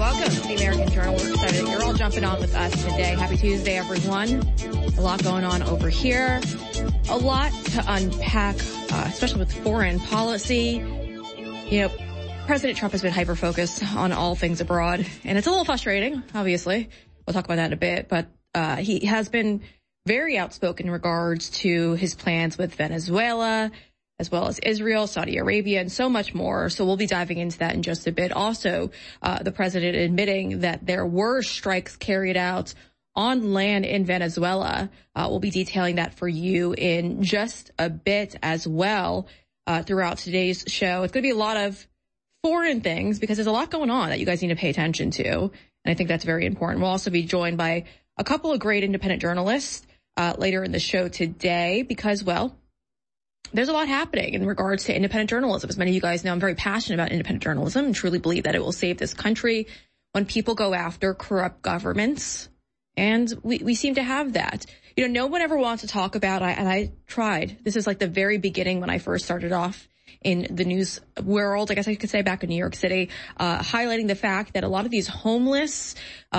Welcome to the American Journal. We're excited that you're all jumping on with us today. Happy Tuesday, everyone. A lot going on over here. A lot to unpack, especially with foreign policy. You know, President Trump has been hyper-focused on all things abroad, and it's a little frustrating, obviously. We'll talk about that in a bit, but he has been very outspoken in regards to his plans with Venezuela, as well as Israel, Saudi Arabia, and so much more. So we'll be diving into that in just a bit. Also, the president admitting that there were strikes carried out on land in Venezuela. We'll be detailing that for you in just a bit as well throughout today's show. It's going to be a lot of foreign things because there's a lot going on that you guys need to pay attention to. And I think that's very important. We'll also be joined by a couple of great independent journalists later in the show today because, well, there's a lot happening in regards to independent journalism. As many of you guys know, I'm very passionate about independent journalism and truly believe that it will save this country when people go after corrupt governments. And we seem to have that. You know, no one ever wants to talk about, and I tried. This is like the very beginning when I first started off in the news world, I guess I could say, back in New York City, highlighting the fact that a lot of these homeless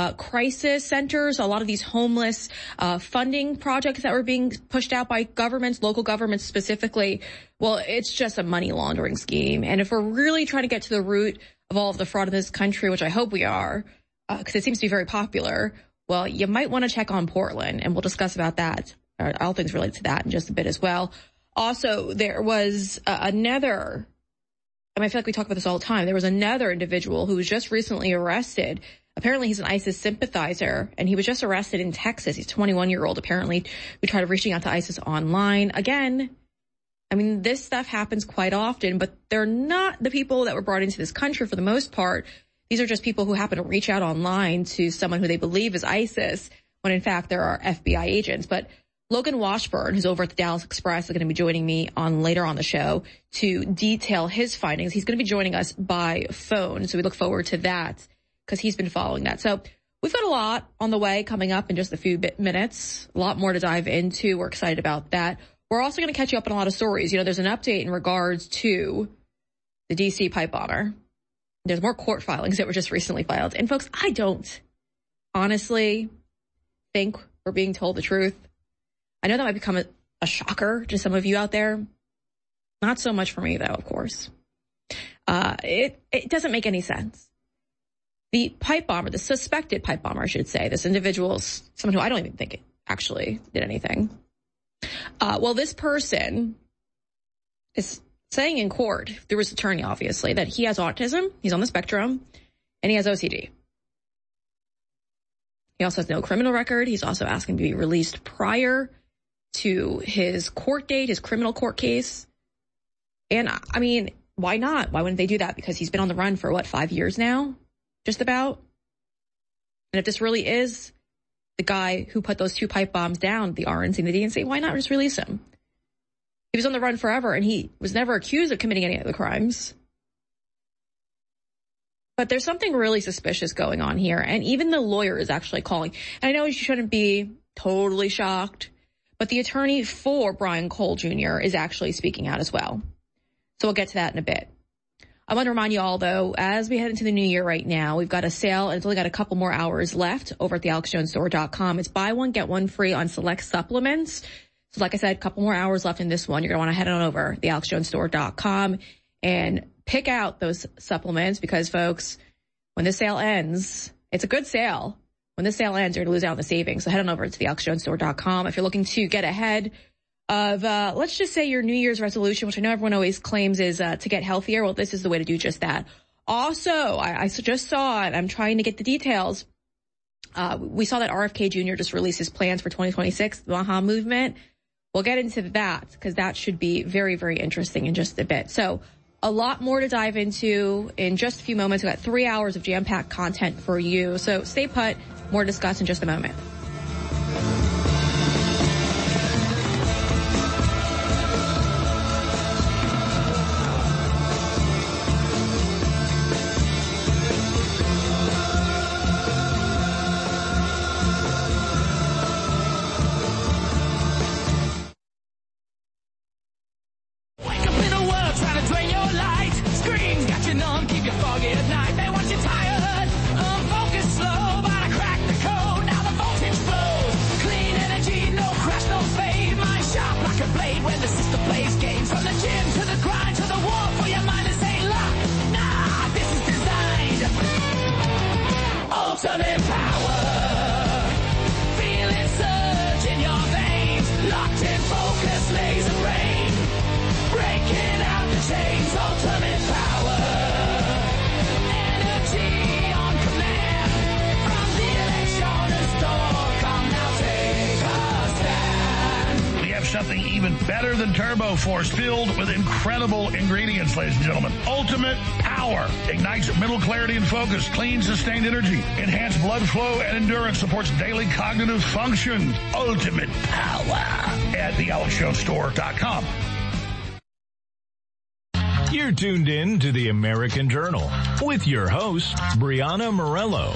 crisis centers, a lot of these homeless funding projects that were being pushed out by governments, local governments specifically, well, it's just a money laundering scheme. And if we're really trying to get to the root of all of the fraud in this country, which I hope we are, because it seems to be very popular, well, you might want to check on Portland, and we'll discuss about that, all things related to that in just a bit as well. Also, there was another, I feel like we talk about this all the time. There was another individual who was just recently arrested. Apparently, he's an ISIS sympathizer, and he was just arrested in Texas. He's a 21-year-old, apparently, who tried reaching out to ISIS online. Again, I mean, this stuff happens quite often, but they're not the people that were brought into this country for the most part. These are just people who happen to reach out online to someone who they believe is ISIS, when in fact there are FBI agents. But Logan Washburn, who's over at the Dallas Express, is going to be joining me later on the show to detail his findings. He's going to be joining us by phone, so we look forward to that because he's been following that. So we've got a lot on the way coming up in just a few minutes, a lot more to dive into. We're excited about that. We're also going to catch you up on a lot of stories. You know, there's an update in regards to the D.C. pipe bomber. There's more court filings that were just recently filed. And folks, I don't honestly think we're being told the truth. I know that might become a shocker to some of you out there. Not so much for me, though, of course. It doesn't make any sense. The pipe bomber, the suspected pipe bomber, I should say, this individual is someone who I don't even think actually did anything. Well, this person is saying in court, through his attorney, obviously, that he has autism, he's on the spectrum, and he has OCD. He also has no criminal record. He's also asking to be released prior to his court date, his criminal court case. And I mean, why not? Why wouldn't they do that? Because he's been on the run for 5 years now? Just about. And if this really is the guy who put those two pipe bombs down, the RNC and the DNC, why not just release him? He was on the run forever and he was never accused of committing any other crimes. But there's something really suspicious going on here. And even the lawyer is actually calling. And I know you shouldn't be totally shocked, but the attorney for Brian Cole Jr. is actually speaking out as well. So we'll get to that in a bit. I want to remind you all, though, as we head into the new year right now, we've got a sale, and it's only got a couple more hours left over at thealexjonesstore.com. It's buy one, get one free on select supplements. So like I said, a couple more hours left in this one. You're going to want to head on over thealexjonesstore.com and pick out those supplements because, folks, when this sale ends, it's a good sale. When this sale ends, you're going to lose out on the savings. So head on over to thealexjonesstore.com. If you're looking to get ahead of, let's just say your New Year's resolution, which I know everyone always claims is to get healthier. Well, this is the way to do just that. Also, I just saw it. I'm trying to get the details. We saw that RFK Jr. just released his plans for 2026, the Maha movement. We'll get into that because that should be very, very interesting in just a bit. So a lot more to dive into in just a few moments. We've got 3 hours of jam-packed content for you. So stay put. More to discuss in just a moment. Screams got you numb, keep you foggy at night. They want you tired of need when the system plays games. From the gym to the grind to the war for your mind is ain't luck. Nah, this is designed. Ultimate power. Feel it surge in your veins. Locked in focus, laser brain. Breaking out the chains. Ultimate power. Energy on command. From the electronics door. Come now, take a stand. We have something even better than Turbo Force, filled with incredible ingredients, ladies and gentlemen. Ultimate Power ignites mental clarity and focus, clean, sustained energy, enhanced blood flow and endurance, supports daily cognitive functions. Ultimate Power at thealexshowstore.com. You're tuned in to the American Journal with your host, Brianna Morello.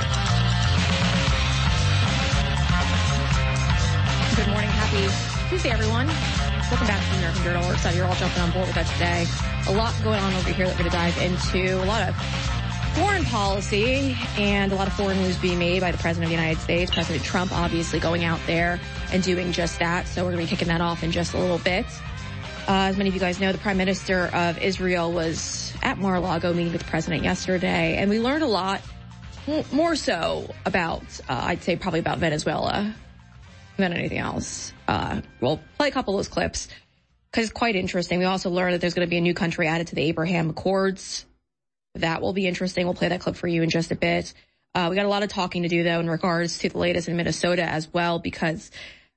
Good morning. Happy Tuesday, everyone. Welcome back to the American Journal. We're excited you're all jumping on board with us today. A lot going on over here that we're going to dive into. A lot of foreign policy and a lot of foreign news being made by the President of the United States. President Trump obviously going out there and doing just that. So we're going to be kicking that off in just a little bit. As many of you guys know, the Prime Minister of Israel was at Mar-a-Lago meeting with the President yesterday. And we learned a lot, more so about, I'd say probably about Venezuela than anything else. We'll play a couple of those clips because it's quite interesting. We also learned that there's going to be a new country added to the Abraham Accords. That will be interesting. We'll play that clip for you in just a bit. We got a lot of talking to do, though, in regards to the latest in Minnesota as well, because,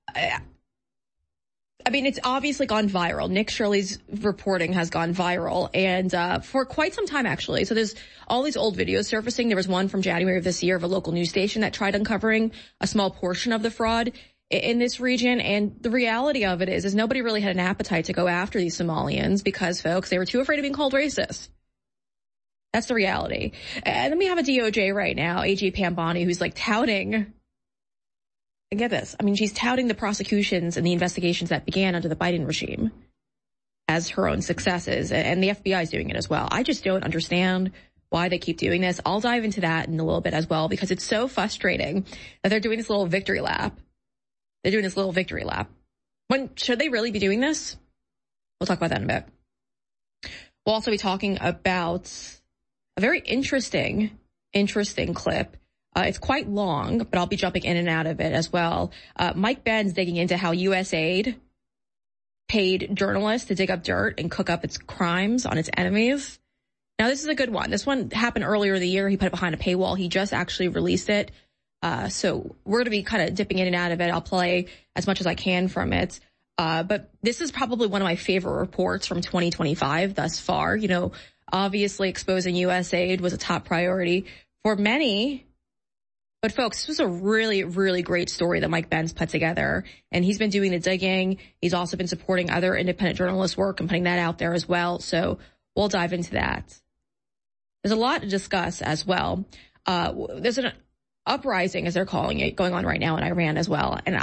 it's obviously gone viral. Nick Shirley's reporting has gone viral, and for quite some time, actually. So there's all these old videos surfacing. There was one from January of this year of a local news station that tried uncovering a small portion of the fraud in this region. And the reality of it is nobody really had an appetite to go after these Somalians because, folks, they were too afraid of being called racist. That's the reality. And then we have a DOJ right now, AG Pam Bondi, who's like touting, and get this, she's touting the prosecutions and the investigations that began under the Biden regime as her own successes. And the FBI is doing it as well. I just don't understand why they keep doing this. I'll dive into that in a little bit as well, because it's so frustrating that they're doing this little victory lap. They're doing this little victory lap. When should they really be doing this? We'll talk about that in a bit. We'll also be talking about a very interesting clip. It's quite long, but I'll be jumping in and out of it as well. Mike Ben's digging into how USAID paid journalists to dig up dirt and cook up its crimes on its enemies. Now, this is a good one. This one happened earlier in the year. He put it behind a paywall. He just actually released it. So we're going to be kind of dipping in and out of it. I'll play as much as I can from it. But this is probably one of my favorite reports from 2025 thus far. Obviously exposing USAID was a top priority for many. But folks, this was a really, really great story that Mike Ben's put together. And he's been doing the digging. He's also been supporting other independent journalists' work and putting that out there as well. So we'll dive into that. There's a lot to discuss as well. There's an uprising, as they're calling it, going on right now in Iran as well. And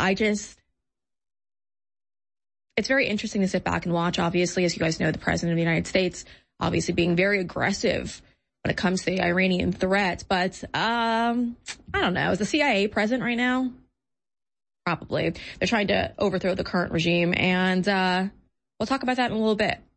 it's very interesting to sit back and watch. Obviously, as you guys know, the President of the United States obviously being very aggressive when it comes to the Iranian threat. But I don't know. Is the CIA present right now? Probably. They're trying to overthrow the current regime. And we'll talk about that in a little bit.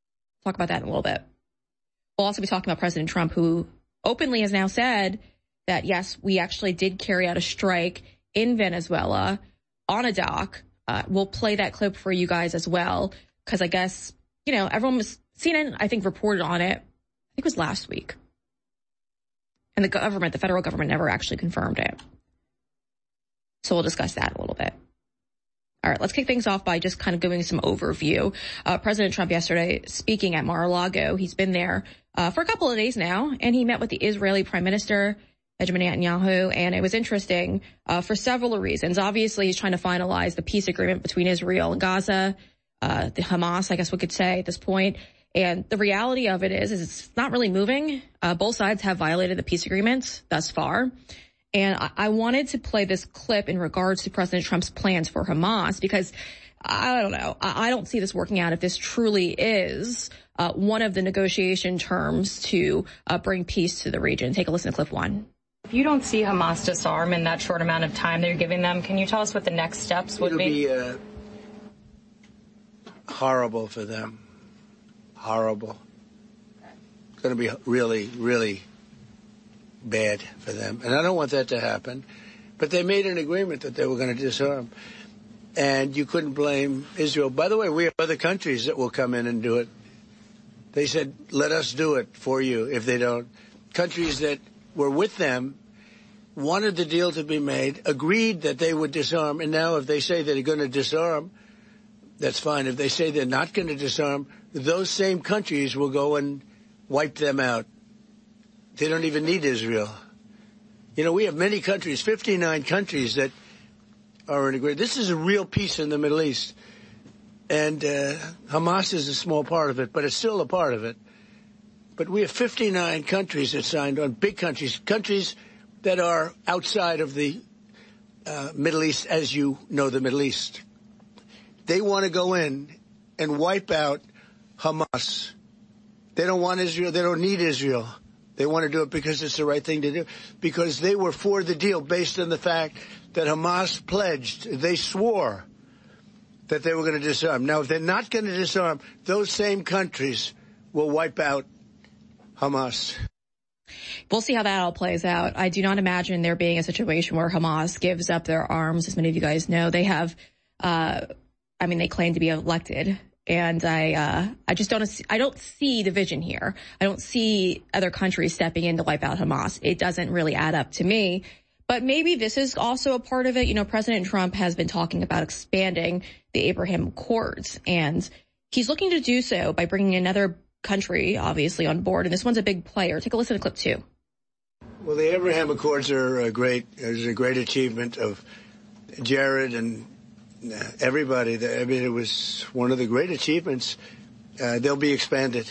We'll also be talking about President Trump, who openly has now said that, yes, we actually did carry out a strike in Venezuela on a dock. We'll play that clip for you guys as well, because I guess, everyone was, CNN, I think, reported on it. I think it was last week. And the federal government never actually confirmed it. So we'll discuss that a little bit. All right, let's kick things off by just kind of giving some overview. President Trump yesterday speaking at Mar-a-Lago. He's been there for a couple of days now, and he met with the Israeli Prime Minister, Benjamin Netanyahu, and it was interesting for several reasons. Obviously, he's trying to finalize the peace agreement between Israel and Gaza, the Hamas, I guess we could say at this point. And the reality of it is it's not really moving. Both sides have violated the peace agreement thus far. And I wanted to play this clip in regards to President Trump's plans for Hamas, because I don't know. I don't see this working out if this truly is one of the negotiation terms to bring peace to the region. Take a listen to clip one. If you don't see Hamas disarm in that short amount of time that you're giving them, can you tell us what the next steps would be? horrible for them. Horrible. It's going to be really, really bad for them. And I don't want that to happen. But they made an agreement that they were going to disarm. And you couldn't blame Israel. By the way, we have other countries that will come in and do it. They said, let us do it for you if they don't. Countries that were with them wanted the deal to be made, agreed that they would disarm. And now if they say they're going to disarm, that's fine. If they say they're not going to disarm, those same countries will go and wipe them out. They don't even need Israel. You know, we have many countries, 59 countries that are in agreement. This is a real peace in the Middle East. And Hamas is a small part of it, but it's still a part of it. But we have 59 countries that signed on, big countries, countries that are outside of the Middle East, as you know the Middle East. They want to go in and wipe out Hamas. They don't want Israel. They don't need Israel. They want to do it because it's the right thing to do, because they were for the deal based on the fact that Hamas pledged, they swore that they were going to disarm. Now, if they're not going to disarm, those same countries will wipe out Hamas. We'll see how that all plays out. I do not imagine there being a situation where Hamas gives up their arms. As many of you guys know, they have, they claim to be elected. And I don't see the vision here. I don't see other countries stepping in to wipe out Hamas. It doesn't really add up to me. But maybe this is also a part of it. You know, President Trump has been talking about expanding the Abraham Accords, and he's looking to do so by bringing another country, obviously, on board. And this one's a big player. Take a listen to clip 2. Well, the Abraham Accords are a great achievement of Jared and everybody. I mean, it was one of the great achievements. They'll be expanded.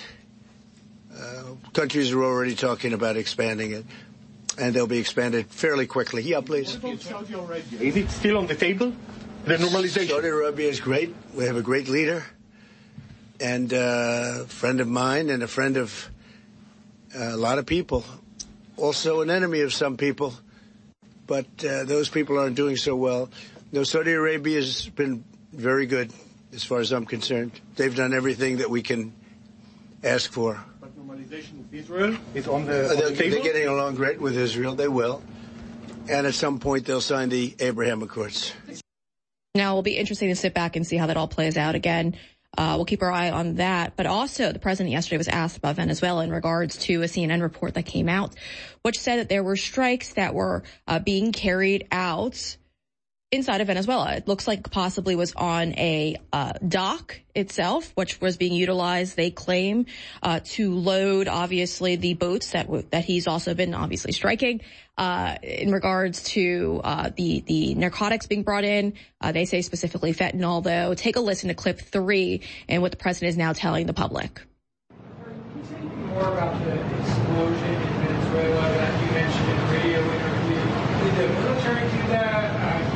Countries are already talking about expanding it, and they'll be expanded fairly quickly. Yeah, please. What about Saudi Arabia? Is it still on the table? The normalization? Saudi Arabia is great. We have a great leader and a friend of mine and a friend of a lot of people. Also an enemy of some people, but those people aren't doing so well. No, Saudi Arabia has been very good as far as I'm concerned. They've done everything that we can ask for. But normalization with Israel is on the table? They're getting along great with Israel. They will. And at some point, they'll sign the Abraham Accords. Now, it'll be interesting to sit back and see how that all plays out again. We'll keep our eye on that. But also, the president yesterday was asked about Venezuela in regards to a CNN report that came out, which said that there were strikes that were being carried out inside of Venezuela. It looks like possibly was on a dock itself, which was being utilized, they claim, to load, obviously, the boats that he's also been obviously striking. In regards to the narcotics being brought in, they say specifically fentanyl, though. Take a listen to clip 3 and what the president is now telling the public. Can you say more about the explosion in Venezuela that you mentioned in the radio interview? Did the military do that?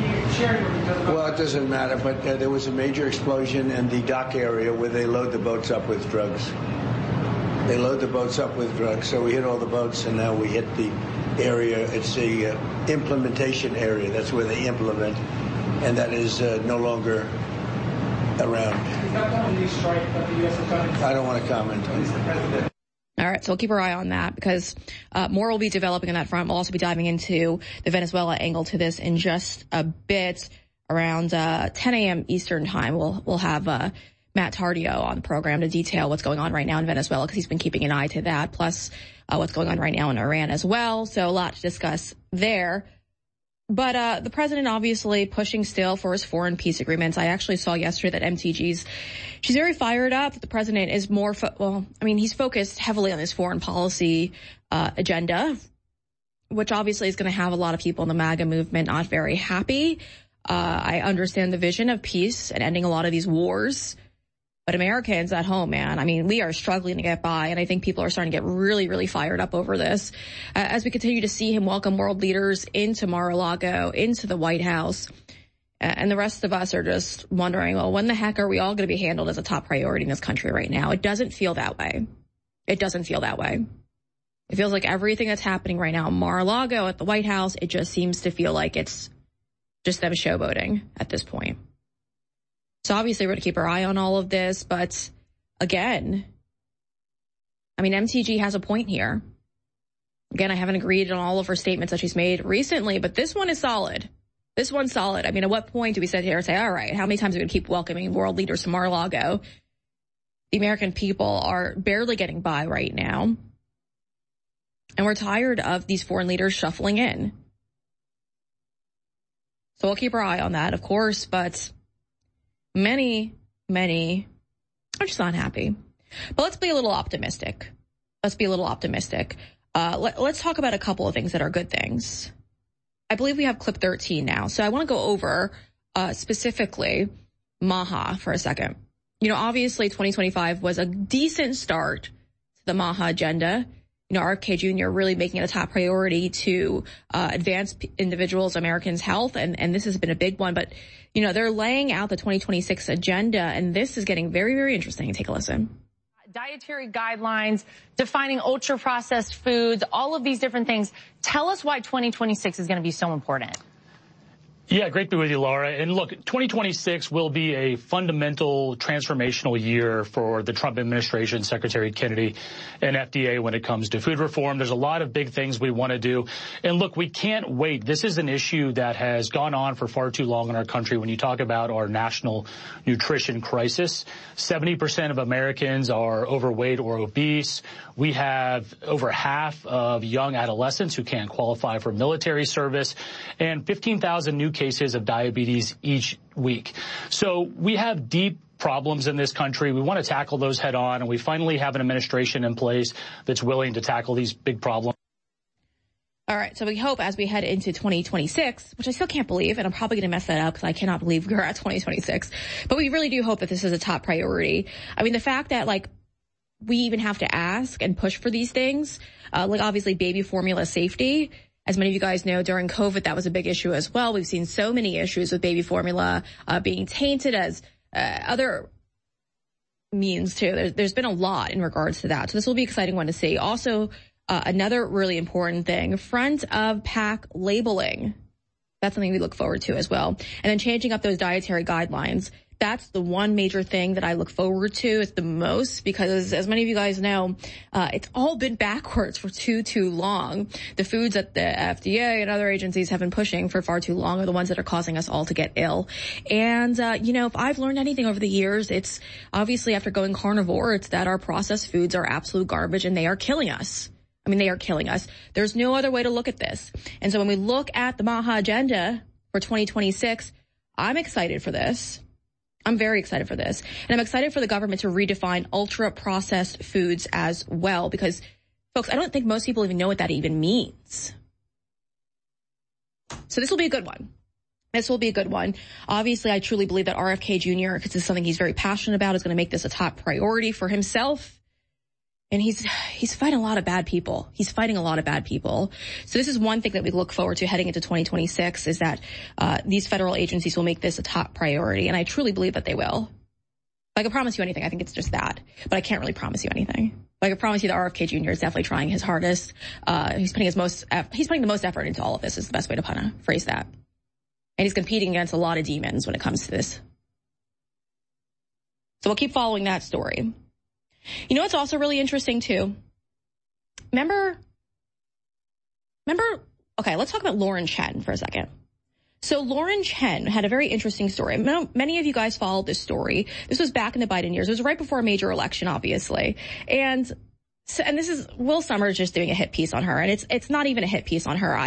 Well, it doesn't matter, but there was a major explosion in the dock area where they load the boats up with drugs. They load the boats up with drugs. So we hit all the boats, and now we hit the area. It's the implementation area. That's where they implement, and that is no longer around. Is that the only strike that the U.S. has done? I don't want to comment on that. All right, so we'll keep our eye on that because more will be developing on that front. We'll also be diving into the Venezuela angle to this in just a bit. Around 10 a.m. Eastern time, we'll have Matt Tardio on the program to detail what's going on right now in Venezuela because he's been keeping an eye to that, plus what's going on right now in Iran as well. So a lot to discuss there. But the president obviously pushing still for his foreign peace agreements. I actually saw yesterday that she's very fired up. The president is more, he's focused heavily on his foreign policy agenda, which obviously is going to have a lot of people in the MAGA movement not very happy. I understand the vision of peace and ending a lot of these wars. But Americans at home, man, I mean, we are struggling to get by, and I think people are starting to get really, really fired up over this. As we continue to see him welcome world leaders into Mar-a-Lago, into the White House, and the rest of us are just wondering, well, when the heck are we all going to be handled as a top priority in this country right now? It doesn't feel that way. It doesn't feel that way. It feels like everything that's happening right now in Mar-a-Lago, at the White House, it just seems to feel like it's just them showboating at this point. So obviously we're going to keep our eye on all of this. But again, I mean, MTG has a point here. Again, I haven't agreed on all of her statements that she's made recently, but this one is solid. This one's solid. I mean, at what point do we sit here and say, all right, how many times are we going to keep welcoming world leaders to Mar-a-Lago? The American people are barely getting by right now. And we're tired of these foreign leaders shuffling in. So we'll keep our eye on that, of course, but many are just not happy. But let's be a little optimistic. Let's talk about a couple of things that are good things. I believe we have clip 13 now. So I want to go over specifically MAHA for a second. You know, obviously 2025 was a decent start to the MAHA agenda. You know, RFK Jr. really making it a top priority to advance individuals, Americans' health. And this has been a big one. But, you know, they're laying out the 2026 agenda. And this is getting very, very interesting. Take a listen. Dietary guidelines, defining ultra-processed foods, all of these different things. Tell us why 2026 is going to be so important. Yeah, great to be with you, Laura. And look, 2026 will be a fundamental transformational year for the Trump administration, Secretary Kennedy, and FDA when it comes to food reform. There's a lot of big things we want to do. And look, we can't wait. This is an issue that has gone on for far too long in our country. When you talk about our national nutrition crisis, 70% of Americans are overweight or obese. We have over half of young adolescents who can't qualify for military service, and 15,000 new cases of diabetes each week. So we have deep problems in this country. We want to tackle those head on, and we finally have an administration in place that's willing to tackle these big problems. All right, so we hope as we head into 2026, which I still can't believe, and I'm probably going to mess that up because I cannot believe we're at 2026, but we really do hope that this is a top priority. I mean, the fact that, like, we even have to ask and push for these things, like obviously baby formula safety. As many of you guys know, during COVID, that was a big issue as well. We've seen so many issues with baby formula being tainted as other means too. There's been a lot in regards to that. So this will be an exciting one to see. Also, another really important thing, front of pack labeling. That's something we look forward to as well. And then changing up those dietary guidelines. That's the one major thing that I look forward to is the most, because as many of you guys know, it's all been backwards for too long. The foods that the FDA and other agencies have been pushing for far too long are the ones that are causing us all to get ill. And, you know, if I've learned anything over the years, it's obviously after going carnivore, it's that our processed foods are absolute garbage and they are killing us. I mean, they are killing us. There's no other way to look at this. And so when we look at the MAHA agenda for 2026, I'm excited for this. I'm very excited for this. And I'm excited for the government to redefine ultra-processed foods as well, because, folks, I don't think most people even know what that even means. So this will be a good one. This will be a good one. Obviously, I truly believe that RFK Jr., because this is something he's very passionate about, is going to make this a top priority for himself. And he's fighting a lot of bad people. He's fighting a lot of bad people. So this is one thing that we look forward to heading into 2026 is that these federal agencies will make this a top priority. And I truly believe that they will. If I can promise you anything, I think it's just that. But I can't really promise you anything. But I can promise you that RFK Jr. is definitely trying his hardest. He's putting the most effort into all of this is the best way to phrase that. And he's competing against a lot of demons when it comes to this. So we'll keep following that story. You know what's also really interesting too? Remember, okay, let's talk about Lauren Chen for a second. So Lauren Chen had a very interesting story. Many of you guys followed this story. This was back in the Biden years. It was right before a major election, obviously. And this is Will Summers just doing a hit piece on her. And it's not even a hit piece on her. I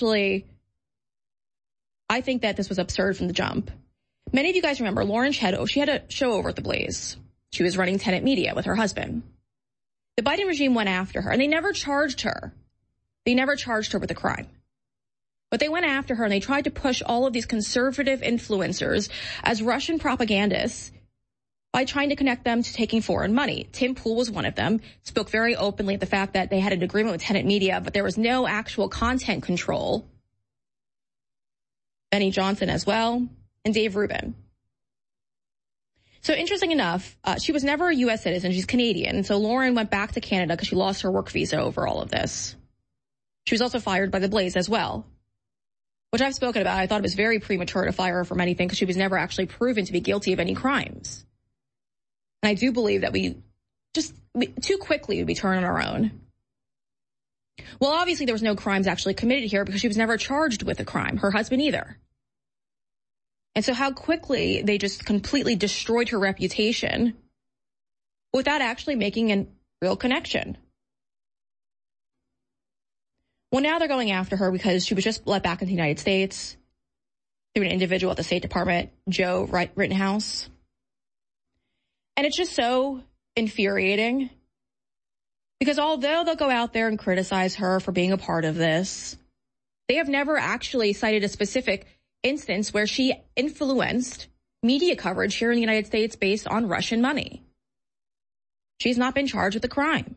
think that this was absurd from the jump. Many of you guys remember Lauren Chen, she had a show over at the Blaze. She was running Tenet Media with her husband. The Biden regime went after her, and they never charged her. They never charged her with a crime. But they went after her, and they tried to push all of these conservative influencers as Russian propagandists by trying to connect them to taking foreign money. Tim Pool was one of them, spoke very openly at the fact that they had an agreement with Tenet Media, but there was no actual content control. Benny Johnson as well, and Dave Rubin. So interesting enough, she was never a U.S. citizen. She's Canadian. So Lauren went back to Canada because she lost her work visa over all of this. She was also fired by the Blaze as well. which I've spoken about. I thought it was very premature to fire her from anything because she was never actually proven to be guilty of any crimes. And I do believe that we too quickly would be turned on our own. Well, obviously there was no crimes actually committed here because she was never charged with a crime. Her husband either. And so how quickly they just completely destroyed her reputation without actually making a real connection. Well, now they're going after her because she was just let back into the United States through an individual at the State Department, Joe Rittenhouse. And it's just so infuriating because although they'll go out there and criticize her for being a part of this, they have never actually cited a specific instance where she influenced media coverage here in the United States based on Russian money. She's not been charged with a crime.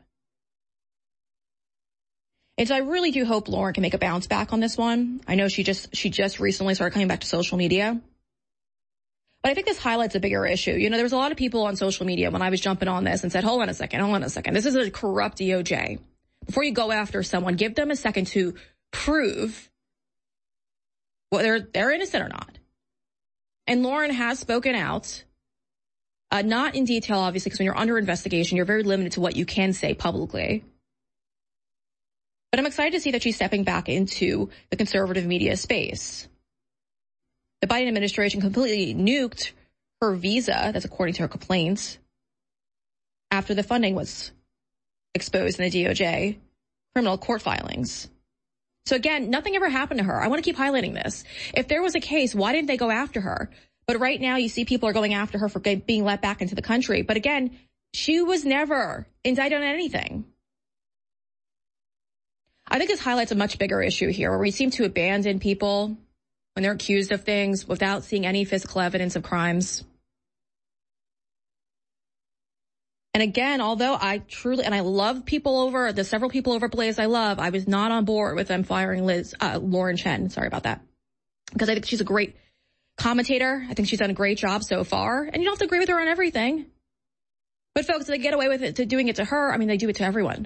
And so I really do hope Lauren can make a bounce back on this one. I know she just recently started coming back to social media. But I think this highlights a bigger issue. You know, there was a lot of people on social media when I was jumping on this and said, hold on a second. This is a corrupt DOJ. Before you go after someone, give them a second to prove whether they're innocent or not. And Lauren has spoken out, not in detail, obviously, because when you're under investigation, you're very limited to what you can say publicly. But I'm excited to see that she's stepping back into the conservative media space. The Biden administration completely nuked her visa, that's according to her complaints, after the funding was exposed in the DOJ criminal court filings. So again, nothing ever happened to her. I want to keep highlighting this. If there was a case, why didn't they go after her? But right now you see people are going after her for being let back into the country. But again, she was never indicted on anything. I think this highlights a much bigger issue here where we seem to abandon people when they're accused of things without seeing any physical evidence of crimes. And again, although I love the several people over Blaze I love, I was not on board with them firing Lauren Chen. Sorry about that. Because I think she's a great commentator. I think she's done a great job so far. And you don't have to agree with her on everything. But folks, if they get away with it, doing it to her, I mean, they do it to everyone.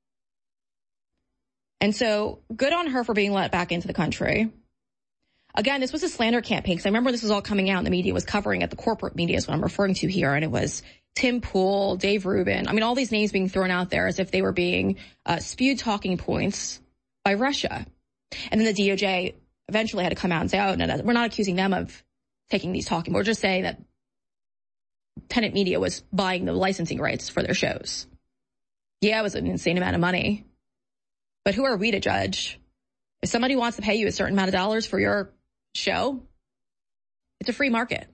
And so good on her for being let back into the country. Again, this was a slander campaign because I remember this was all coming out and the media was covering it. The corporate media is what I'm referring to here. And it was Tim Pool, Dave Rubin. I mean, all these names being thrown out there as if they were being spewed talking points by Russia. And then the DOJ eventually had to come out and say, oh, no, we're not accusing them of taking these talking. We're just saying that Tenet Media was buying the licensing rights for their shows. Yeah, it was an insane amount of money. But who are we to judge? If somebody wants to pay you a certain amount of dollars for your show, it's a free market.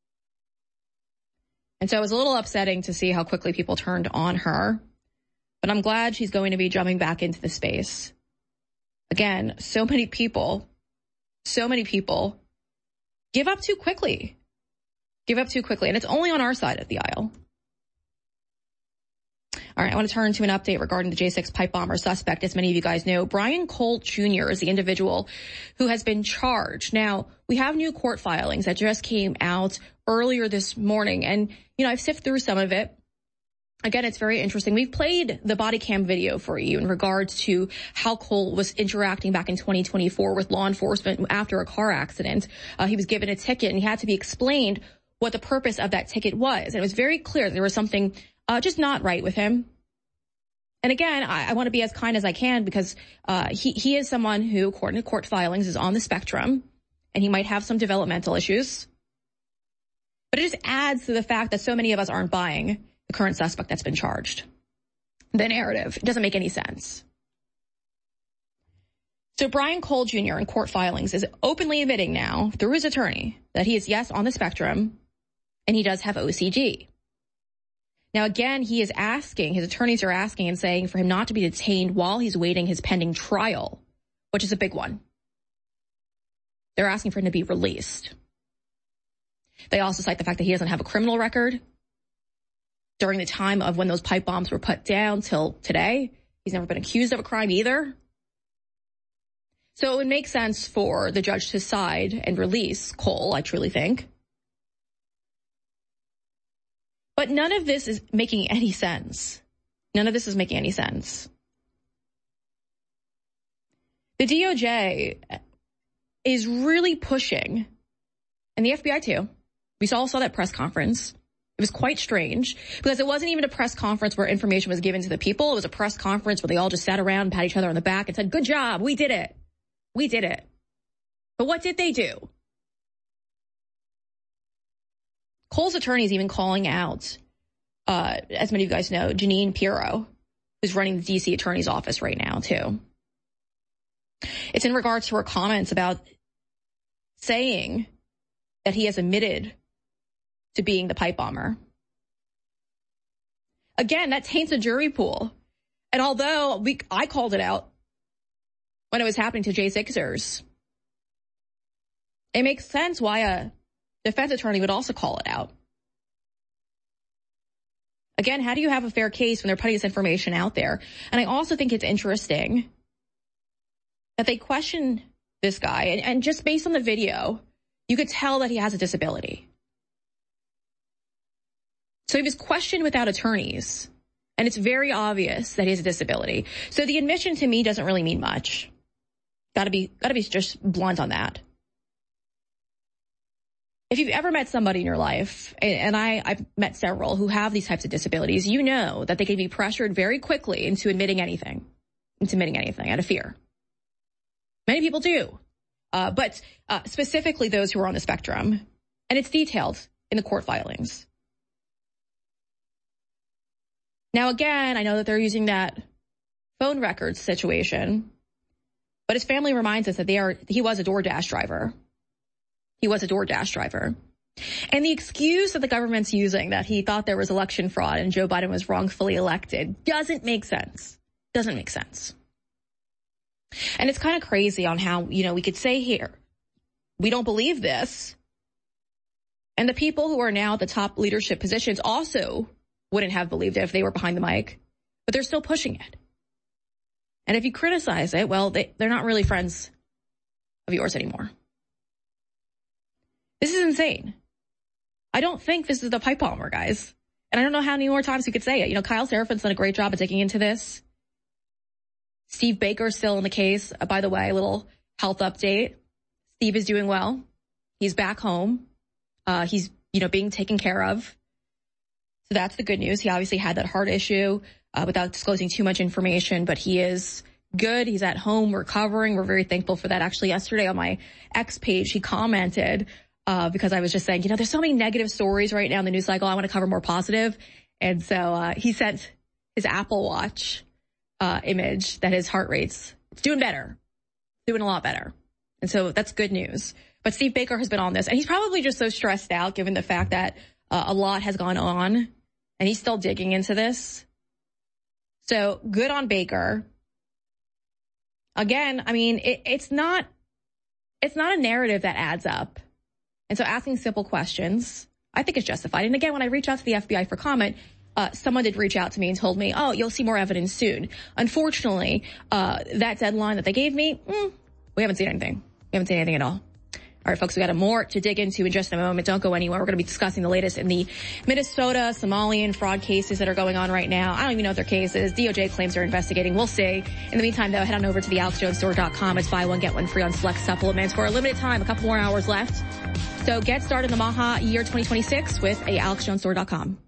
And so it was a little upsetting to see how quickly people turned on her. But I'm glad she's going to be jumping back into the space. Again, so many people give up too quickly. And it's only on our side of the aisle. All right, I want to turn to an update regarding the J6 pipe bomber suspect. As many of you guys know, Brian Colt Jr. is the individual who has been charged. Now, we have new court filings that just came out earlier this morning. And, you know, I've sifted through some of it. Again, it's very interesting. We've played the body cam video for you in regards to how Colt was interacting back in 2024 with law enforcement after a car accident. He was given a ticket and he had to be explained what the purpose of that ticket was. And it was very clear there was something just not right with him. And again, I want to be as kind as I can because he is someone who, according to court filings, is on the spectrum and he might have some developmental issues. But it just adds to the fact that so many of us aren't buying the current suspect that's been charged. The narrative, it doesn't make any sense. So Brian Colt Jr. in court filings is openly admitting now through his attorney that he is, yes, on the spectrum and he does have OCD. Now, again, his attorneys are asking and saying for him not to be detained while he's waiting his pending trial, which is a big one. They're asking for him to be released. They also cite the fact that he doesn't have a criminal record during the time of when those pipe bombs were put down till today. He's never been accused of a crime either. So it would make sense for the judge to side and release Cole, I truly think. But none of this is making any sense. The DOJ is really pushing, and the FBI too. We all saw that press conference. It was quite strange because it wasn't even a press conference where information was given to the people. It was a press conference where they all just sat around and pat each other on the back and said, good job, we did it. We did it. But what did they do? Cole's attorney is even calling out, as many of you guys know, Jeanine Pirro, who's running the D.C. Attorney's Office right now, too. It's in regards to her comments about saying that he has admitted to being the pipe bomber. Again, that taints a jury pool. And although I called it out when it was happening to Jay Sixers, it makes sense why a defense attorney would also call it out. Again, how do you have a fair case when they're putting this information out there? And I also think it's interesting that they question this guy, and just based on the video, you could tell that he has a disability. So he was questioned without attorneys, and it's very obvious that he has a disability. So the admission to me doesn't really mean much. Gotta be just blunt on that. If you've ever met somebody in your life, and I've met several who have these types of disabilities, you know that they can be pressured very quickly into admitting anything out of fear. Many people do, but specifically those who are on the spectrum, and it's detailed in the court filings. Now, again, I know that they're using that phone records situation, but his family reminds us that he was a DoorDash driver. He was a DoorDash driver. And the excuse that the government's using, that he thought there was election fraud and Joe Biden was wrongfully elected, doesn't make sense. Doesn't make sense. And it's kind of crazy on how, we could say here, we don't believe this. And the people who are now at the top leadership positions also wouldn't have believed it if they were behind the mic, but they're still pushing it. And if you criticize it, well, they're not really friends of yours anymore. This is insane. I don't think this is the pipe bomber, guys. And I don't know how many more times we could say it. Kyle Serafin's done a great job of digging into this. Steve Baker's still in the case. By the way, a little health update. Steve is doing well. He's back home. He's, being taken care of. So that's the good news. He obviously had that heart issue without disclosing too much information, but he is good. He's at home recovering. We're very thankful for that. Actually, yesterday on my X page, he commented because I was just saying, there's so many negative stories right now in the news cycle. I want to cover more positive. And so he sent his Apple Watch image that his heart rate's doing better, doing a lot better. And so that's good news. But Steve Baker has been on this, and he's probably just so stressed out given the fact that a lot has gone on, and he's still digging into this. So good on Baker. Again, it's not a narrative that adds up. And so asking simple questions, I think is justified. And again, when I reach out to the FBI for comment, someone did reach out to me and told me, oh, you'll see more evidence soon. Unfortunately, that deadline that they gave me, we haven't seen anything. We haven't seen anything at all. All right, folks, we got more to dig into in just a moment. Don't go anywhere. We're going to be discussing the latest in the Minnesota Somalian fraud cases that are going on right now. I don't even know what their case is. DOJ claims they're investigating. We'll see. In the meantime, though, head on over to the AlexJonesStore.com. It's buy one, get one free on select supplements for a limited time. A couple more hours left. So get started in the Maha year 2026 with AlexJonesStore.com.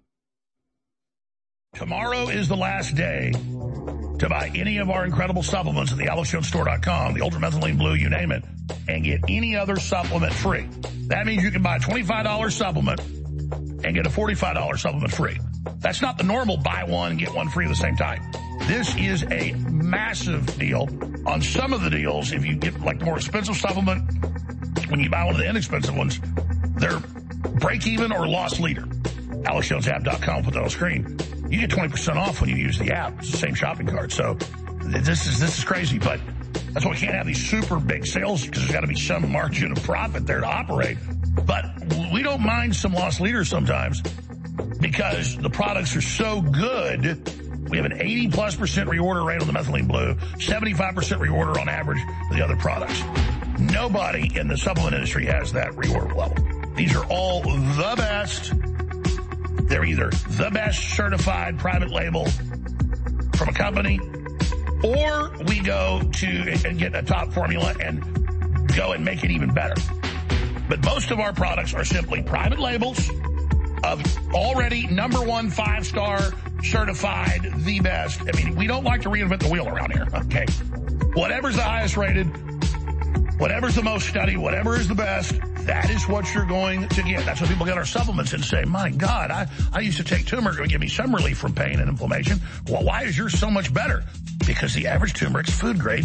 Tomorrow is the last day to buy any of our incredible supplements at the AlexJonesStore.com, the Ultra Methylene Blue, you name it, and get any other supplement free. That means you can buy a $25 supplement and get a $45 supplement free. That's not the normal buy one, get one free at the same time. This is a massive deal. On some of the deals, if you get like the more expensive supplement, when you buy one of the inexpensive ones, they're break even or loss leader. AlexJonesApp.com, put that on the screen. You get 20% off when you use the app. It's the same shopping cart. So this is crazy, but that's why we can't have these super big sales, because there's got to be some margin of profit there to operate. But we don't mind some loss leaders sometimes because the products are so good. We have an 80+% reorder rate on the Methylene Blue, 75% reorder on average for the other products. Nobody in the supplement industry has that reorder level. These are all the best. They're either the best certified private label from a company, or we go to and get a top formula and go and make it even better. But most of our products are simply private labels of already number 1 5-star certified, the best. I mean, we don't like to reinvent the wheel around here, okay? Whatever's the highest rated, whatever's the most studied, whatever is the best, that is what you're going to get. That's when people get our supplements and say, my God, I used to take turmeric. It would give me some relief from pain and inflammation. Well, why is yours so much better? Because the average turmeric's food grade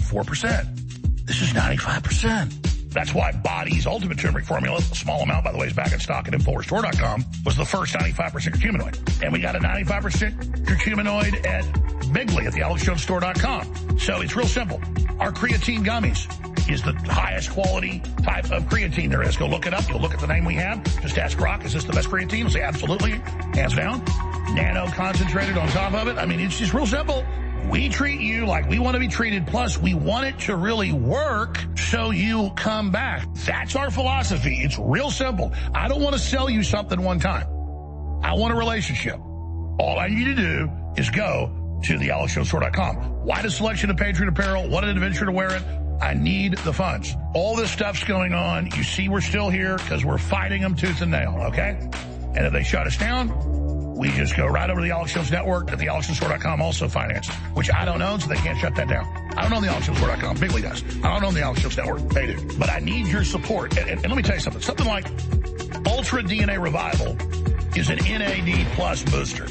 4%. This is 95%. That's why Body's Ultimate Turmeric Formula, a small amount, by the way, is back in stock at InfoWarsStore.com, was the first 95% curcuminoid. And we got a 95% curcuminoid at Bigley at the AlexJonesStore.com. So it's real simple. Our creatine gummies is the highest quality type of creatine there is. Go look it up. You'll look at the name we have. Just ask Rock, is this the best creatine? We'll say absolutely, hands down. Nano concentrated on top of it. I mean, it's just real simple. We treat you like we want to be treated, plus we want it to really work so you come back. That's our philosophy. It's real simple. I don't want to sell you something one time. I want a relationship. All I need to do is go to the AlexJonesStore.com. Wide a selection of Patriot apparel. What an adventure to wear it. I need the funds. All this stuff's going on. You see we're still here because we're fighting them tooth and nail, okay? And if they shut us down, we just go right over to the Alex Jones Network at the AlexJonesStore.com, also financed, which I don't own, so they can't shut that down. I don't own the AlexJonesStore.com. Bigley does. I don't own the Alex Jones Network. They do. But I need your support. And let me tell you something. Something like Ultra DNA Revival is an NAD plus booster.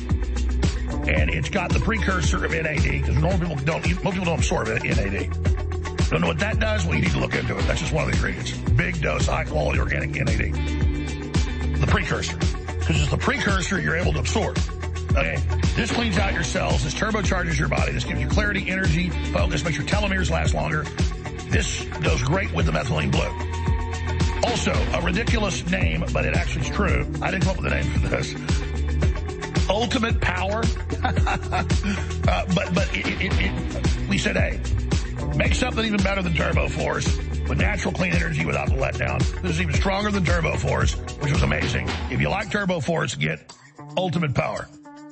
And it's got the precursor of NAD, because most people don't absorb NAD. Don't know what that does? Well, you need to look into it. That's just one of the ingredients. Big dose, high-quality organic NAD. The precursor. Because it's the precursor you're able to absorb. Okay? This cleans out your cells. This turbocharges your body. This gives you clarity, energy, focus, makes your telomeres last longer. This goes great with the methylene blue. Also, a ridiculous name, but it actually is true. I didn't come up with a name for this. Ultimate Power. We said, hey, make something even better than Turbo Force with natural clean energy without the letdown. This is even stronger than Turbo Force, which was amazing. If you like Turbo Force, get Ultimate Power.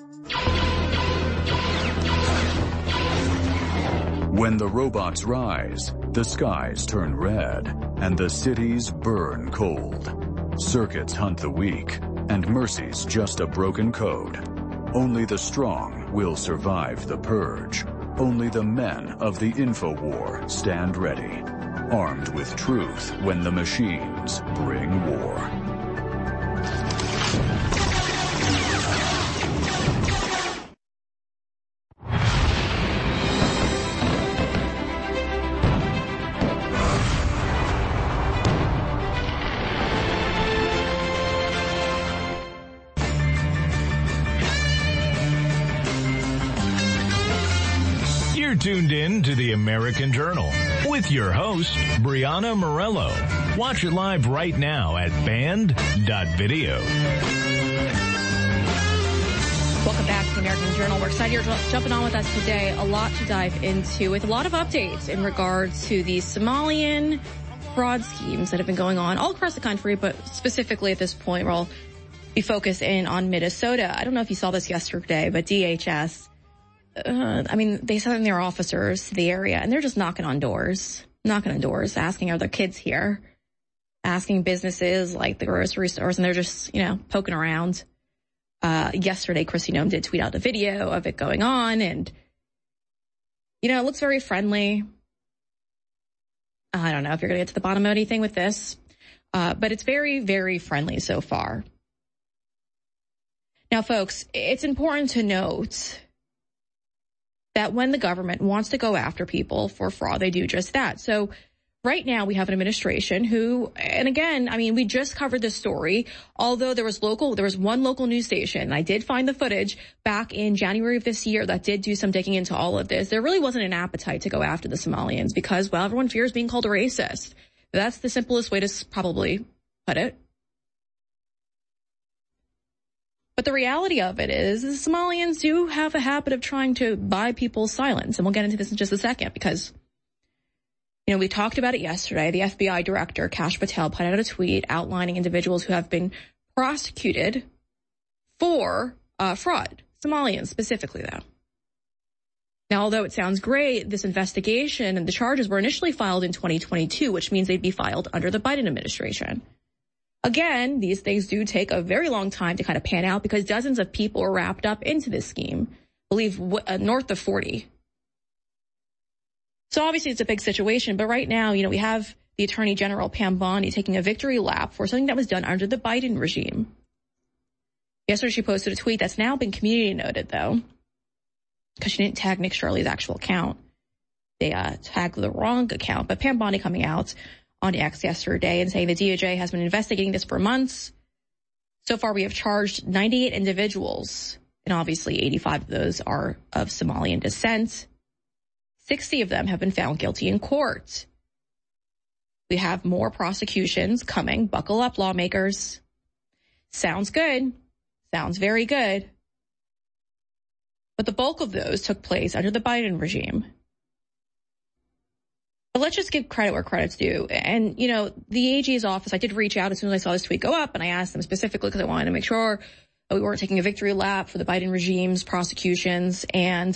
When the robots rise, the skies turn red and the cities burn cold. Circuits hunt the weak, and mercy's just a broken code. Only the strong will survive the purge. Only the men of the InfoWar stand ready, armed with truth when the machines bring war. Tuned in to the American Journal with your host, Brianna Morello. Watch it live right now at band.video. Welcome back to the American Journal. We're excited you're jumping on with us today. A lot to dive into with a lot of updates in regards to the Somalian fraud schemes that have been going on all across the country, but specifically at this point, we'll be focused in on Minnesota. I don't know if you saw this yesterday, but DHS, they sent their officers to the area, and they're just knocking on doors, asking, are there kids here? Asking businesses like the grocery stores, and they're just, poking around. Yesterday, Kristi Noem did tweet out a video of it going on, and, it looks very friendly. I don't know if you're going to get to the bottom of anything with this, but it's very, very friendly so far. Now, folks, it's important to note that when the government wants to go after people for fraud, they do just that. So right now we have an administration who, and again, we just covered this story, although there was one local news station, and I did find the footage back in January of this year that did do some digging into all of this. There really wasn't an appetite to go after the Somalians because, well, everyone fears being called a racist. That's the simplest way to probably put it. But the reality of it is the Somalians do have a habit of trying to buy people's silence. And we'll get into this in just a second because, we talked about it yesterday. The FBI director, Kash Patel, put out a tweet outlining individuals who have been prosecuted for fraud. Somalians specifically, though. Now, although it sounds great, this investigation and the charges were initially filed in 2022, which means they'd be filed under the Biden administration. Again, these things do take a very long time to kind of pan out because dozens of people are wrapped up into this scheme. I believe north of 40. So obviously it's a big situation, but right now, we have the Attorney General Pam Bondi taking a victory lap for something that was done under the Biden regime. Yesterday she posted a tweet that's now been community noted, though, because she didn't tag Nick Shirley's actual account. They tagged the wrong account, but Pam Bondi coming out on X yesterday and saying the DOJ has been investigating this for months. So far, we have charged 98 individuals, and obviously 85 of those are of Somalian descent. 60 of them have been found guilty in court. We have more prosecutions coming. Buckle up, lawmakers. Sounds good. Sounds very good. But the bulk of those took place under the Biden regime. But let's just give credit where credit's due. And, the AG's office, I did reach out as soon as I saw this tweet go up, and I asked them specifically because I wanted to make sure that we weren't taking a victory lap for the Biden regime's prosecutions. And,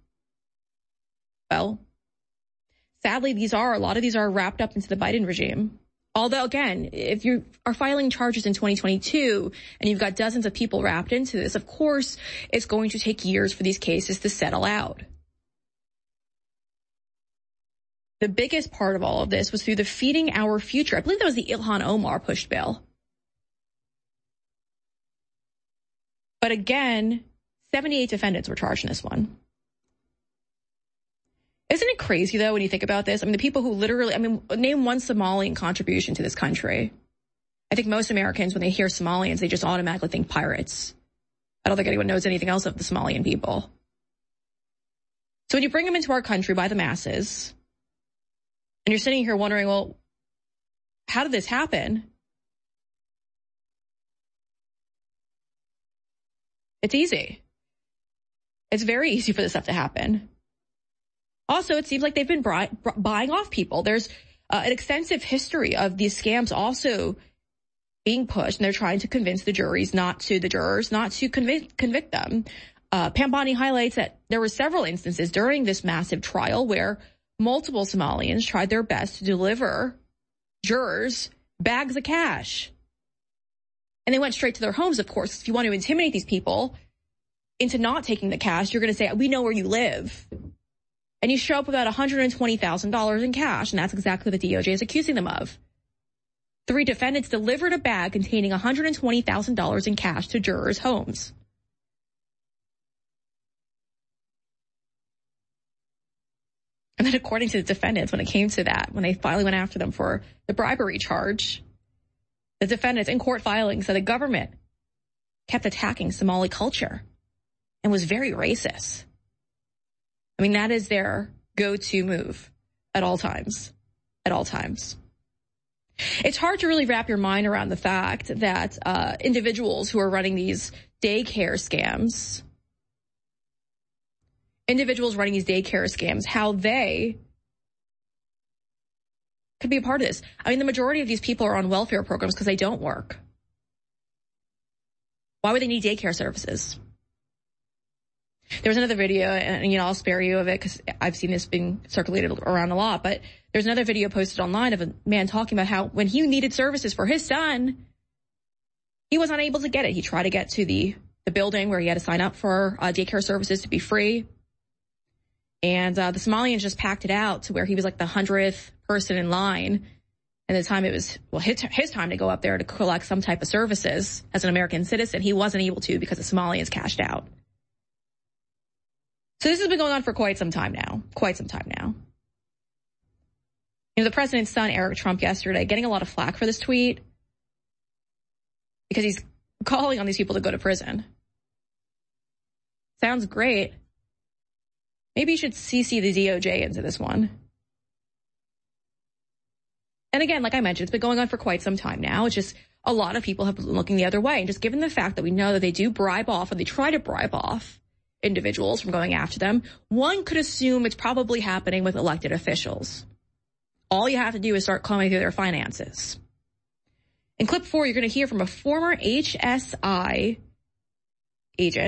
sadly, a lot of these are wrapped up into the Biden regime. Although, again, if you are filing charges in 2022 and you've got dozens of people wrapped into this, of course, it's going to take years for these cases to settle out. The biggest part of all of this was through the Feeding Our Future. I believe that was the Ilhan Omar pushed bill. But again, 78 defendants were charged in this one. Isn't it crazy, though, when you think about this? The people who name one Somalian contribution to this country. I think most Americans, when they hear Somalians, they just automatically think pirates. I don't think anyone knows anything else of the Somalian people. So when you bring them into our country by the masses, and you're sitting here wondering, well, how did this happen? It's easy. It's very easy for this stuff to happen. Also, it seems like they've been buying off people. There's an extensive history of these scams also being pushed, and they're trying to convince the jurors not to convict them. Pam Bondi highlights that there were several instances during this massive trial where multiple Somalians tried their best to deliver jurors bags of cash. And they went straight to their homes, of course. If you want to intimidate these people into not taking the cash, you're going to say, we know where you live. And you show up with about $120,000 in cash, and that's exactly what the DOJ is accusing them of. 3 defendants delivered a bag containing $120,000 in cash to jurors' homes. And then according to the defendants, when it came to that, when they finally went after them for the bribery charge, the defendants in court filings said the government kept attacking Somali culture and was very racist. That is their go-to move at all times. At all times. It's hard to really wrap your mind around the fact that individuals who are running these daycare scams, how they could be a part of this. The majority of these people are on welfare programs because they don't work. Why would they need daycare services? There was another video, and I'll spare you of it because I've seen this being circulated around a lot, but there's another video posted online of a man talking about how when he needed services for his son, he was unable to get it. He tried to get to the building where he had to sign up for daycare services to be free. And the Somalians just packed it out to where he was like the 100th person in line. And the time it was, his time to go up there to collect some type of services as an American citizen, he wasn't able to because the Somalians cashed out. So this has been going on for quite some time now. The president's son, Eric Trump, yesterday getting a lot of flack for this tweet because he's calling on these people to go to prison. Sounds great. Maybe you should CC the DOJ into this one. And again, like I mentioned, it's been going on for quite some time now. It's just a lot of people have been looking the other way. And just given the fact that we know that they do bribe off, or they try to bribe off individuals from going after them, one could assume it's probably happening with elected officials. All you have to do is start combing through their finances. In clip 4, you're going to hear from a former HSI agent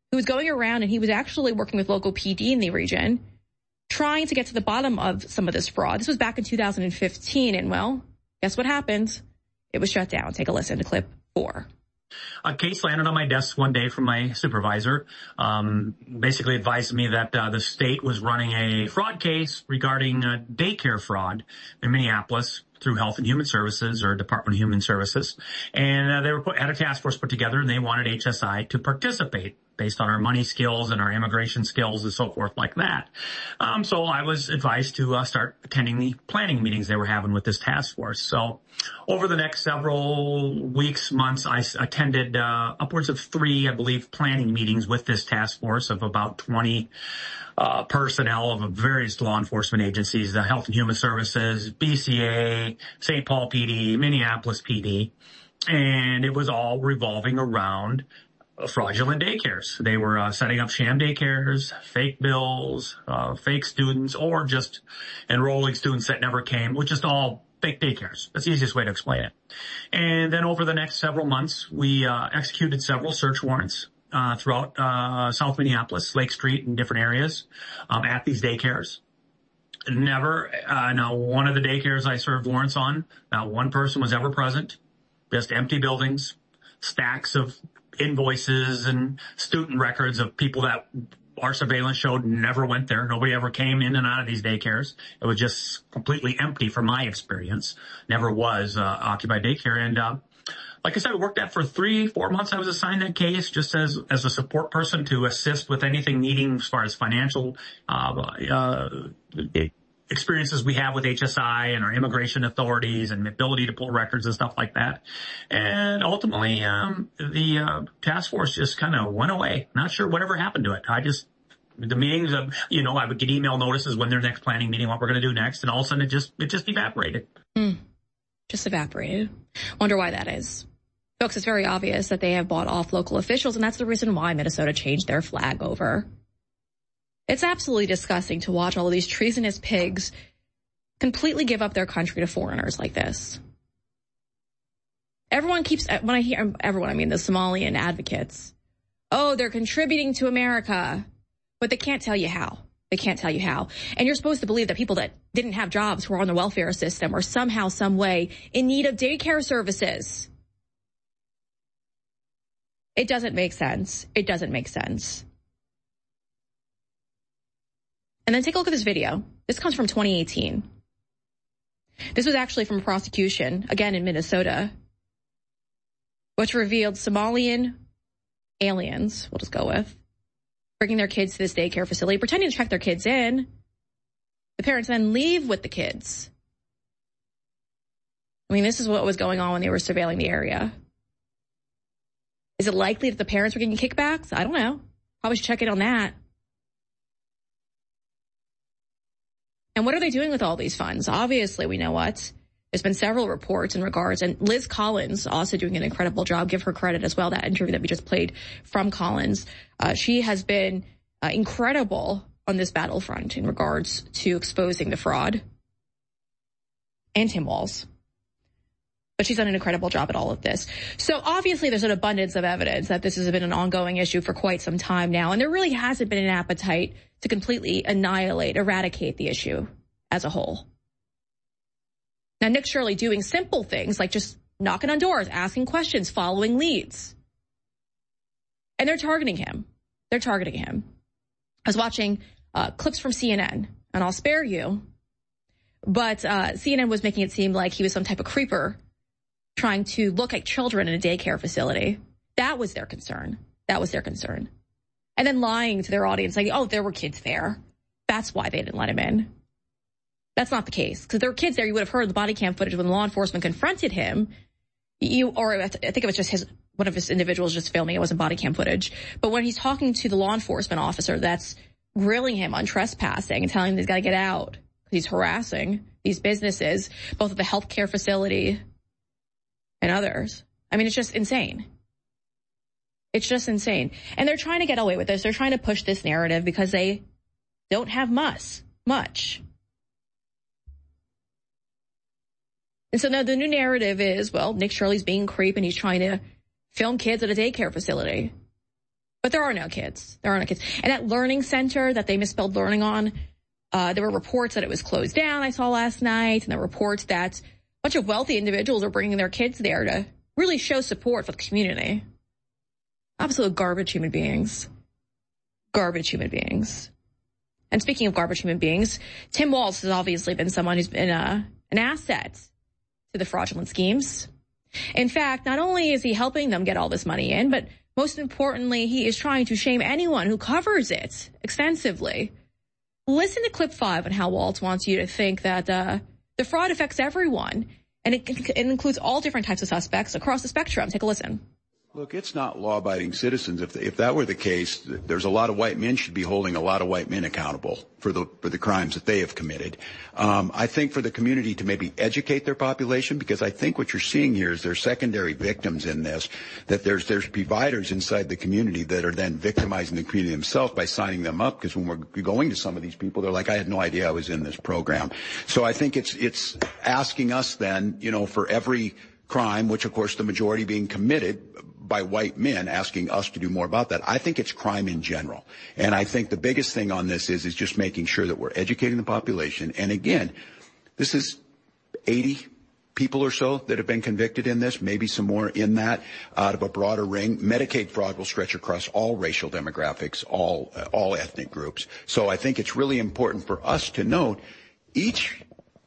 who was going around and he was actually working with local PD in the region, trying to get to the bottom of some of this fraud. This was back in 2015, and well, guess what happened? It was shut down. Take a listen to clip 4. A case landed on my desk one day from my supervisor, basically advised me that the state was running a fraud case regarding daycare fraud in Minneapolis through Health and Human Services or Department of Human Services. And they had a task force put together, and they wanted HSI to participate based on our money skills and our immigration skills and so forth like that. So I was advised to start attending the planning meetings they were having with this task force. So over the next several weeks, months, I attended upwards of 3, I believe, planning meetings with this task force of about 20 personnel of various law enforcement agencies, the Health and Human Services, BCA, St. Paul PD, Minneapolis PD, and it was all revolving around fraudulent daycares. They were setting up sham daycares, fake bills, fake students, or just enrolling students that never came, which is all fake daycares. That's the easiest way to explain it. And then over the next several months, we executed several search warrants throughout South Minneapolis, Lake Street, and different areas at these daycares. Never, not one of the daycares I served warrants on, not one person was ever present. Just empty buildings, stacks of invoices and student records of people that our surveillance showed never went there. Nobody ever came in and out of these daycares. It was just completely empty from my experience. Never was occupied daycare. And like I said, I worked that for 3-4 months. I was assigned that case just as a support person to assist with anything needing as far as financial experiences we have with HSI and our immigration authorities and ability to pull records and stuff like that. And ultimately, the task force just kind of went away. Not sure whatever happened to it. The meetings of, I would get email notices when their next planning meeting, what we're going to do next. And all of a sudden it just evaporated. Just evaporated. Wonder why that is. Folks, it's very obvious that they have bought off local officials, and that's the reason why Minnesota changed their flag over. It's absolutely disgusting to watch all of these treasonous pigs completely give up their country to foreigners like this. Everyone keeps, when I hear everyone, I mean the Somalian advocates. Oh, they're contributing to America, but they can't tell you how. They can't tell you how. And you're supposed to believe that people that didn't have jobs who are on the welfare system are somehow, some way in need of daycare services. It doesn't make sense. It doesn't make sense. And then take a look at this video. This comes from 2018. This was actually from a prosecution, again in Minnesota, which revealed Somalian aliens, we'll just go with, bringing their kids to this daycare facility, pretending to check their kids in. The parents then leave with the kids. I mean, this is what was going on when they were surveilling the area. Is it likely that the parents were getting kickbacks? I don't know. Probably should check in on that. And what are they doing with all these funds? Obviously, we know what. There's been several reports in regards, and Liz Collins also doing an incredible job. Give her credit as well. That interview that we just played from Collins. She has been incredible on this battlefront in regards to exposing the fraud. And Tim Walz. But she's done an incredible job at all of this. So obviously there's an abundance of evidence that this has been an ongoing issue for quite some time now. And there really hasn't been an appetite to completely eradicate the issue as a whole. Now, Nick Shirley doing simple things like just knocking on doors, asking questions, following leads. And they're targeting him. They're targeting him. I was watching clips from CNN, and I'll spare you. But CNN was making it seem like he was some type of creeper trying to look at children in a daycare facility. That was their concern. That was their concern. And then lying to their audience, like, oh, there were kids there. That's why they didn't let him in. That's not the case. Because there were kids there. You would have heard the body cam footage when law enforcement confronted him. Or I think it was just one of his individuals just filming. It wasn't body cam footage. But when he's talking to the law enforcement officer that's grilling him on trespassing and telling him he's got to get out because he's harassing these businesses, both at the healthcare facility and others. I mean, it's just insane. It's just insane. And they're trying to get away with this. They're trying to push this narrative because they don't have much. And so now the new narrative is, well, Nick Shirley's being a creep and he's trying to film kids at a daycare facility. But there are no kids. There are no kids. And that learning center that they misspelled learning on, there were reports that it was closed down, I saw last night, and there were reports that a bunch of wealthy individuals are bringing their kids there to really show support for the community. Absolute garbage human beings. Garbage human beings. And speaking of garbage human beings, Tim Walz has obviously been someone who's been an asset to the fraudulent schemes. In fact, not only is he helping them get all this money in, but most importantly, he is trying to shame anyone who covers it extensively. Listen to clip 5 on how Walz wants you to think that the fraud affects everyone, and it includes all different types of suspects across the spectrum. Take a listen. Look, it's not law-abiding citizens. If that were the case, there's a lot of white men should be holding a lot of white men accountable for the crimes that they have committed. I think for the community to maybe educate their population, because I think what you're seeing here is there's secondary victims in this, that there's providers inside the community that are then victimizing the community themselves by signing them up, because when we're going to some of these people, they're like, I had no idea I was in this program. So I think it's asking us then, you know, for every crime, which of course the majority being committed by white men, asking us to do more about that. I think it's crime in general. And I think the biggest thing on this is just making sure that we're educating the population. And again, this is 80 people or so that have been convicted in this, maybe some more in that, out of a broader ring. Medicaid fraud will stretch across all racial demographics, all ethnic groups. So I think it's really important for us to note each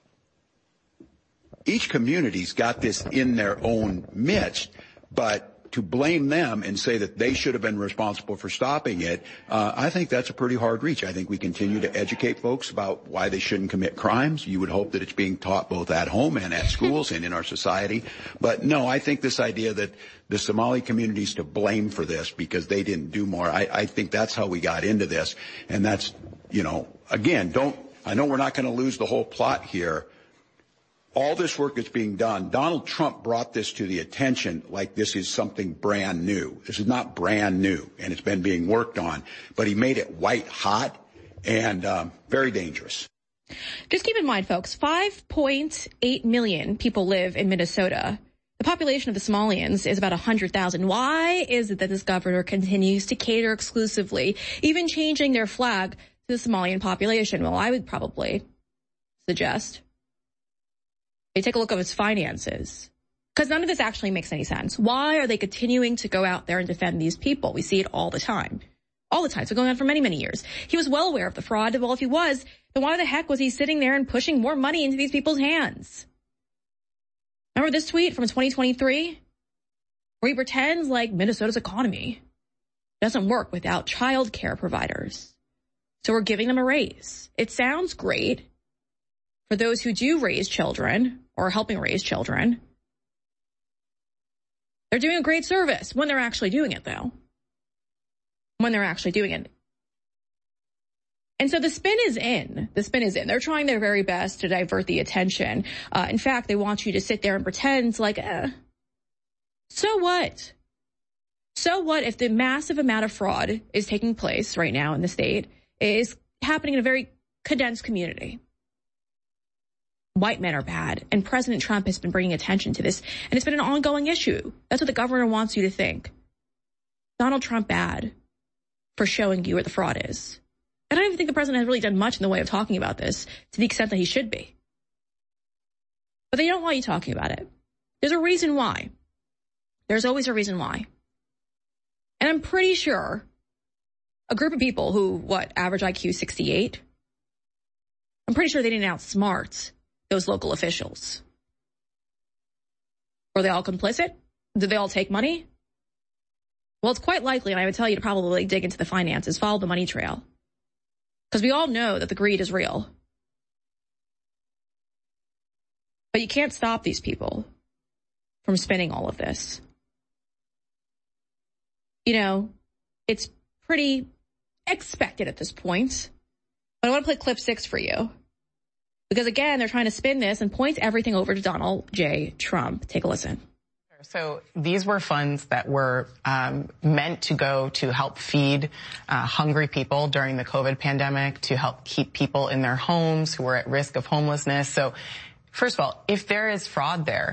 community's got this in their own midst, but to blame them and say that they should have been responsible for stopping it, I think that's a pretty hard reach. I think we continue to educate folks about why they shouldn't commit crimes. You would hope that it's being taught both at home and at schools and in our society. But no, I think this idea that the Somali community's to blame for this because they didn't do more, I think that's how we got into this. And that's, you know, again, I know we're not going to lose the whole plot here. All this work that's being done, Donald Trump brought this to the attention like this is something brand new. This is not brand new, and it's been being worked on. But he made it white hot and very dangerous. Just keep in mind, folks, 5.8 million people live in Minnesota. The population of the Somalians is about 100,000. Why is it that this governor continues to cater exclusively, even changing their flag to the Somalian population? Well, I would probably suggest they take a look at his finances, because none of this actually makes any sense. Why are they continuing to go out there and defend these people? We see it all the time. All the time. It's been going on for many, many years. He was well aware of the fraud. Well, if he was, then why the heck was he sitting there and pushing more money into these people's hands? Remember this tweet from 2023? Where he pretends like Minnesota's economy doesn't work without child care providers. So we're giving them a raise. It sounds great for those who do raise children or are helping raise children. They're doing a great service when they're actually doing it, though. When they're actually doing it. And so the spin is in. The spin is in. They're trying their very best to divert the attention. In fact, they want you to sit there and pretend like, so what? So what if the massive amount of fraud is taking place right now in the state is happening in a very condensed community? White men are bad, and President Trump has been bringing attention to this, and it's been an ongoing issue. That's what the governor wants you to think. Donald Trump bad for showing you where the fraud is. I don't even think the president has really done much in the way of talking about this to the extent that he should be. But they don't want you talking about it. There's a reason why. There's always a reason why. And I'm pretty sure a group of people who, average IQ 68, I'm pretty sure they didn't outsmart those local officials. Were they all complicit? Did they all take money? Well, it's quite likely, and I would tell you to probably dig into the finances, follow the money trail. Because we all know that the greed is real. But you can't stop these people from spinning all of this. You know, it's pretty expected at this point. But I want to play clip 6 for you. Because, again, they're trying to spin this and point everything over to Donald J. Trump. Take a listen. So these were funds that were meant to go to help feed hungry people during the COVID pandemic, to help keep people in their homes who were at risk of homelessness. So, first of all, if there is fraud there,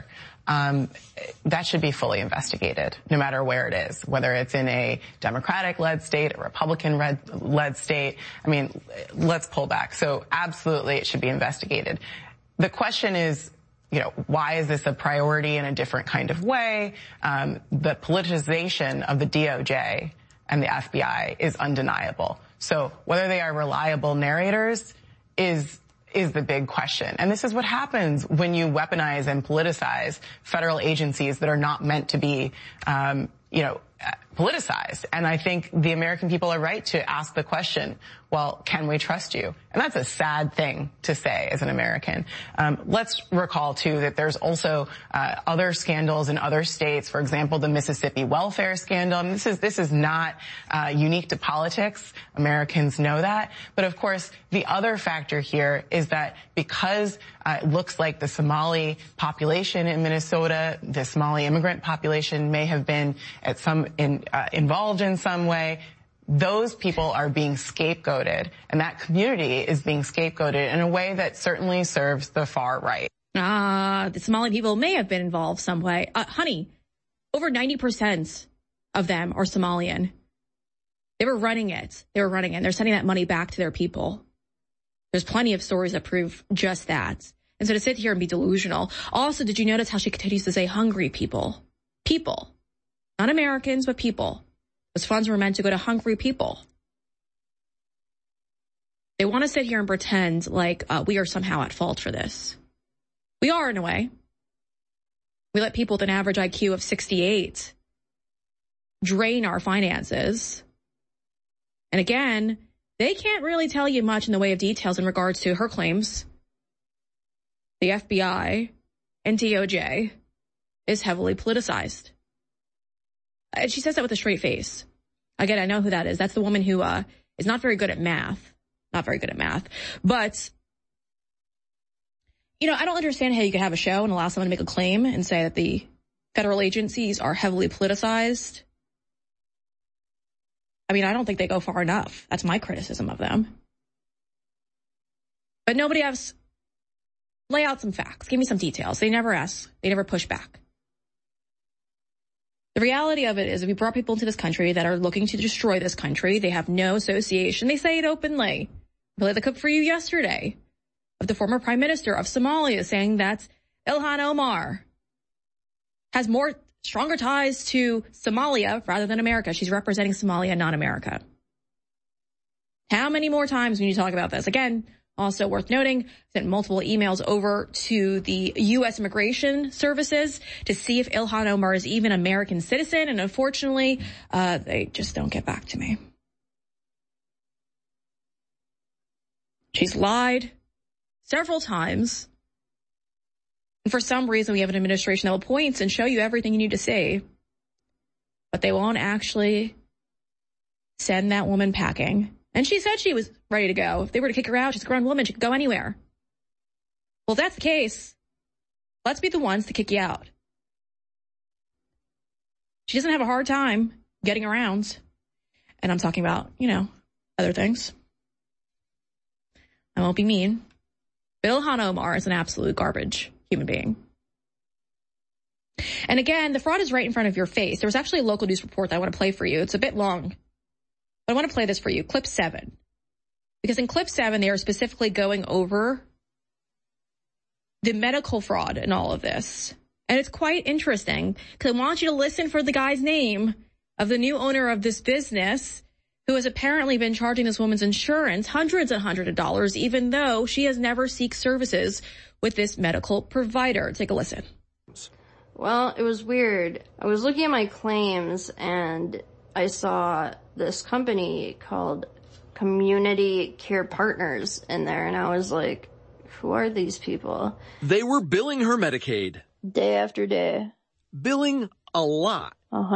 that should be fully investigated, no matter where it is, whether it's in a Democratic-led state, a Republican-led state. I mean, let's pull back. So absolutely it should be investigated. The question is, why is this a priority in a different kind of way? The politicization of the DOJ and the FBI is undeniable. So whether they are reliable narrators is the big question. And this is what happens when you weaponize and politicize federal agencies that are not meant to be, politicized. And I think the American people are right to ask the question, well, can we trust you? And that's a sad thing to say as an American. Let's recall, too, that there's also other scandals in other states. For example, the Mississippi welfare scandal. And this is not unique to politics. Americans know that. But, of course, the other factor here is that because it looks like the Somali population in Minnesota, the Somali immigrant population may have been involved in some way, those people are being scapegoated, and that community is being scapegoated in a way that certainly serves the far right. The Somali people may have been involved some way. Honey, over 90% of them are Somalian. They were running it. They're sending that money back to their people. There's plenty of stories that prove just that. And so to sit here and be delusional. Also, did you notice how she continues to say hungry people? People. Not Americans, but people. Those funds were meant to go to hungry people. They want to sit here and pretend like we are somehow at fault for this. We are, in a way. We let people with an average IQ of 68 drain our finances. And again, they can't really tell you much in the way of details in regards to her claims. The FBI and DOJ is heavily politicized. And she says that with a straight face. Again, I know who that is. That's the woman who is not very good at math. Not very good at math. But, I don't understand how you could have a show and allow someone to make a claim and say that the federal agencies are heavily politicized. I mean, I don't think they go far enough. That's my criticism of them. But nobody else. Lay out some facts. Give me some details. They never ask. They never push back. The reality of it is, if we brought people into this country that are looking to destroy this country, they have no association. They say it openly. I played the clip for you yesterday of the former prime minister of Somalia saying that Ilhan Omar has stronger ties to Somalia rather than America. She's representing Somalia, not America. How many more times when you talk about this? Again, also worth noting, sent multiple emails over to the U.S. Immigration Services to see if Ilhan Omar is even an American citizen, and unfortunately, they just don't get back to me. She's lied several times, and for some reason, we have an administration that will point and show you everything you need to say, but they won't actually send that woman packing. And she said she was ready to go. If they were to kick her out, she's a grown woman. She could go anywhere. Well, if that's the case, let's be the ones to kick you out. She doesn't have a hard time getting around. And I'm talking about, other things. I won't be mean. Ilhan Omar is an absolute garbage human being. And again, the fraud is right in front of your face. There was actually a local news report that I want to play for you. It's a bit long. I want to play this for you, clip 7. Because in clip 7, they are specifically going over the medical fraud in all of this. And it's quite interesting because I want you to listen for the guy's name of the new owner of this business who has apparently been charging this woman's insurance hundreds and hundreds of dollars, even though she has never sought services with this medical provider. Take a listen. Well, it was weird. I was looking at my claims and I saw this company called Community Care Partners in there, and I was like, who are these people? They were billing her Medicaid. Day after day. Billing a lot.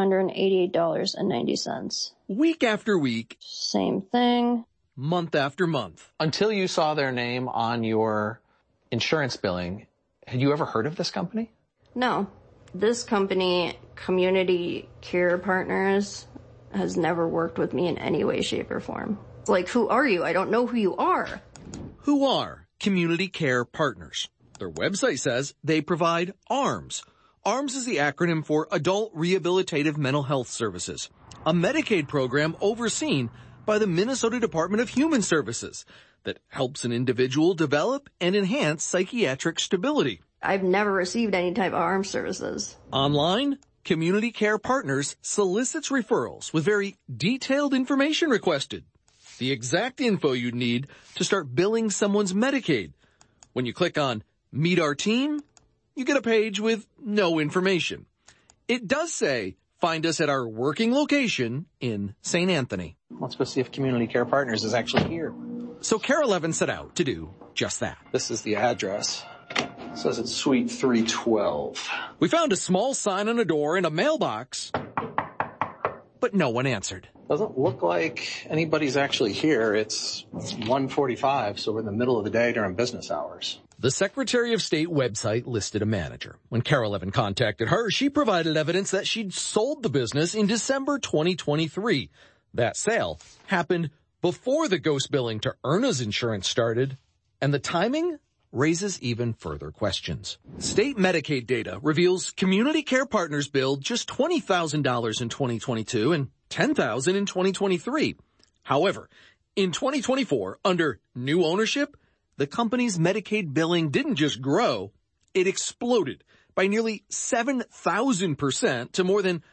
$188.90. Week after week. Same thing. Month after month. Until you saw their name on your insurance billing, had you ever heard of this company? No. This company, Community Care Partners, has never worked with me in any way, shape, or form. Like, who are you? I don't know who you are. Who are Community Care Partners? Their website says they provide arms, ARMS is the acronym for Adult Rehabilitative Mental Health Services, a Medicaid program overseen by the Minnesota Department of Human Services that helps an individual develop and enhance psychiatric stability. I've never received any type of ARMS services. Online, Community Care Partners solicits referrals with very detailed information requested. The exact info you'd need to start billing someone's Medicaid. When you click on Meet Our Team, you get a page with no information. It does say, find us at our working location in St. Anthony. Let's go see if Community Care Partners is actually here. So Care 11 set out to do just that. This is the address. It says it's Suite 312. We found a small sign on a door and a mailbox, but no one answered. Doesn't look like anybody's actually here. It's 1:45, so we're in the middle of the day during business hours. The Secretary of State website listed a manager. When Care 11 contacted her, she provided evidence that she'd sold the business in December 2023. That sale happened before the ghost billing to Erna's insurance started, and the timing raises even further questions. State Medicaid data reveals Community Care Partners billed just $20,000 in 2022 and $10,000 in 2023. However, in 2024, under new ownership, the company's Medicaid billing didn't just grow, it exploded by nearly 7,000% to more than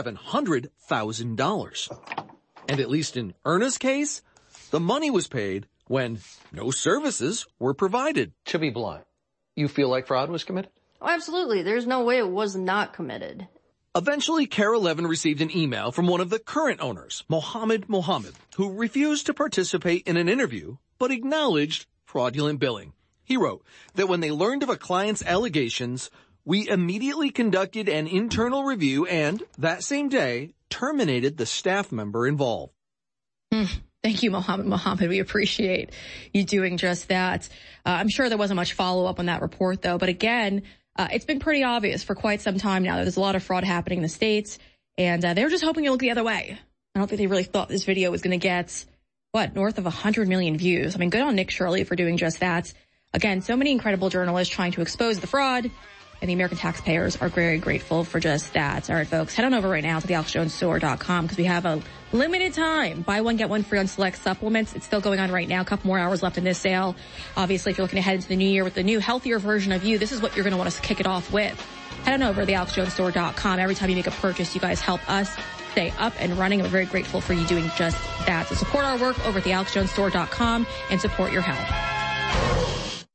$700,000. And at least in Erna's case, the money was paid when no services were provided. To be blunt, you feel like fraud was committed? Oh, absolutely. There's no way it was not committed. Eventually, Care 11 received an email from one of the current owners, Mohammed, who refused to participate in an interview, but acknowledged fraudulent billing. He wrote that when they learned of a client's allegations, we immediately conducted an internal review and, that same day, terminated the staff member involved. Thank you, Mohammed. We appreciate you doing just that. I'm sure there wasn't much follow-up on that report, though. But again, it's been pretty obvious for quite some time now that there's a lot of fraud happening in the States, and they were just hoping it would look the other way. I don't think they really thought this video was going to get, north of 100 million views. I mean, good on Nick Shirley for doing just that. Again, so many incredible journalists trying to expose the fraud, and the American taxpayers are very grateful for just that. All right, folks, head on over right now to thealexjonesstore.com because we have a limited time. Buy one, get one free on select supplements. It's still going on right now. A couple more hours left in this sale. Obviously, if you're looking to head into the new year with the new, healthier version of you, this is what you're going to want to kick it off with. Head on over to thealexjonesstore.com. Every time you make a purchase, you guys help us stay up and running. I'm very grateful for you doing just that. So support our work over at thealexjonesstore.com and support your health.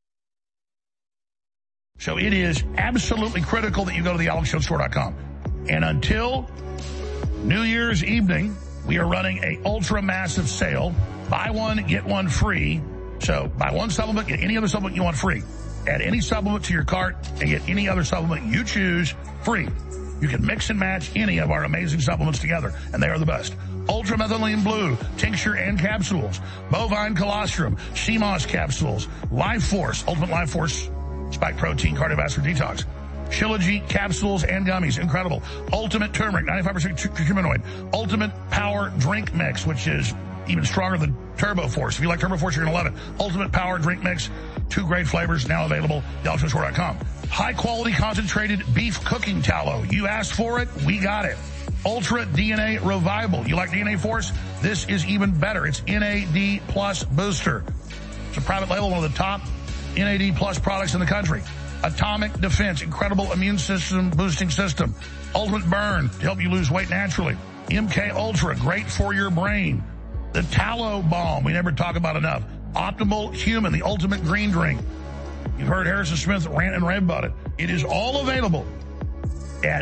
So it is absolutely critical that you go to thealexjonesstore.com. And until New Year's evening, we are running a ultra massive sale. Buy one, get one free. So buy one supplement, get any other supplement you want free. Add any supplement to your cart and get any other supplement you choose free. You can mix and match any of our amazing supplements together, and they are the best. Ultramethylene Blue, tincture and capsules. Bovine Colostrum, CMOS capsules. Life Force, Ultimate Life Force, spike protein, cardiovascular detox. Shilajit capsules and gummies, incredible. Ultimate Turmeric, 95% curcuminoid. Ultimate Power Drink Mix, which is even stronger than Turbo Force. If you like Turbo Force, you're going to love it. Ultimate Power Drink Mix, 2 great flavors, now available at thealexjonesstore.com. High-quality concentrated beef cooking tallow. You asked for it, we got it. Ultra DNA Revival. You like DNA Force? This is even better. It's NAD Plus Booster. It's a private label, one of the top NAD Plus products in the country. Atomic Defense, incredible immune system boosting system. Ultimate Burn, to help you lose weight naturally. MK Ultra, great for your brain. The Tallow Balm, we never talk about enough. Optimal Human, the ultimate green drink. You've heard Harrison Smith rant and rave about it. It is all available at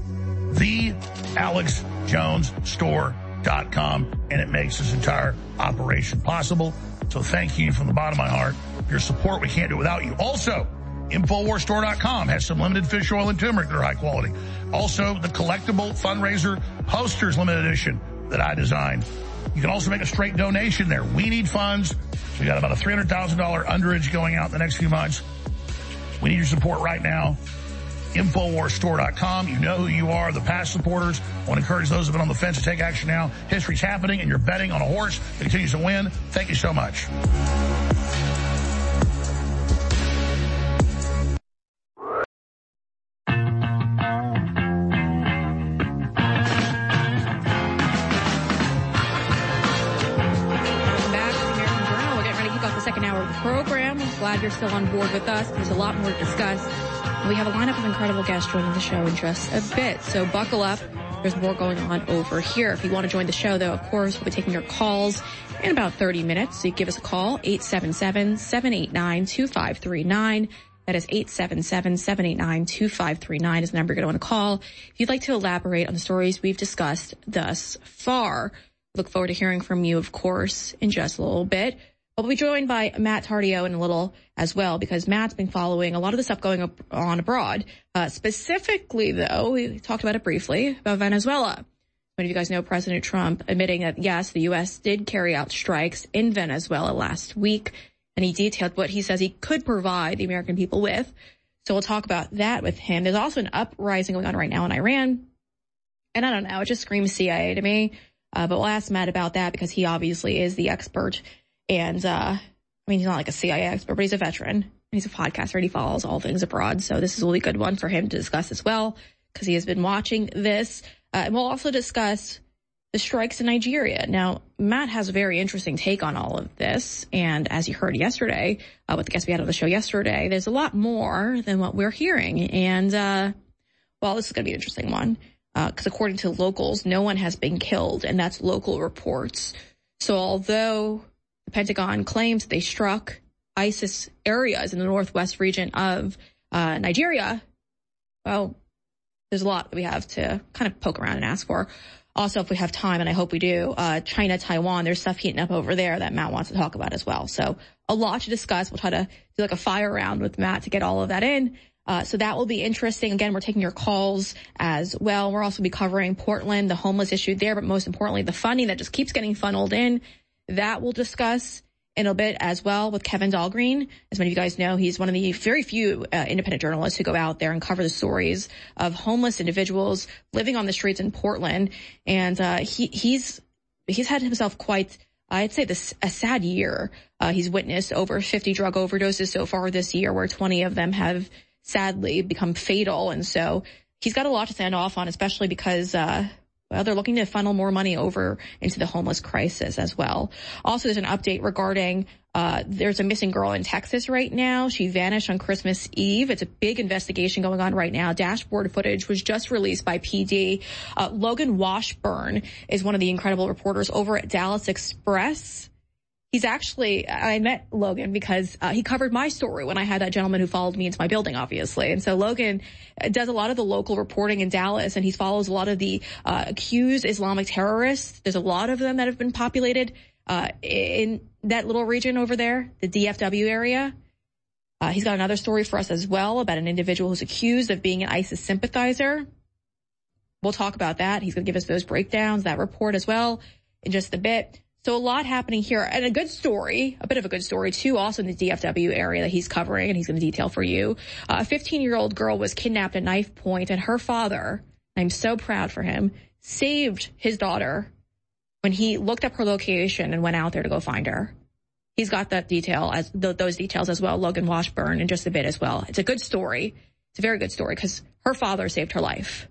thealexjonesstore.com, and it makes this entire operation possible. So thank you from the bottom of my heart. Your support, we can't do without you. Also, InfoWarsStore.com has some limited fish oil and turmeric that are high quality. Also, the collectible fundraiser posters limited edition that I designed. You can also make a straight donation there. We need funds. So we got about a $300,000 underage going out in the next few months. We need your support right now. InfoWarsStore.com. You know who you are, the past supporters. I want to encourage those who have been on the fence to take action now. History's happening, and you're betting on a horse that continues to win. Thank you so much. second hour of the program. I'm glad you're still on board with us. There's a lot more to discuss. We have a lineup of incredible guests joining the show in just a bit, so buckle up. There's more going on over here. If you want to join the show, though, of course, we'll be taking your calls in about 30 minutes. So you give us a call, 877-789-2539. That is 877-789-2539 is the number you're going to want to call. If you'd like to elaborate on the stories we've discussed thus far, look forward to hearing from you, of course, in just a little bit. We'll be joined by Matt Tardio in a little as well, because Matt's been following a lot of the stuff going on abroad. Specifically, though, we talked about it briefly, about Venezuela. Many of you guys know President Trump admitting that, yes, the U.S. did carry out strikes in Venezuela last week, and he detailed what he says he could provide the American people with. So we'll talk about that with him. There's also an uprising going on right now in Iran. And I don't know, it just screams CIA to me. But we'll ask Matt about that, because he obviously is the expert. And, I mean, he's not like a CIA expert, but he's a veteran. And he's a podcaster, and he follows all things abroad. So this is a really good one for him to discuss as well, because he has been watching this. And we'll also discuss the strikes in Nigeria. Now, Matt has a very interesting take on all of this. And as you heard yesterday, with the guest we had on the show yesterday, there's a lot more than what we're hearing. And, well, this is going to be an interesting one. Because according to locals, no one has been killed, and that's local reports. So although the Pentagon claims they struck ISIS areas in the northwest region of Nigeria, well, there's a lot that we have to kind of poke around and ask for. Also, if we have time, and I hope we do, China, Taiwan, there's stuff heating up over there that Matt wants to talk about as well. So a lot to discuss. We'll try to do like a fire round with Matt to get all of that in. So that will be interesting. Again, we're taking your calls as well. We're also be covering Portland, the homeless issue there, but most importantly, the funding that just keeps getting funneled in. That we'll discuss in a bit as well with Kevin Dahlgreen. As many of you guys know, he's one of the very few independent journalists who go out there and cover the stories of homeless individuals living on the streets in Portland. And he's had himself quite, I'd say, a sad year. He's witnessed over 50 drug overdoses so far this year, where 20 of them have sadly become fatal. And so he's got a lot to stand off on, especially because well, they're looking to funnel more money over into the homeless crisis as well. Also, there's an update regarding there's a missing girl in Texas right now. She vanished on Christmas Eve. It's a big investigation going on right now. Dashboard footage was just released by PD. Logan Washburn is one of the incredible reporters over at Dallas Express. He's actually, I met Logan because he covered my story when I had that gentleman who followed me into my building, obviously. And so Logan does a lot of the local reporting in Dallas, and he follows a lot of the accused Islamic terrorists. There's a lot of them that have been populated in that little region over there, the DFW area. He's got another story for us as well about an individual who's accused of being an ISIS sympathizer. We'll talk about that. He's going to give us those breakdowns, that report as well, in just a bit. So a lot happening here, and a good story, a bit of a good story too, also in the DFW area that he's covering, and he's going to detail for you. A 15-year-old girl was kidnapped at knife point, and her father, I'm so proud for him, saved his daughter when he looked up her location and went out there to go find her. He's got that detail, those details as well, Logan Washburn, in just a bit as well. It's a good story. It's a very good story because her father saved her life.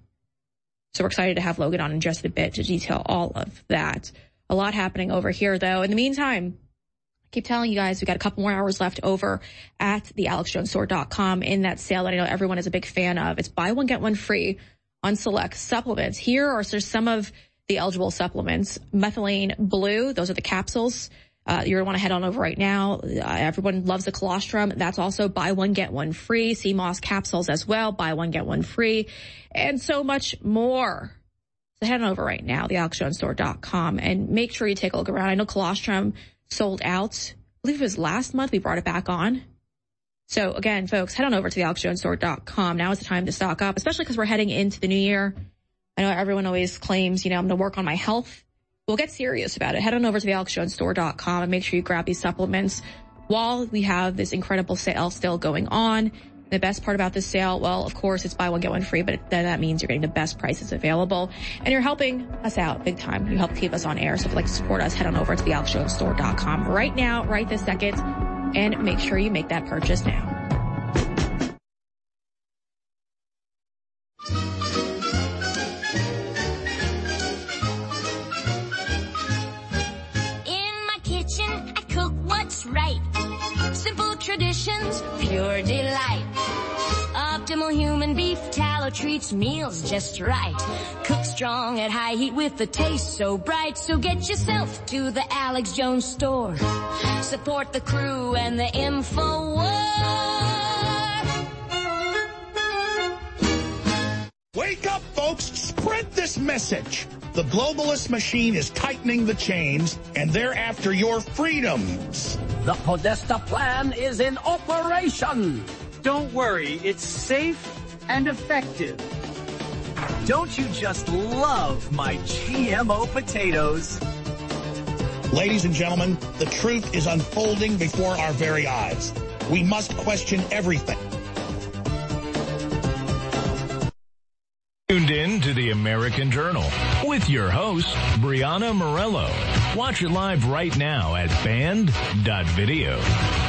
So we're excited to have Logan on in just a bit to detail all of that. A lot happening over here, though. In the meantime, I keep telling you guys, we got a couple more hours left over at the AlexJonesStore.com in that sale that I know everyone is a big fan of. It's buy one, get one free on select supplements. Here are some of the eligible supplements. Methylene Blue, those are the capsules. You're going to want to head on over right now. Everyone loves the colostrum. That's also buy one, get one free. CMOS capsules as well. Buy one, get one free. And so much more. So head on over right now, thealexjonesstore.com, and make sure you take a look around. I know colostrum sold out. I believe it was last month. We brought it back on. So again, folks, head on over to thealexjonesstore.com. Now is the time to stock up, especially because we're heading into the new year. I know everyone always claims, I'm going to work on my health. We'll get serious about it. Head on over to thealexjonesstore.com and make sure you grab these supplements while we have this incredible sale still going on. The best part about this sale, well, of course, it's buy one, get one free, but then that means you're getting the best prices available. And you're helping us out big time. You help keep us on air. So if you'd like to support us, head on over to thealexjonesstore.com right now, right this second, and make sure you make that purchase now. In my kitchen, I cook what's right. Simple traditions, pure delight. Optimal human beef tallow treats meals just right. Cooked strong at high heat with the taste so bright. So get yourself to the Alex Jones store. Support the crew and the InfoWars. Wake up, folks. Spread this message. The globalist machine is tightening the chains, and they're after your freedoms. The Podesta plan is in operation. Don't worry, it's safe and effective. Don't you just love my GMO potatoes? Ladies and gentlemen, the truth is unfolding before our very eyes. We must question everything. Tuned in to the American Journal with your host, Brianna Morello. Watch it live right now at band.video. All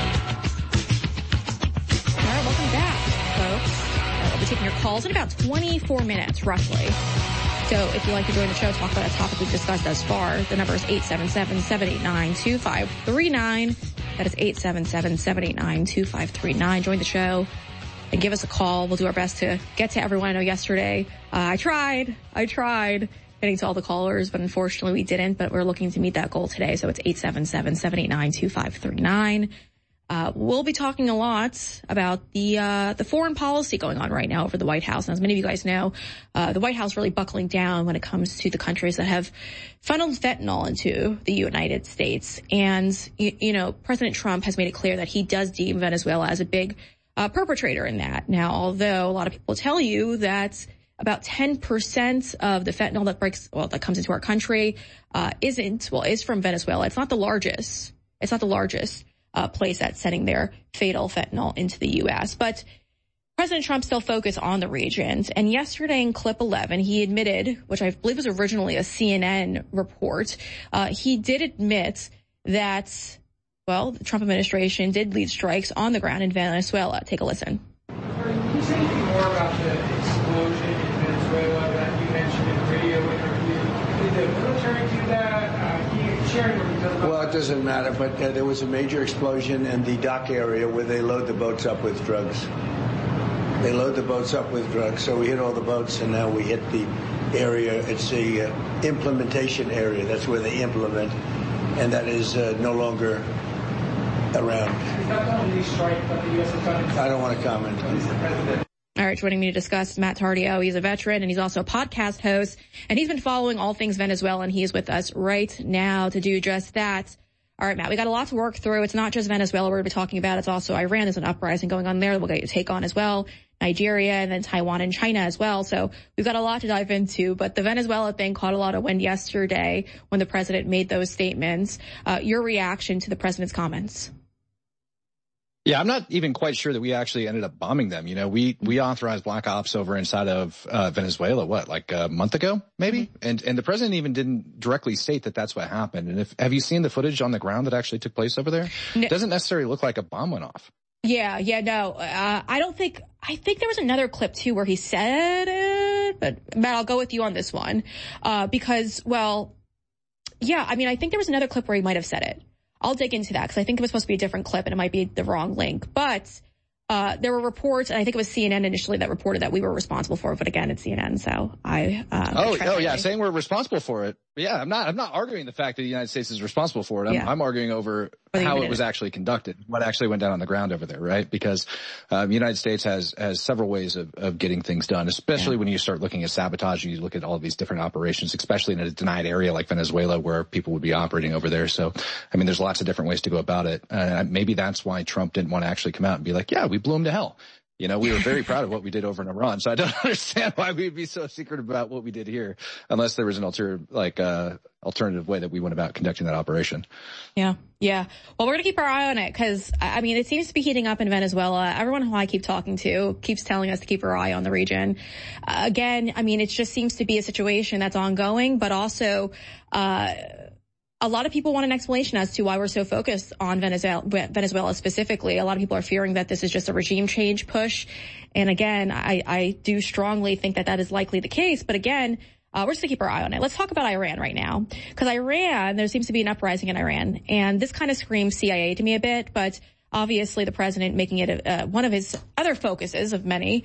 right, welcome back, folks. We'll be taking your calls in about 24 minutes, roughly. So if you'd like to join the show, talk about a topic we've discussed thus far, the number is 877-789-2539. That is 877-789-2539. Join the show and give us a call. We'll do our best to get to everyone. I know yesterday I tried getting to all the callers, but unfortunately we didn't. But we're looking to meet that goal today. So it's 877-789-2539. We'll be talking a lot about the foreign policy going on right now over the White House. And as many of you guys know, the White House really buckling down when it comes to the countries that have funneled fentanyl into the United States. And, you know, President Trump has made it clear that he does deem Venezuela as a big perpetrator in that. Now, although a lot of people tell you that about 10% of the fentanyl that comes into our country is from Venezuela. It's not the largest. Place that's sending their fatal fentanyl into the U.S. But President Trump still focused on the regions. And yesterday in clip 11, he admitted, which I believe was originally a CNN report, he did admit that, well, the Trump administration did lead strikes on the ground in Venezuela. Take a listen. Can you say anything more about the explosion in Venezuela that you mentioned in the radio interview? Did the military do that? Can you share any more details about Well, it doesn't matter, but there was a major explosion in the dock area where they load the boats up with drugs. They load the boats up with drugs, so we hit all the boats, and now we hit the area. It's the implementation area. That's where they implement, and that is no longer around. Is that the only strike that the U.S. has done? I don't want to comment on that. All right, joining me to discuss Matt Tardio. He's a veteran and he's also a podcast host, and he's been following all things Venezuela, and he is with us right now to do just that. All right, Matt, we got a lot to work through. It's not just Venezuela we're going to be talking about. It's also Iran. There's an uprising going on there that we'll get your take on as well. Nigeria, and then Taiwan and China as well. So we've got a lot to dive into, but the Venezuela thing caught a lot of wind yesterday when the president made those statements. Your reaction to the president's comments? Yeah, I'm not even quite sure that we actually ended up bombing them. You know, we authorized black ops over inside of Venezuela, like a month ago, maybe? Mm-hmm. And the president even didn't directly state that that's what happened. And have you seen the footage on the ground that actually took place over there? No. It doesn't necessarily look like a bomb went off. Yeah, no. I think there was another clip too where he said it, but Matt, I'll go with you on this one. Because, well, yeah, I mean, I think there was another clip where he might have said it. I'll dig into that because I think it was supposed to be a different clip and it might be the wrong link. But there were reports, and I think it was CNN initially that reported that we were responsible for it. But again, it's CNN, so I. Yeah, saying we're responsible for it. Yeah, I'm not arguing the fact that the United States is responsible for it. I'm arguing over how it was actually conducted, what actually went down on the ground over there, right? Because the United States has several ways of getting things done, especially when you start looking at sabotage and you look at all of these different operations, especially in a denied area like Venezuela where people would be operating over there. So, I mean, there's lots of different ways to go about it. Maybe that's why Trump didn't want to actually come out and be like, yeah, we blew him to hell. You know, we were very proud of what we did over in Iran. So I don't understand why we'd be so secretive about what we did here, unless there was an alternative way that we went about conducting that operation. Yeah. Well, we're going to keep our eye on it because, I mean, it seems to be heating up in Venezuela. Everyone who I keep talking to keeps telling us to keep our eye on the region. Again, I mean, it just seems to be a situation that's ongoing, but also, a lot of people want an explanation as to why we're so focused on Venezuela specifically. A lot of people are fearing that this is just a regime change push. And again, I do strongly think that is likely the case. But again, we're just going to keep our eye on it. Let's talk about Iran right now. Because Iran, there seems to be an uprising in Iran. And this kind of screams CIA to me a bit. But obviously the president making it one of his other focuses of many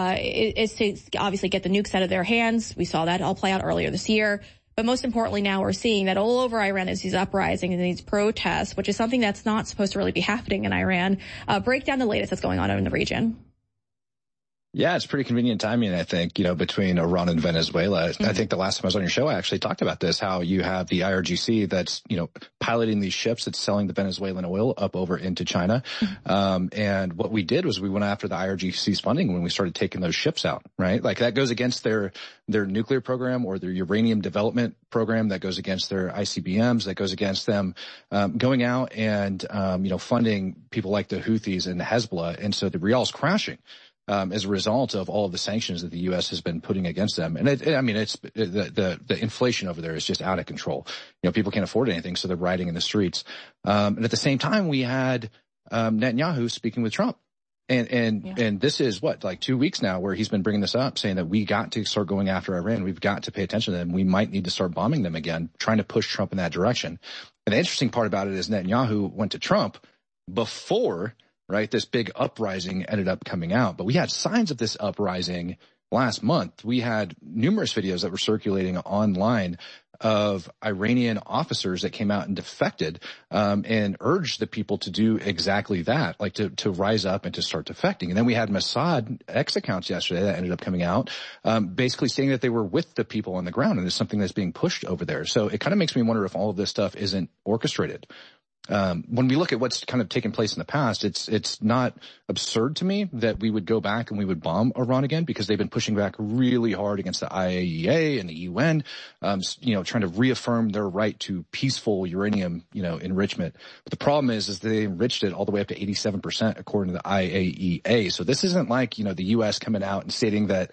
is to obviously get the nukes out of their hands. We saw that all play out earlier this year. But most importantly, now we're seeing that all over Iran is these uprisings and these protests, which is something that's not supposed to really be happening in Iran. Break down the latest that's going on in the region. Yeah, it's pretty convenient timing, I think, between Iran and Venezuela. I think the last time I was on your show, I actually talked about this, how you have the IRGC that's, piloting these ships that's selling the Venezuelan oil up over into China. And what we did was we went after the IRGC's funding when we started taking those ships out, right? Like that goes against their nuclear program or their uranium development program, that goes against their ICBMs, that goes against them, going out and, funding people like the Houthis and the Hezbollah. And so the rial's crashing. As a result of all of the sanctions that the U.S. has been putting against them. And it's the inflation over there is just out of control. People can't afford anything, so they're rioting in the streets. And at the same time, we had Netanyahu speaking with Trump. And this is like 2 weeks now where he's been bringing this up, saying that we got to start going after Iran. We've got to pay attention to them. We might need to start bombing them again, trying to push Trump in that direction. And the interesting part about it is Netanyahu went to Trump before this big uprising ended up coming out. But we had signs of this uprising last month. We had numerous videos that were circulating online of Iranian officers that came out and defected, and urged the people to do exactly that, like to rise up and to start defecting. And then we had Mossad X accounts yesterday that ended up coming out, basically saying that they were with the people on the ground, and it's something that's being pushed over there. So it kind of makes me wonder if all of this stuff isn't orchestrated. When we look at what's kind of taken place in the past, it's not absurd to me that we would go back and we would bomb Iran again, because they've been pushing back really hard against the IAEA and the UN, trying to reaffirm their right to peaceful uranium, enrichment. But the problem is they enriched it all the way up to 87% according to the IAEA. So this isn't like, the U.S. coming out and stating that,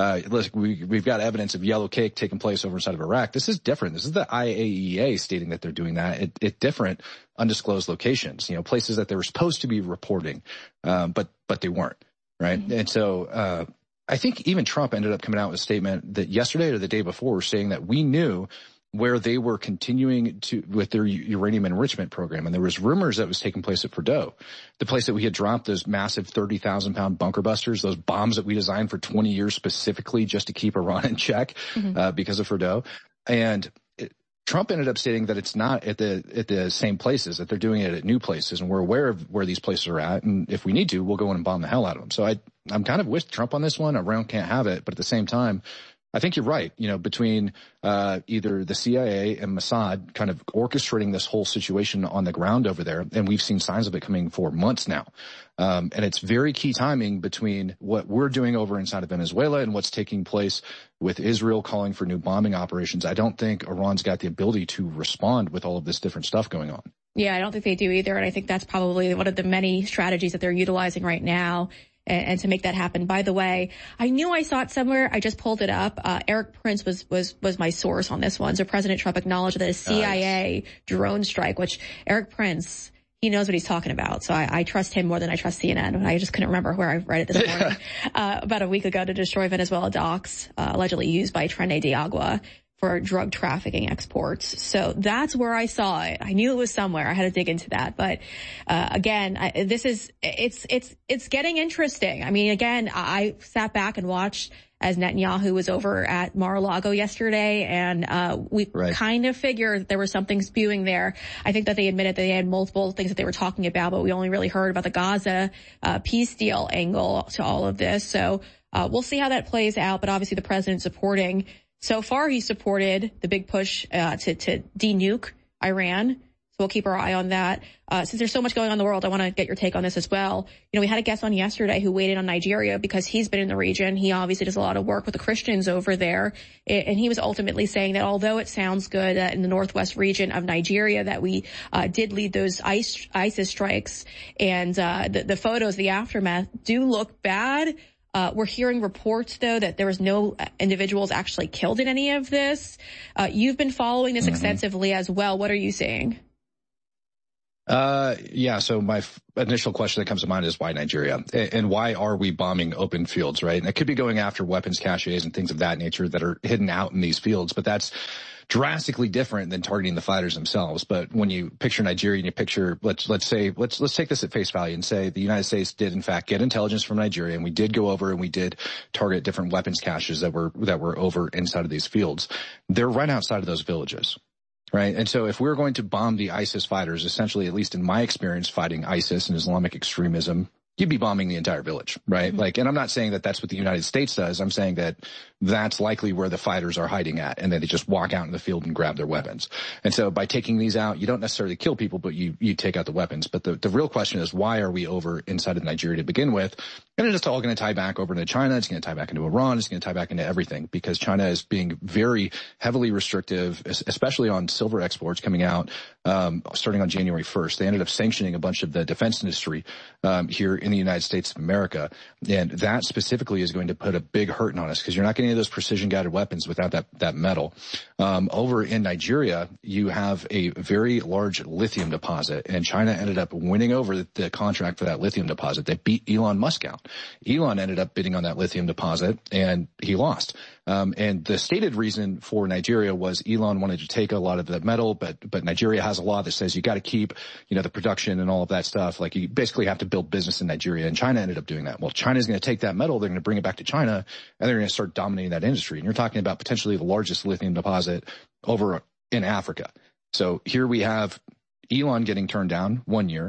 we've got evidence of yellow cake taking place over inside of Iraq. This is different. This is the IAEA stating that they're doing that. It's different. Undisclosed locations, places that they were supposed to be reporting, but they weren't, right? Mm-hmm. And so I think even Trump ended up coming out with a statement that yesterday or the day before saying that we knew where they were continuing with their uranium enrichment program. And there was rumors that was taking place at Fordow, the place that we had dropped those massive 30,000-pound bunker busters, those bombs that we designed for 20 years specifically just to keep Iran in check, because of Fordow. And Trump ended up stating that it's not at the same places, that they're doing it at new places, and we're aware of where these places are at, and if we need to, we'll go in and bomb the hell out of them. So I'm kind of with Trump on this one. Iran can't have it, but at the same time, I think you're right. Between either the CIA and Mossad kind of orchestrating this whole situation on the ground over there, and we've seen signs of it coming for months now. And it's very key timing between what we're doing over inside of Venezuela and what's taking place with Israel calling for new bombing operations. I don't think Iran's got the ability to respond with all of this different stuff going on. Yeah, I don't think they do either. And I think that's probably one of the many strategies that they're utilizing right now. And to make that happen. By the way, I knew I saw it somewhere. I just pulled it up. Eric Prince was my source on this one. So President Trump acknowledged that a CIA drone strike, which Eric Prince, he knows what he's talking about. So I trust him more than I trust CNN. I just couldn't remember where I read it this morning. About a week ago, to destroy Venezuela docks, allegedly used by Trinidad de Agua for drug trafficking exports. So that's where I saw it. I knew it was somewhere. I had to dig into that. But, again, it's getting interesting. I mean, again, I sat back and watched as Netanyahu was over at Mar-a-Lago yesterday, and we kind of figured there was something spewing there. I think that they admitted that they had multiple things that they were talking about, but we only really heard about the Gaza peace deal angle to all of this. So we'll see how that plays out. But obviously the president's supporting. So far, he supported the big push to de-nuke Iran. So we'll keep our eye on that. Since there's so much going on in the world, I want to get your take on this as well. We had a guest on yesterday who weighed in on Nigeria because he's been in the region. He obviously does a lot of work with the Christians over there. And he was ultimately saying that although it sounds good in the northwest region of Nigeria that we did lead those ISIS strikes, and the photos, the aftermath, do look bad. We're hearing reports, though, that there was no individuals actually killed in any of this. You've been following this extensively as well. What are you seeing? Yeah. So my initial question that comes to mind is why Nigeria, and why are we bombing open fields, right? And it could be going after weapons caches and things of that nature that are hidden out in these fields, but that's drastically different than targeting the fighters themselves. But when you picture Nigeria and you picture, let's take this at face value and say the United States did in fact get intelligence from Nigeria, and we did go over and we did target different weapons caches that were over inside of these fields. They're right outside of those villages. Right. And so if we're going to bomb the ISIS fighters, essentially, at least in my experience fighting ISIS and Islamic extremism, you'd be bombing the entire village, right? Mm-hmm. And I'm not saying that that's what the United States does. I'm saying that that's likely where the fighters are hiding at, and then they just walk out in the field and grab their weapons. And so by taking these out, you don't necessarily kill people, but you take out the weapons. But the real question is, why are we over inside of Nigeria to begin with? And it's all going to tie back over into China. It's going to tie back into Iran. It's going to tie back into everything, because China is being very heavily restrictive, especially on silver exports coming out, starting on January 1st. They ended up sanctioning a bunch of the defense industry, here in the United States of America. And that specifically is going to put a big hurting on us, because you're not getting any of those precision guided weapons without that metal. Over in Nigeria, you have a very large lithium deposit, and China ended up winning over the contract for that lithium deposit. They beat Elon Musk out. Elon ended up bidding on that lithium deposit, and he lost. And the stated reason for Nigeria was Elon wanted to take a lot of that metal, but Nigeria has a law that says you got to keep, the production and all of that stuff. Like, you basically have to build business in Nigeria, and China ended up doing that. Well, China's going to take that metal, they're going to bring it back to China, and they're going to start dominating that industry. And you're talking about potentially the largest lithium deposit over in Africa. So here we have Elon getting turned down 1 year.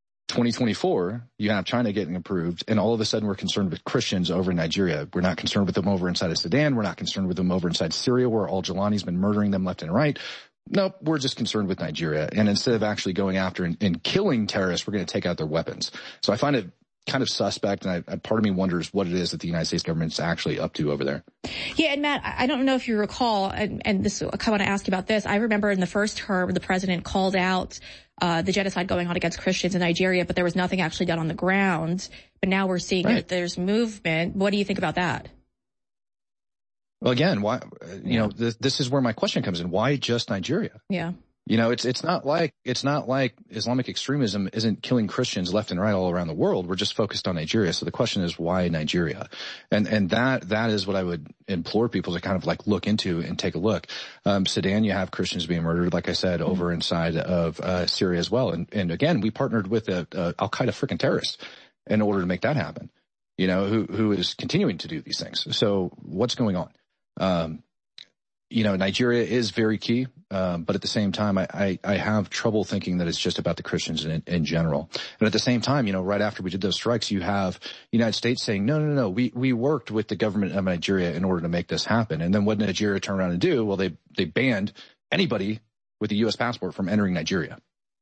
2024, you have China getting approved, and all of a sudden we're concerned with Christians over in Nigeria. We're not concerned with them over inside of Sudan. We're not concerned with them over inside Syria, where al-Jawlani's been murdering them left and right. Nope, we're just concerned with Nigeria. And instead of actually going after and killing terrorists, we're going to take out their weapons. So I find it kind of suspect, and part of me wonders what it is that the United States government's actually up to over there. Yeah, and Matt, I don't know if you recall, and this, I want to ask you about this. I remember in the first term, the president called out the genocide going on against Christians in Nigeria, but there was nothing actually done on the ground. But now we're seeing that there's movement. What do you think about that? Well, again, why? This is where my question comes in. Why just Nigeria? Yeah. It's not like Islamic extremism isn't killing Christians left and right all around the world. We're just focused on Nigeria. So the question is, why Nigeria? And that is what I would implore people to kind of like look into and take a look. Sudan, you have Christians being murdered, like I said, over inside of Syria as well. And again, we partnered with a Al-Qaeda freaking terrorist in order to make that happen. Who is continuing to do these things. So what's going on? Nigeria is very key, but at the same time, I have trouble thinking that it's just about the Christians in general. And at the same time, right after we did those strikes, you have the United States saying, no, we worked with the government of Nigeria in order to make this happen. And then what did Nigeria turn around and do? Well, they banned anybody with a U.S. passport from entering Nigeria.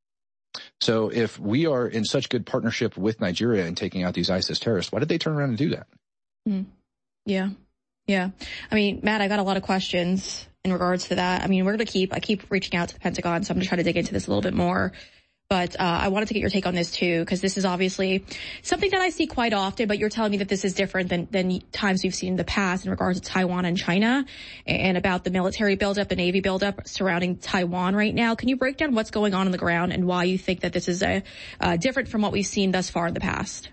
So if we are in such good partnership with Nigeria and taking out these ISIS terrorists, why did they turn around and do that? Yeah. Yeah. I mean, Matt, I got a lot of questions in regards to that. I mean, I keep reaching out to the Pentagon, so I'm going to try to dig into this a little bit more. But I wanted to get your take on this too, because this is obviously something that I see quite often, but you're telling me that this is different than times we've seen in the past in regards to Taiwan and China, and about the military buildup, the Navy buildup surrounding Taiwan right now. Can you break down what's going on the ground and why you think that this is different from what we've seen thus far in the past?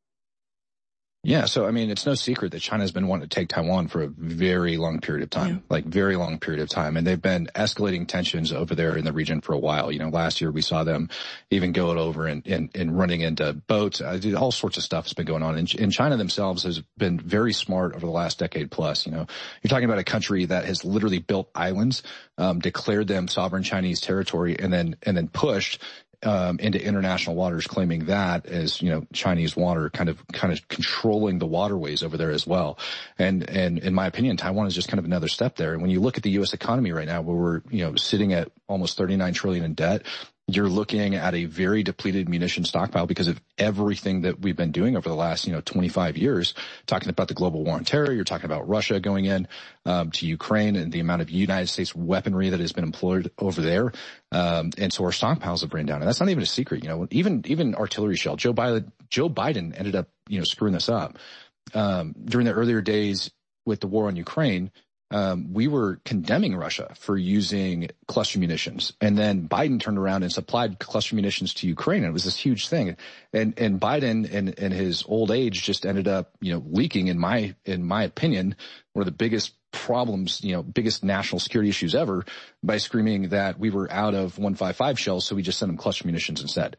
Yeah, so I mean, it's no secret that China's been wanting to take Taiwan for a very long period of time, very long period of time. And they've been escalating tensions over there in the region for a while. Last year we saw them even going over and running into boats. All sorts of stuff has been going on. And China themselves has been very smart over the last decade plus. You're talking about a country that has literally built islands, declared them sovereign Chinese territory, and then pushed into international waters, claiming that as, Chinese water, kind of controlling the waterways over there as well. And in my opinion, Taiwan is just kind of another step there. And when you look at the U.S. economy right now, where we're, sitting at almost $39 trillion in debt, you're looking at a very depleted munition stockpile because of everything that we've been doing over the last, 25 years, talking about the global war on terror. You're talking about Russia going in, to Ukraine, and the amount of United States weaponry that has been employed over there. And so our stockpiles have ran down. And that's not even a secret. Even artillery shell. Joe Biden ended up, screwing this up. During the earlier days with the war on Ukraine, we were condemning Russia for using cluster munitions. And then Biden turned around and supplied cluster munitions to Ukraine. And it was this huge thing. And Biden in his old age just ended up, leaking, in my opinion, one of the biggest problems, biggest national security issues ever, by screaming that we were out of 155 shells. So we just sent them cluster munitions instead.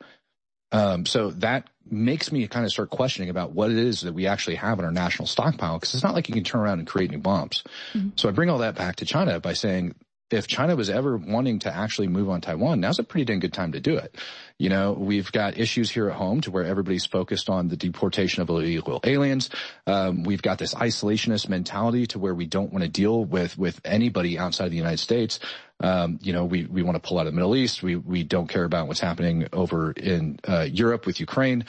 So that makes me kind of start questioning about what it is that we actually have in our national stockpile, because it's not like you can turn around and create new bombs. Mm-hmm. So I bring all that back to China by saying, if China was ever wanting to actually move on Taiwan, now's a pretty dang good time to do it. We've got issues here at home to where everybody's focused on the deportation of illegal aliens. We've got this isolationist mentality to where we don't want to deal with anybody outside of the United States. We want to pull out of the Middle East. We don't care about what's happening over in Europe with Ukraine.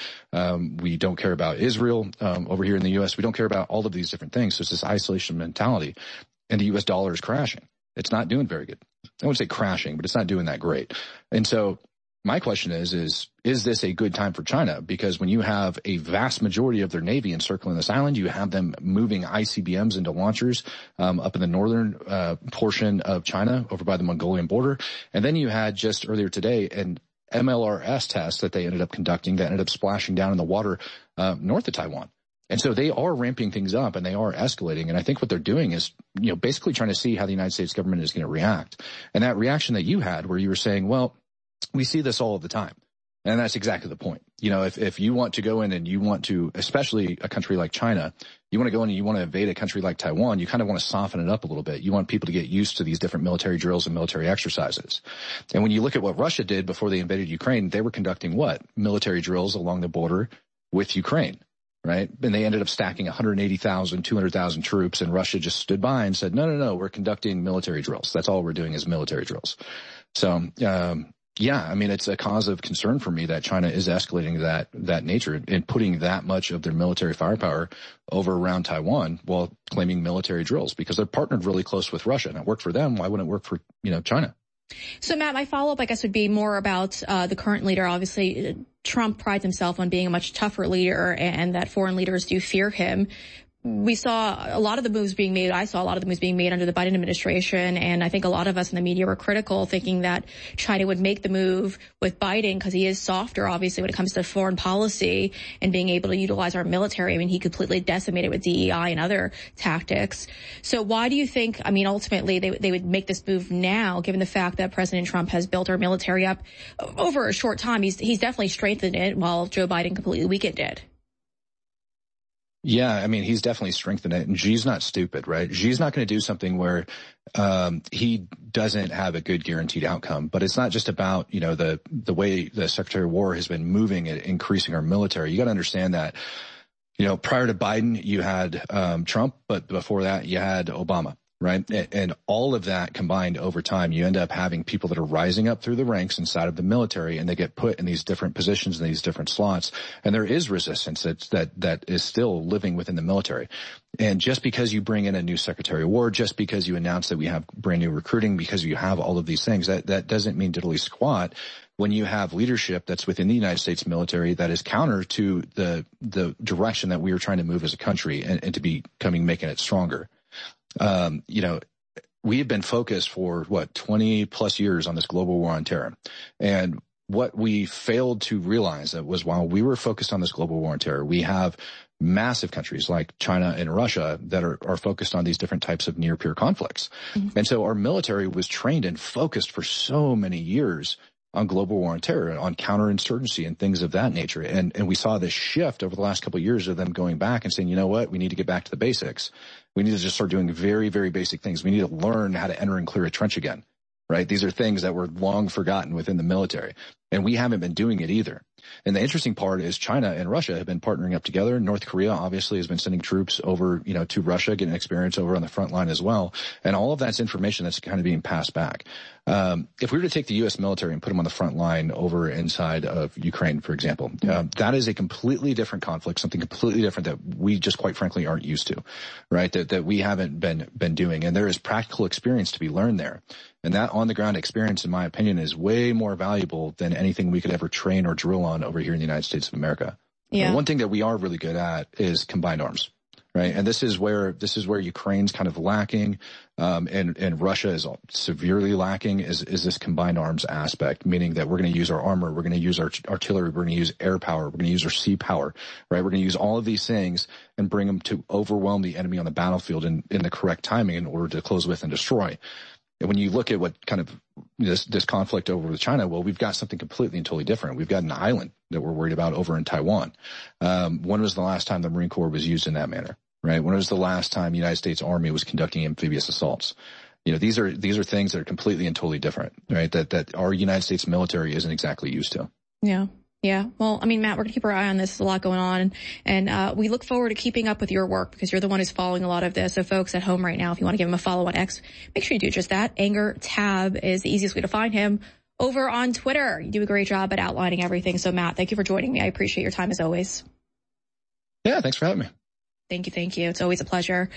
We don't care about Israel over here in the U.S. We don't care about all of these different things. So it's this isolation mentality, and the U.S. dollar is crashing. It's not doing very good. I wouldn't say crashing, but it's not doing that great. And so my question is this a good time for China? Because when you have a vast majority of their Navy encircling this island, you have them moving ICBMs into launchers up in the northern portion of China over by the Mongolian border. And then you had just earlier today an MLRS test that they ended up conducting that ended up splashing down in the water north of Taiwan. And so they are ramping things up and they are escalating. And I think what they're doing is, basically trying to see how the United States government is going to react. And that reaction that you had where you were saying, well, we see this all of the time. And that's exactly the point. If you want to go in and you want to, especially a country like China, you want to go in and you want to invade a country like Taiwan, you kind of want to soften it up a little bit. You want people to get used to these different military drills and military exercises. And when you look at what Russia did before they invaded Ukraine, they were conducting what? Military drills along the border with Ukraine. Right? And they ended up stacking 180,000, 200,000 troops, and Russia just stood by and said, no, we're conducting military drills. That's all we're doing is military drills. So, it's a cause of concern for me that China is escalating that nature and putting that much of their military firepower over around Taiwan while claiming military drills, because they're partnered really close with Russia, and it worked for them. Why wouldn't it work for, China? So, Matt, my follow-up, I guess, would be more about the current leader. Obviously, Trump prides himself on being a much tougher leader, and that foreign leaders do fear him. We saw a lot of the moves being made. I saw a lot of the moves being made under the Biden administration, and I think a lot of us in the media were critical, thinking that China would make the move with Biden because he is softer, obviously, when it comes to foreign policy and being able to utilize our military. I mean, he completely decimated with DEI and other tactics. So why do you think, ultimately they would make this move now, given the fact that President Trump has built our military up over a short time? He's definitely strengthened it while Joe Biden completely weakened it. Yeah, he's definitely strengthened it, and Xi's not stupid, right? Xi's not going to do something where he doesn't have a good guaranteed outcome. But it's not just about, the way the Secretary of War has been moving and increasing our military. You got to understand that, prior to Biden, you had Trump, but before that, you had Obama. Right. And all of that combined over time, you end up having people that are rising up through the ranks inside of the military, and they get put in these different positions in these different slots. And there is resistance that is still living within the military. And just because you bring in a new Secretary of War, just because you announce that we have brand new recruiting, because you have all of these things, that doesn't mean diddly squat when you have leadership that's within the United States military that is counter to the direction that we are trying to move as a country and to becoming, making it stronger. We have been focused for 20 plus years on this global war on terror. And what we failed to realize that was while we were focused on this global war on terror, we have massive countries like China and Russia that are focused on these different types of near peer conflicts. Mm-hmm. And so our military was trained and focused for so many years on global war on terror, on counterinsurgency and things of that nature. And we saw this shift over the last couple of years of them going back and saying, you know what, we need to get back to the basics. We need to just start doing very, very basic things. We need to learn how to enter and clear a trench again, right? These are things that were long forgotten within the military, and we haven't been doing it either. And the interesting part is China and Russia have been partnering up together. North Korea obviously has been sending troops over, to Russia, getting experience over on the front line as well. And all of that's information that's kind of being passed back. If we were to take the U.S. military and put them on the front line over inside of Ukraine, for example, that is a completely different conflict, something completely different that we just quite frankly aren't used to, right? That we haven't been doing. And there is practical experience to be learned there. And that on-the-ground experience, in my opinion, is way more valuable than anything we could ever train or drill on over here in the United States of America. Yeah. One thing that we are really good at is combined arms, right? And this is where Ukraine's kind of lacking, and Russia is severely lacking is this combined arms aspect, meaning that we're going to use our armor, we're going to use our artillery, we're going to use air power, we're going to use our sea power, right? We're going to use all of these things and bring them to overwhelm the enemy on the battlefield in the correct timing in order to close with and destroy. And when you look at what kind of this conflict over with China, well, we've got something completely and totally different. We've got an island that we're worried about over in Taiwan. When was the last time the Marine Corps was used in that manner, right? When was the last time the United States Army was conducting amphibious assaults? These are things that are completely and totally different, right? That our United States military isn't exactly used to. Yeah. Yeah. Well, I mean, Matt, we're going to keep our eye on this. There's a lot going on. And we look forward to keeping up with your work because you're the one who's following a lot of this. So folks at home right now, if you want to give him a follow on X, make sure you do just that. Anger Tab is the easiest way to find him over on Twitter. You do a great job at outlining everything. So Matt, thank you for joining me. I appreciate your time as always. Yeah. Thanks for having me. Thank you. Thank you. It's always a pleasure.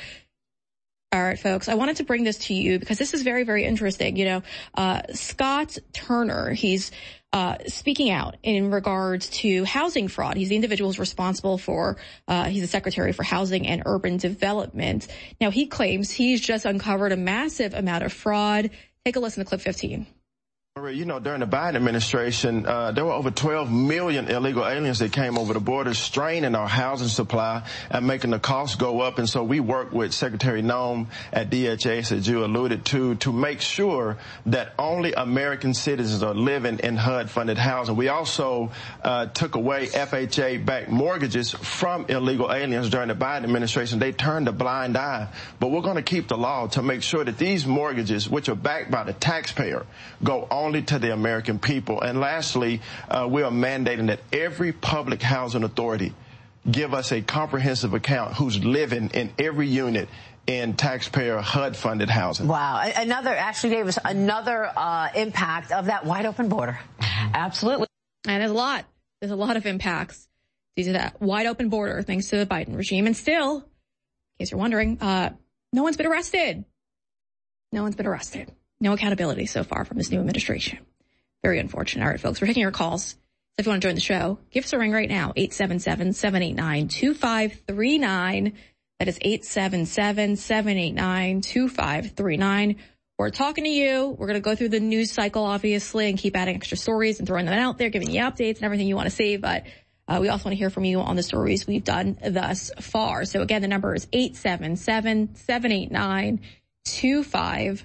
All right, folks, I wanted to bring this to you because this is very, very interesting. Scott Turner, he's speaking out in regards to housing fraud. He's the individual who's responsible for, he's the Secretary for Housing and Urban Development. Now, he claims he's just uncovered a massive amount of fraud. Take a listen to clip 15. During the Biden administration, there were over 12 million illegal aliens that came over the border, straining our housing supply and making the costs go up. And so we work with Secretary Noem at DHS, as you alluded to make sure that only American citizens are living in HUD-funded housing. We also took away FHA-backed mortgages from illegal aliens during the Biden administration. They turned a blind eye. But we're going to keep the law to make sure that these mortgages, which are backed by the taxpayer, go only to the American people. And lastly, we are mandating that every public housing authority give us a comprehensive account who's living in every unit in taxpayer HUD-funded housing. Wow. Actually gave us another impact of that wide open border. Absolutely. And there's a lot of impacts due to that wide open border thanks to the Biden regime. And still, in case you're wondering, no one's been arrested. No one's been arrested. No accountability so far from this new administration. Very unfortunate. All right, folks, we're taking your calls. So if you want to join the show, give us a ring right now, 877-789-2539. That is 877-789-2539. We're talking to you. We're going to go through the news cycle, obviously, and keep adding extra stories and throwing them out there, giving you updates and everything you want to see. But we also want to hear from you on the stories we've done thus far. So again, the number is 877-789-2539.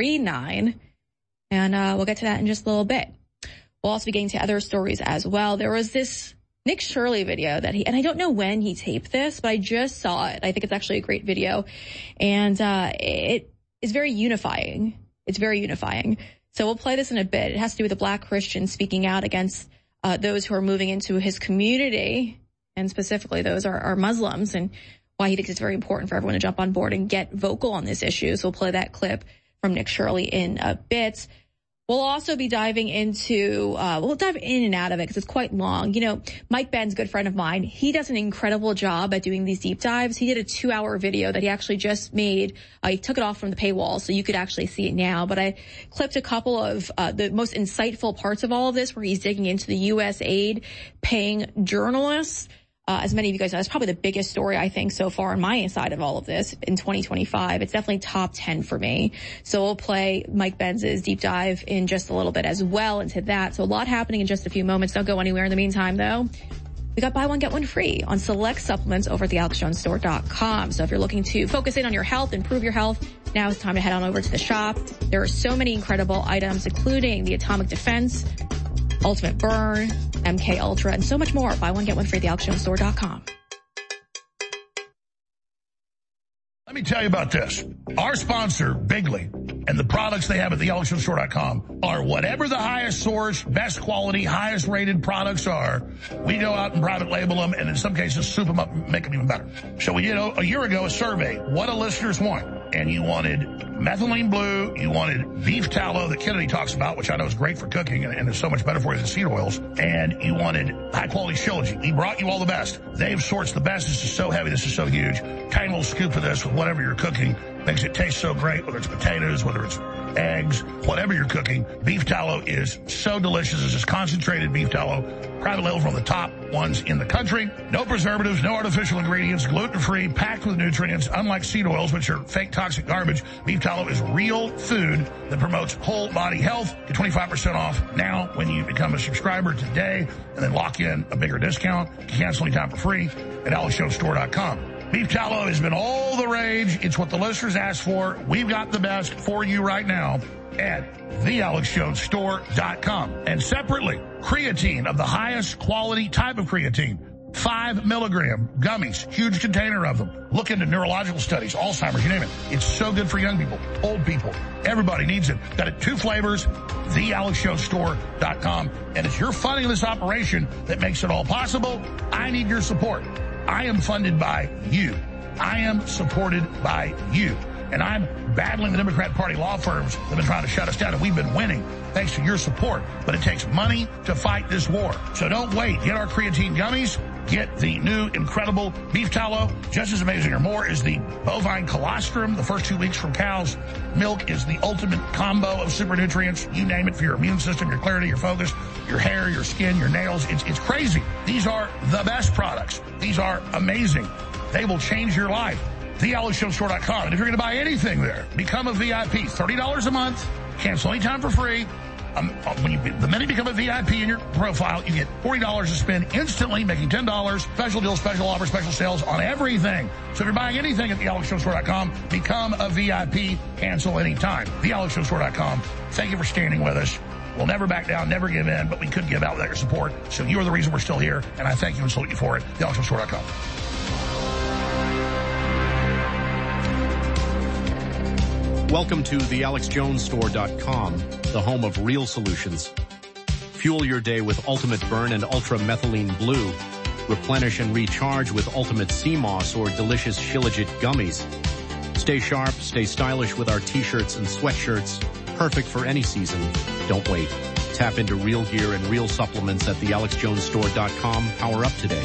And we'll get to that in just a little bit. We'll also be getting to other stories as well. There was this Nick Shirley video that and I don't know when he taped this, but I just saw it. I think it's actually a great video. And it is very unifying. It's very unifying. So we'll play this in a bit. It has to do with a black Christian speaking out against those who are moving into his community, and specifically those are Muslims, and why he thinks it's very important for everyone to jump on board and get vocal on this issue. So we'll play that clip from Nick Shirley in a bit. We'll also be diving into, we'll dive in and out of it because it's quite long. Mike Benz, good friend of mine, he does an incredible job at doing these deep dives. He did a 2-hour video that he actually just made. He took it off from the paywall so you could actually see it now. But I clipped a couple of the most insightful parts of all of this where he's digging into the U.S. aid paying journalists. As many of you guys know, that's probably the biggest story, I think, so far on my side of all of this in 2025. It's definitely top 10 for me. So we'll play Mike Benz's deep dive in just a little bit as well into that. So a lot happening in just a few moments. Don't go anywhere in the meantime, though. We got buy one, get one free on select supplements over at thealexjonesstore.com. So if you're looking to focus in on your health, improve your health, now it's time to head on over to the shop. There are so many incredible items, including the Atomic Defense, Ultimate Burn, MK Ultra, and so much more. Buy one, get one free at thealexjonesstore.com. Let me tell you about this. Our sponsor, Bigley, and the products they have at thealexjonesstore.com are whatever the highest source, best quality, highest rated products are. We go out and private label them, and in some cases soup them up and make them even better. So we did a year ago a survey. What do listeners want? And you wanted methylene blue, you wanted beef tallow that Kennedy talks about, which I know is great for cooking and is so much better for you than seed oils, and you wanted high-quality Shilajit. We brought you all the best. Dave sorts the best. This is so heavy. This is so huge. Tiny little scoop of this with whatever you're cooking makes it taste so great, whether it's potatoes, whether it's eggs, whatever you're cooking. Beef tallow is so delicious. It's just concentrated beef tallow, private label from the top ones in the country. No preservatives, no artificial ingredients, gluten-free, packed with nutrients. Unlike seed oils, which are fake toxic garbage, beef tallow is real food that promotes whole body health. Get 25% off now when you become a subscriber today, and then lock in a bigger discount. Cancel anytime for free at AlexJonesStore.com. Beef tallow has been all the rage. It's what the listeners asked for. We've got the best for you right now at TheAlexJonesStore.com. And separately, creatine of the highest quality type of creatine. 5 milligram gummies, huge container of them. Look into neurological studies, Alzheimer's, you name it. It's so good for young people, old people. Everybody needs it. Got it 2 flavors, TheAlexJonesStore.com. And it's your funding of this operation that makes it all possible. I need your support. I am funded by you. I am supported by you. And I'm battling the Democrat Party law firms that have been trying to shut us down, and we've been winning thanks to your support. But it takes money to fight this war. So don't wait. Get our creatine gummies. Get the new incredible beef tallow. Just as amazing or more is the bovine colostrum. The first 2 weeks from cow's milk is the ultimate combo of super nutrients. You name it, for your immune system, your clarity, your focus, your hair, your skin, your nails. It's crazy. These are the best products. These are amazing. They will change your life. TheAlexJonesStore.com. And if you're going to buy anything there, become a VIP. $30 a month. Cancel anytime for free. The minute you become a VIP in your profile, you get $40 to spend instantly, making $10. Special deals, special offers, special sales on everything. So if you're buying anything at TheAlexJonesStore.com, become a VIP. Cancel anytime. TheAlexJonesStore.com. Thank you for standing with us. We'll never back down, never give in, but we couldn't give out without your support. So you are the reason we're still here, and I thank you and salute you for it. TheAlexJonesStore.com. Welcome to TheAlexJonesStore.com, the home of real solutions. Fuel your day with Ultimate Burn and Ultra Methylene Blue. Replenish and recharge with Ultimate Sea Moss or delicious Shilajit gummies. Stay sharp, stay stylish with our t-shirts and sweatshirts. Perfect for any season. Don't wait. Tap into real gear and real supplements at TheAlexJonesStore.com. Power up today.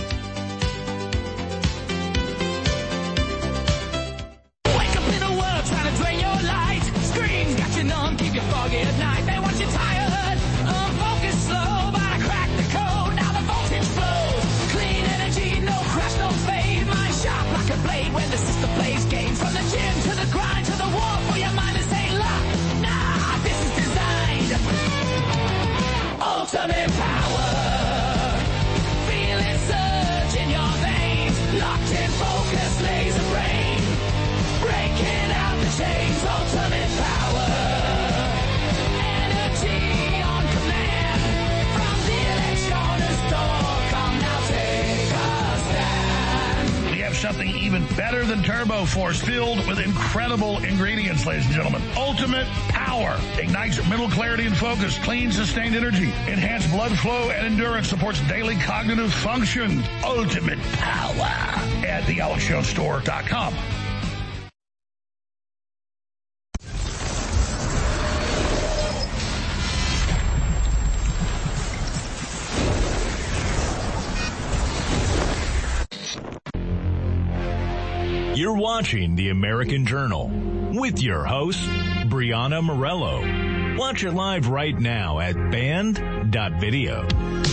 At night, they want you tired, unfocused, slow, but I cracked the code, now the voltage flows, clean energy, no crash, no fade, mind sharp like a blade when the system plays games, from the gym to the grind, to the war for your mind is ain't luck, nah, this is designed, ultimate power, feel it surge in your veins, locked in focus, laser brain, breaking out the chains, ultimate power. Something even better than Turbo Force, filled with incredible ingredients, ladies and gentlemen. Ultimate power ignites mental clarity and focus, clean, sustained energy, enhanced blood flow and endurance, supports daily cognitive function. Ultimate power at TheAlexJonesStore.com. You're watching The American Journal with your host, Brianna Morello. Watch it live right now at band.video.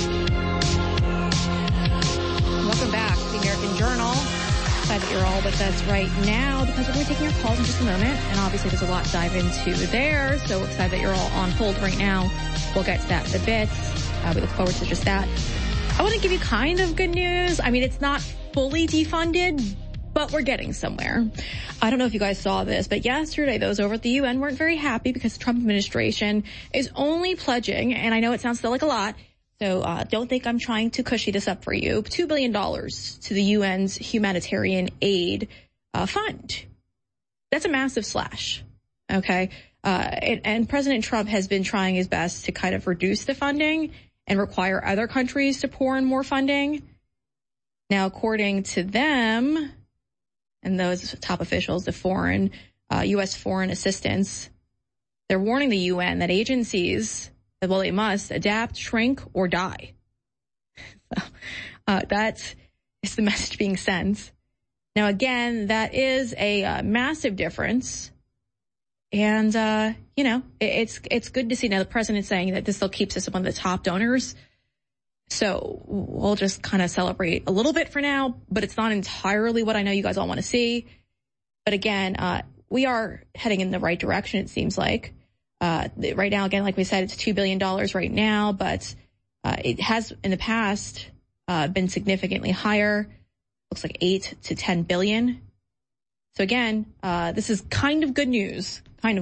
Welcome back to The American Journal. Glad that you're all with us right now because we're going to be taking your calls in just a moment. And obviously there's a lot to dive into there. So we're excited that you're all on hold right now. We'll get to that in a bit. We look forward to just that. I want to give you kind of good news. I mean, it's not fully defunded, but we're getting somewhere. I don't know if you guys saw this, but yesterday those over at the UN weren't very happy because the Trump administration is only pledging, and I know it sounds still like a lot, so don't think I'm trying to cushy this up for you, $2 billion to the UN's humanitarian aid fund. That's a massive slash, okay? And President Trump has been trying his best to kind of reduce the funding and require other countries to pour in more funding. Now, according to them, and those top officials, the U.S. foreign assistants, they're warning the UN that agencies, well, they must adapt, shrink, or die. So that is the message being sent. Now, again, that is a massive difference And, it's good to see now the president saying that this still keeps us one of the top donors. So we'll just kind of celebrate a little bit for now, but it's not entirely what I know you guys all want to see. But again, we are heading in the right direction, it seems like. Right now, again, like we said, it's $2 billion right now, but it has in the past been significantly higher. Looks like 8 to 10 billion. So again, this is kind of good news.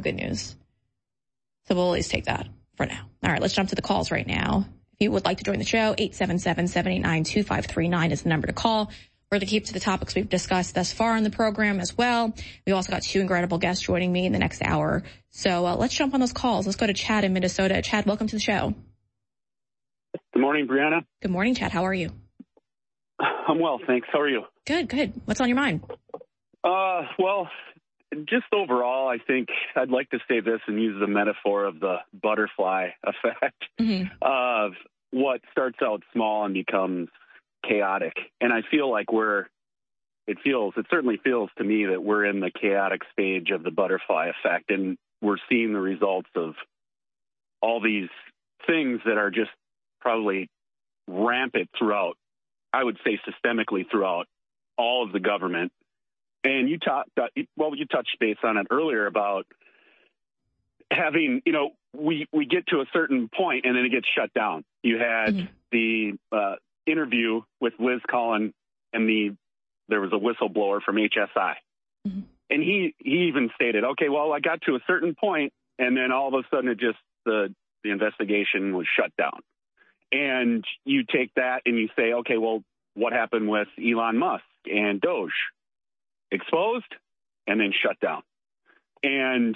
So we'll always take that for now. All right, let's jump to the calls right now. If you would like to join the show, 877-789-2539 is the number to call. We're going to keep to the topics we've discussed thus far in the program as well. We've also got 2 incredible guests joining me in the next hour. So let's jump on those calls. Let's go to Chad in Minnesota. Chad, welcome to the show. Good morning, Brianna. Good morning, Chad. How are you? I'm well, thanks. How are you? Good. What's on your mind? Well, just overall, I think I'd like to say this and use the metaphor of the butterfly effect of what starts out small and becomes chaotic. And I feel like it certainly feels to me that we're in the chaotic stage of the butterfly effect, and we're seeing the results of all these things that are just probably rampant throughout, I would say systemically throughout all of the government. And you touched base on it earlier about having, we get to a certain point and then it gets shut down. You had the interview with Liz Collin, and there was a whistleblower from HSI. And he even stated, okay, well, I got to a certain point, and then all of a sudden the investigation was shut down. And you take that and you say, okay, well, what happened with Elon Musk and Doge? Exposed and then shut down. And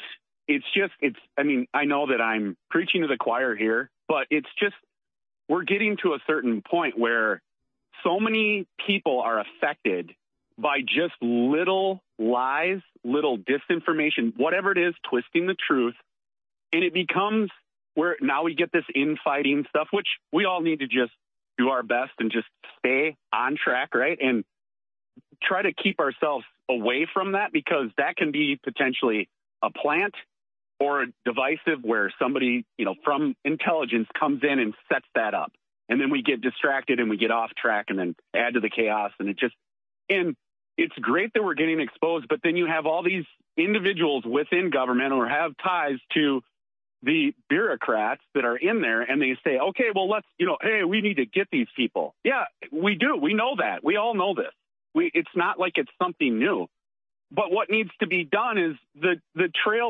I know that I'm preaching to the choir here, but we're getting to a certain point where so many people are affected by just little lies, little disinformation, whatever it is, twisting the truth. And it becomes where now we get this infighting stuff, which we all need to just do our best and just stay on track, right? And try to keep ourselves away from that, because that can be potentially a plant or divisive where somebody, from intelligence comes in and sets that up. And then we get distracted and we get off track and then add to the chaos. And it's great that we're getting exposed, but then you have all these individuals within government or have ties to the bureaucrats that are in there, and they say, okay, well, let's, hey, we need to get these people. Yeah, we do. We know that. We all know this. It's not like it's something new. But what needs to be done is the trail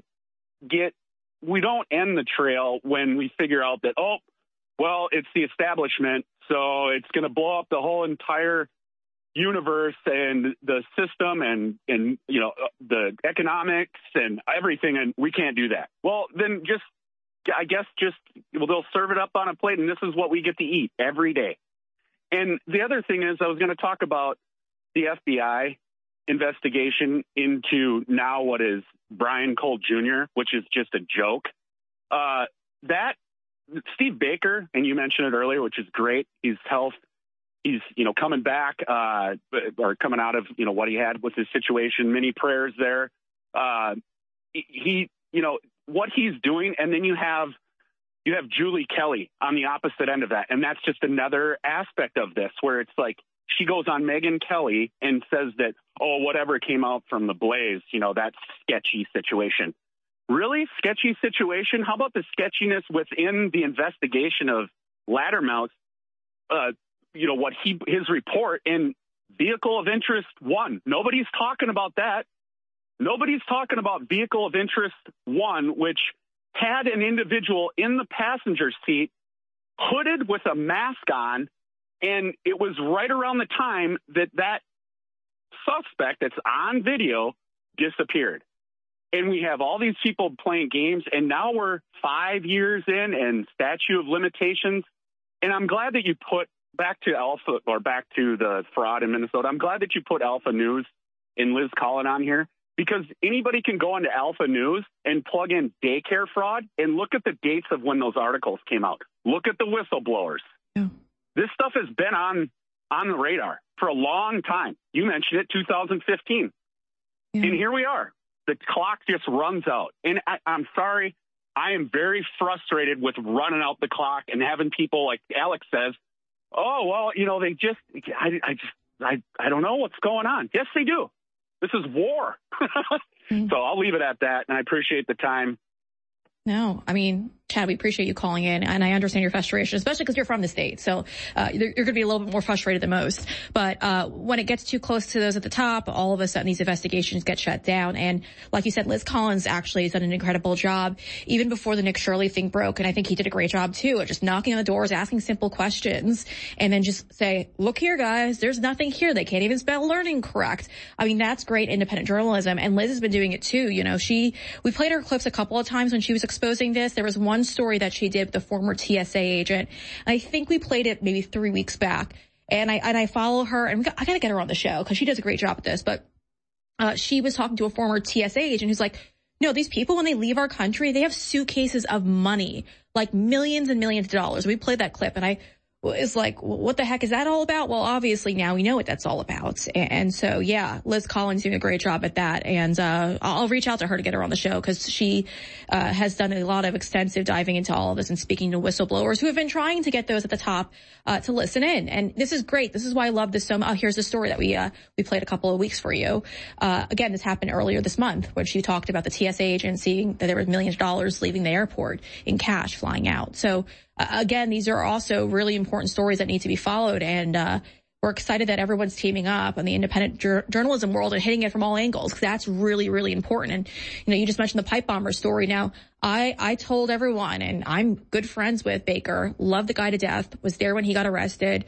we don't end the trail when we figure out that, it's the establishment, so it's going to blow up the whole entire universe and the system and the economics and everything, and we can't do that. Well, then they'll serve it up on a plate, and this is what we get to eat every day. And the other thing is, I was going to talk about the FBI investigation into now what is Brian Colt Jr., which is just a joke. That Steve Baker, and you mentioned it earlier, which is great. He's coming back or coming out of what he had with his situation. Many prayers there. What he's doing, and then you have Julie Kelly on the opposite end of that, and that's just another aspect of this where it's like she goes on Megyn Kelly and says that, whatever came out from the Blaze, that sketchy situation. Really? Sketchy situation? How about the sketchiness within the investigation of Laddermouth? His report in Vehicle of Interest 1. Nobody's talking about that. Nobody's talking about Vehicle of Interest 1, which had an individual in the passenger seat, hooded with a mask on, and it was right around the time that suspect that's on video disappeared. And we have all these people playing games, and now we're 5 years in and statute of limitations. And I'm glad that you put back to the fraud in Minnesota. I'm glad that you put Alpha News and Liz Collin on here, because anybody can go into Alpha News and plug in daycare fraud and look at the dates of when those articles came out. Look at the whistleblowers. Yeah. This stuff has been on the radar for a long time. You mentioned it, 2015. Yeah. And here we are. the clock just runs out. And I'm sorry, I am very frustrated with running out the clock and having people, like Alex says, oh, well, you know, they just, I don't know what's going on. Yes, they do. This is war. So I'll leave it at that, and I appreciate the time. No, I mean, Chad, we appreciate you calling in, and I understand your frustration, especially because you're from the state. So you're going to be a little bit more frustrated than most. But when it gets too close to those at the top, all of a sudden these investigations get shut down. And like you said, Liz Collins actually has done an incredible job even before the Nick Shirley thing broke. And I think he did a great job, too, at just knocking on the doors, asking simple questions, and then just say, look here, guys, there's nothing here. They can't even spell learning correct. I mean, that's great independent journalism. And Liz has been doing it, too. You know, we played her clips a couple of times when she was exposing this. There was one story that she did with the former TSA agent. I think we played it maybe 3 weeks back, and I follow her, and I got to get her on the show because she does a great job at this. But she was talking to a former TSA agent who's like, no, these people, when they leave our country, they have suitcases of money, like millions and millions of dollars. We played that clip, and I was like, what the heck is that all about? Well, obviously now we know what that's all about. And so, yeah, Liz Collins doing a great job at that. And I'll reach out to her to get her on the show because she has done a lot of extensive diving into all of this and speaking to whistleblowers who have been trying to get those at the top to listen in. And this is great. This is why I love this so much. Here's the story that we played a couple of weeks for you. Again, this happened earlier this month when she talked about the TSA agent seeing that there was millions of dollars leaving the airport in cash flying out. So again, these are also really important stories that need to be followed, and we're excited that everyone's teaming up on the independent journalism world and hitting it from all angles, because that's really, really important. And, you know, you just mentioned the pipe bomber story. Now, I told everyone, and I'm good friends with Baker, love the guy to death, was there when he got arrested,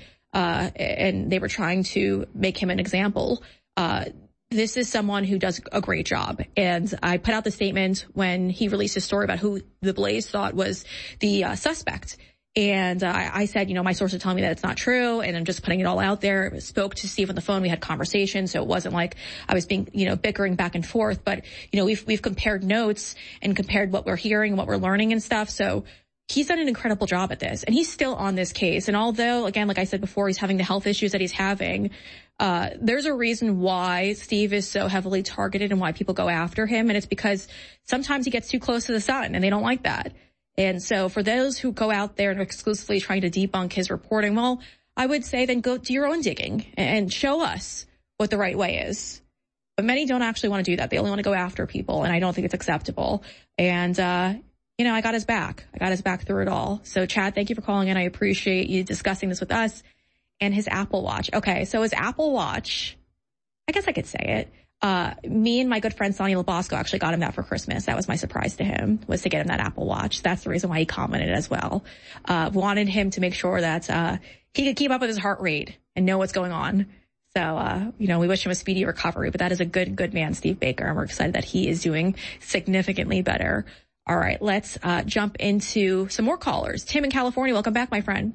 and they were trying to make him an example. This is someone who does a great job. And I put out the statement when he released his story about who the Blaze thought was the suspect. And I said, you know, my sources tell me that it's not true, and I'm just putting it all out there. I spoke to Steve on the phone. We had conversations, so it wasn't like I was being, you know, bickering back and forth. But, you know, we've compared notes and compared what we're hearing and what we're learning and stuff. So he's done an incredible job at this, and he's still on this case. And although, again, like I said before, he's having the health issues that he's having, there's a reason why Steve is so heavily targeted and why people go after him. And it's because sometimes he gets too close to the sun, and they don't like that. And so for those who go out there and are exclusively trying to debunk his reporting, well, I would say then go do your own digging and show us what the right way is. But many don't actually want to do that. They only want to go after people, and I don't think it's acceptable. And, you know, I got his back. I got his back through it all. So, Chad, thank you for calling in. I appreciate you discussing this with us. And his Apple Watch. Okay, so his Apple Watch, I guess I could say it. Me and my good friend Sonny Labosco actually got him that for Christmas. That was my surprise to him, was to get him that Apple Watch. That's the reason why he commented as well. Wanted him to make sure that he could keep up with his heart rate and know what's going on. So, you know, we wish him a speedy recovery, but that is a good man, Steve Baker, and we're excited that he is doing significantly better. All right, let's jump into some more callers. Tim in California, welcome back, my friend.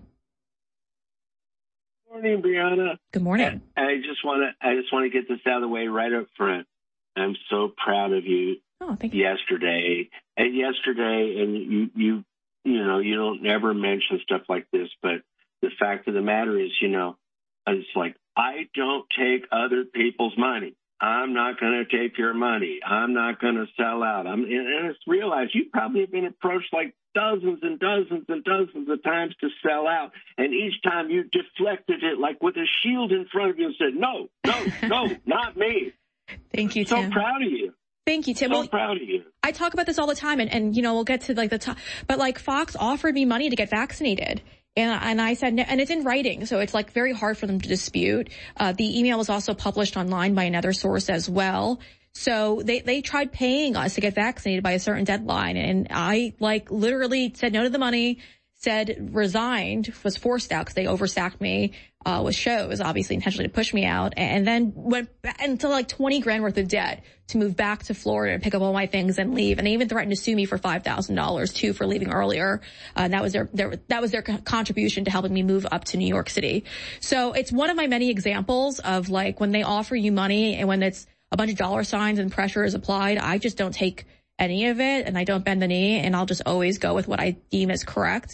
Good morning, Brianna. Good morning. I just want to get this out of the way right up front. I'm so proud of you. Oh, thank you. Yesterday, and you know, you don't ever mention stuff like this, but the fact of the matter is, you know, it's like, I don't take other people's money. I'm not going to take your money. I'm not going to sell out. And I realize you probably have been approached like dozens and dozens and dozens of times to sell out. And each time you deflected it like with a shield in front of you and said, no, not me. Thank you, Tim. So proud of you. Thank you, Tim. So proud of you. I talk about this all the time, and you know, we'll get to like the top, but like Fox offered me money to get vaccinated. And I said, no, and it's in writing, so it's like very hard for them to dispute. The email was also published online by another source as well. So they tried paying us to get vaccinated by a certain deadline. And I like literally said no to the money, said resigned, was forced out because they overstacked me, with shows, obviously intentionally to push me out, and then went into like 20 grand worth of debt to move back to Florida and pick up all my things and leave. And they even threatened to sue me for $5,000 too for leaving earlier. That was their contribution to helping me move up to New York City. So it's one of my many examples of like when they offer you money and when it's a bunch of dollar signs and pressure is applied, I just don't take any of it, and I don't bend the knee, and I'll just always go with what I deem as correct.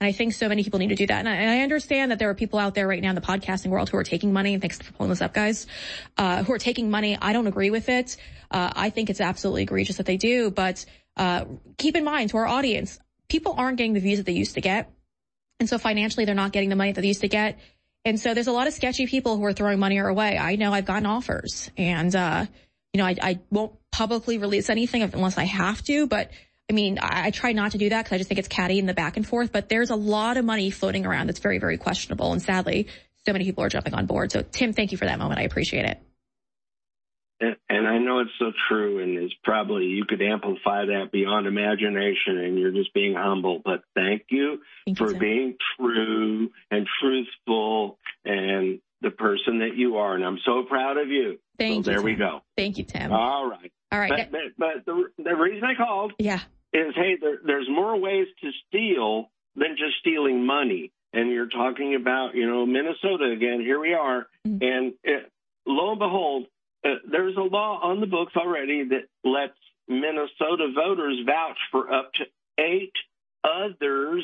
And I think so many people need to do that. And I understand that there are people out there right now in the podcasting world who are taking money. And thanks for pulling this up, guys, who are taking money. I don't agree with it. I think it's absolutely egregious that they do. But keep in mind, to our audience, people aren't getting the views that they used to get. And so financially, they're not getting the money that they used to get. And so there's a lot of sketchy people who are throwing money our way. I know I've gotten offers. And, I won't publicly release anything unless I have to. But, I try not to do that because I just think it's catty in the back and forth. But there's a lot of money floating around that's very, very questionable. And sadly, so many people are jumping on board. So, Tim, thank you for that moment. I appreciate it. And I know it's so true, and it's probably, you could amplify that beyond imagination, and you're just being humble. But thank you for being true and truthful and the person that you are. And I'm so proud of you. Thank you. There Tim. we go. Thank you, Tim. All right. But the reason I called is, hey, there's more ways to steal than just stealing money. And you're talking about, Minnesota again. Here we are. Mm-hmm. And lo and behold, there's a law on the books already that lets Minnesota voters vouch for up to 8 others,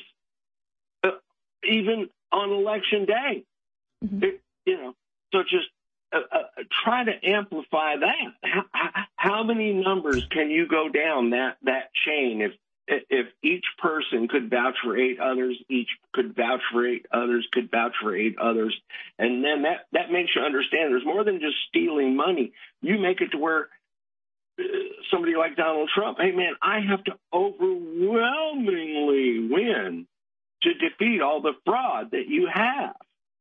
even on election day. Mm-hmm. So just try to amplify that. How many numbers can you go down that chain? If each person could vouch for 8 others, each could vouch for 8 others, could vouch for 8 others. And then that makes you understand there's more than just stealing money. You make it to where somebody like Donald Trump, hey, man, I have to overwhelmingly win to defeat all the fraud that you have.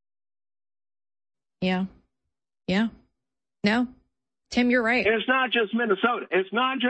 Yeah. No. Tim, you're right. It's not just Minnesota. And it's not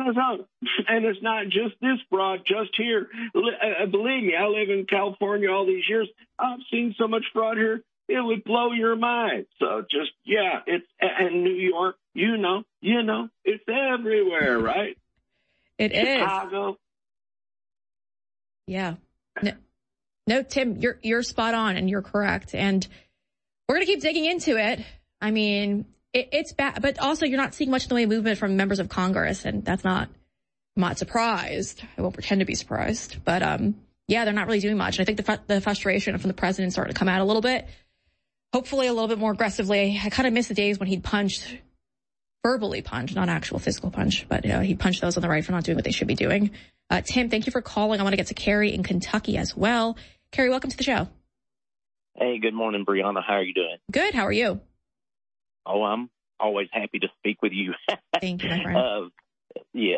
just this fraud just here. Believe me, I live in California all these years. I've seen so much fraud here, it would blow your mind. So just, and New York, it's everywhere, right? It is. Chicago. Yeah. No, Tim, you're spot on and you're correct. And we're going to keep digging into it. It's bad, but also you're not seeing much in the way of movement from members of Congress, and I'm not surprised. I won't pretend to be surprised, but they're not really doing much. And I think the frustration from the president starting to come out a little bit, hopefully a little bit more aggressively. I kind of miss the days when he'd verbally punch, not actual physical punch, but he'd punch those on the right for not doing what they should be doing. Tim, thank you for calling. I want to get to Carrie in Kentucky as well. Carrie, welcome to the show. Hey, good morning, Brianna. How are you doing? Good. How are you? Oh, I'm always happy to speak with you. Thank you, my friend. Yes.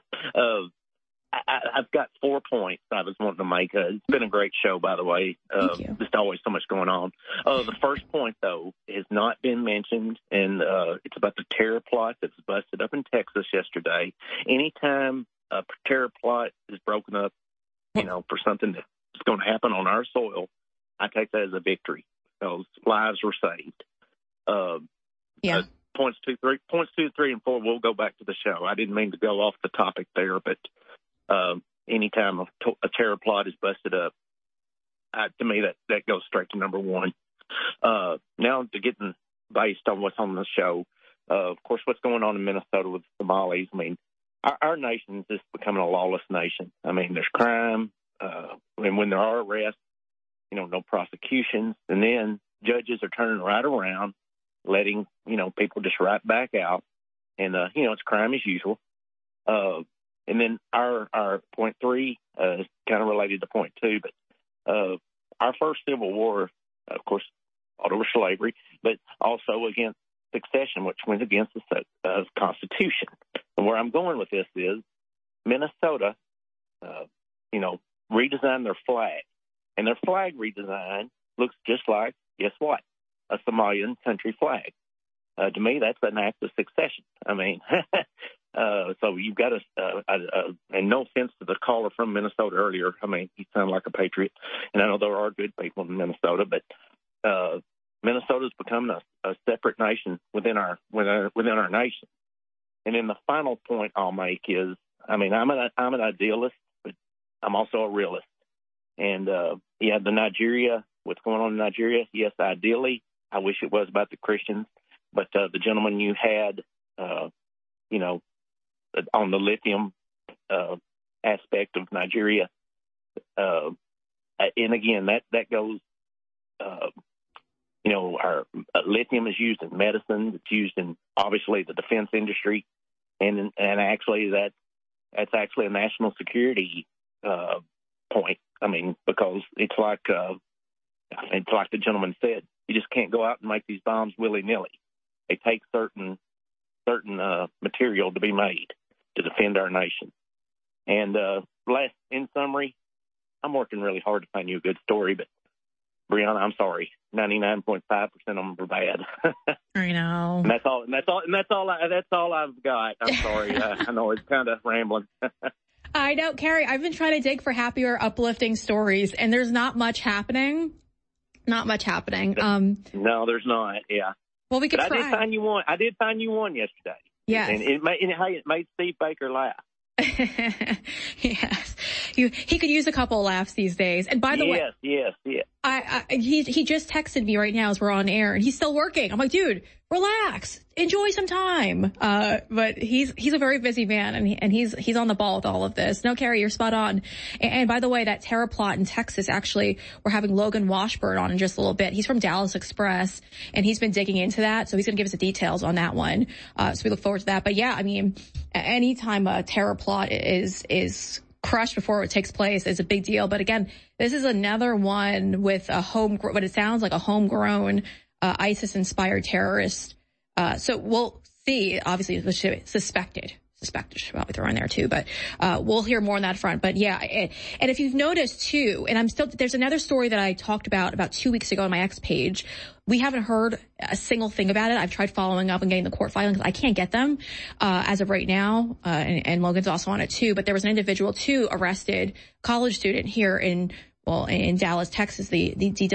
I've got 4 points I was wanting to make. It's been a great show, by the way. Thank you. There's always so much going on. The first point, though, has not been mentioned, and it's about the terror plot that was busted up in Texas yesterday. Anytime a terror plot is broken up, for something that's going to happen on our soil, I take that as a victory because lives were saved. Points 2, 3, and 4. We'll go back to the show. I didn't mean to go off the topic there, but anytime a terror plot is busted up, to me that goes straight to number 1. Now to getting based on what's on the show, of course, what's going on in Minnesota with the Somalis. Our nation is just becoming a lawless nation. There's crime, and when there are arrests, no prosecutions, and then judges are turning right around, letting, people just right back out. And, it's crime as usual. And then our point 3 is kind of related to point 2, but our first Civil War, of course, fought over slavery, but also against succession, which went against the Constitution. And where I'm going with this is Minnesota, redesigned their flag. And their flag redesign looks just like, guess what? A Somalian country flag. To me, that's an act of succession. So you've got and no offense to the caller from Minnesota earlier. He sounded like a patriot, and I know there are good people in Minnesota, but Minnesota's become a separate nation within our nation. And then the final point I'll make is, I'm an idealist, but I'm also a realist. And the Nigeria, what's going on in Nigeria? Yes, ideally, I wish it was about the Christians, but the gentleman you had, on the lithium aspect of Nigeria, and again, that goes, our lithium is used in medicine. It's used in, obviously, the defense industry. And actually that's actually a national security point. I mean, because it's like the gentleman said, you just can't go out and make these bombs willy-nilly. They take certain material to be made to defend our nation. And in summary, I'm working really hard to find you a good story, but Brianna, I'm sorry, 99.5% of them are bad. I know. And that's all I've got. I'm sorry. I know it's kind of rambling. I know, Carrie, I've been trying to dig for happier, uplifting stories, and there's not much happening. Not much happening. No, there's not. Yeah. Well, we could try. I did find you one yesterday. Yes. And it made Steve Baker laugh. Yes. He could use a couple of laughs these days. And by the way, yes. He just texted me right now as we're on air, and he's still working. I'm like, dude, relax, enjoy some time. But he's a very busy man, and he's on the ball with all of this. No, Carrie, you're spot on. And by the way, that terror plot in Texas, actually, we're having Logan Washburn on in just a little bit. He's from Dallas Express, and he's been digging into that, so he's going to give us the details on that one. So we look forward to that. But yeah, I mean, anytime a terror plot is crushed before it takes place is a big deal. But again, this is another one with what it sounds like a homegrown ISIS-inspired terrorist. So we'll see, obviously, suspected, probably throw in there too, but we'll hear more on that front. But yeah, and if you've noticed too, and there's another story that I talked about 2 weeks ago on my X page. We haven't heard a single thing about it. I've tried following up and getting the court filings. I can't get them as of right now, and Logan's also on it too. But there was an individual too arrested, college student here in Dallas, Texas, the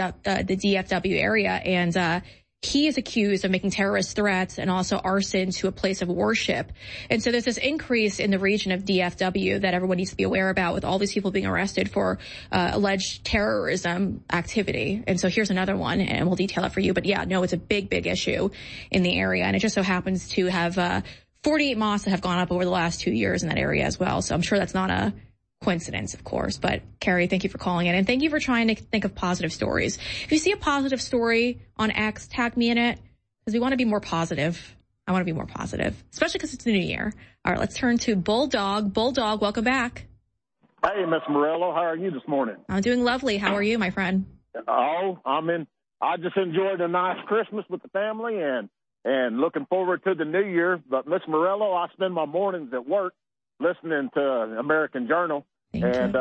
DFW area, and he is accused of making terrorist threats and also arson to a place of worship. And so there's this increase in the region of DFW that everyone needs to be aware about, with all these people being arrested for alleged terrorism activity. And so here's another one, and we'll detail it for you. But yeah, no, it's a big, big issue in the area. And it just so happens to have 48 mosques that have gone up over the last 2 years in that area as well. So I'm sure that's not a coincidence, of course. But Carrie, thank you for calling in, and thank you for trying to think of positive stories. If you see a positive story on X, tag me in it, because we want to be more positive. I want to be more positive, especially because it's the new year. All right, let's turn to Bulldog. Bulldog, welcome back. Hey, Miss Morello, how are you this morning? I'm doing lovely. How are you, my friend? Oh, I just enjoyed a nice Christmas with the family and looking forward to the new year. But Miss Morello, I spend my mornings at work listening to American Journal. And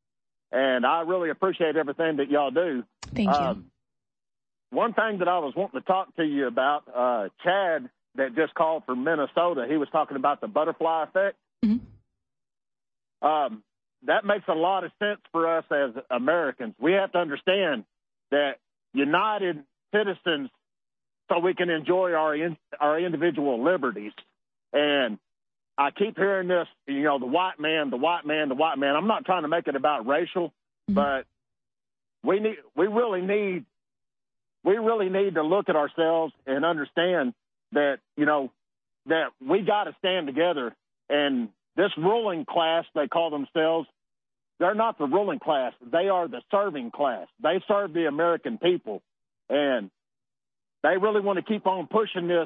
I really appreciate everything that y'all do. Thank you. One thing that I was wanting to talk to you about, Chad, that just called from Minnesota, he was talking about the butterfly effect. Mm-hmm. That makes a lot of sense for us as Americans. We have to understand that united citizens, so we can enjoy our individual liberties. And I keep hearing this, the white man. I'm not trying to make it about racial, but we really need to look at ourselves and understand that, that we got to stand together. And this ruling class, they call themselves, they're not the ruling class. They are the serving class. They serve the American people. And they really want to keep on pushing this,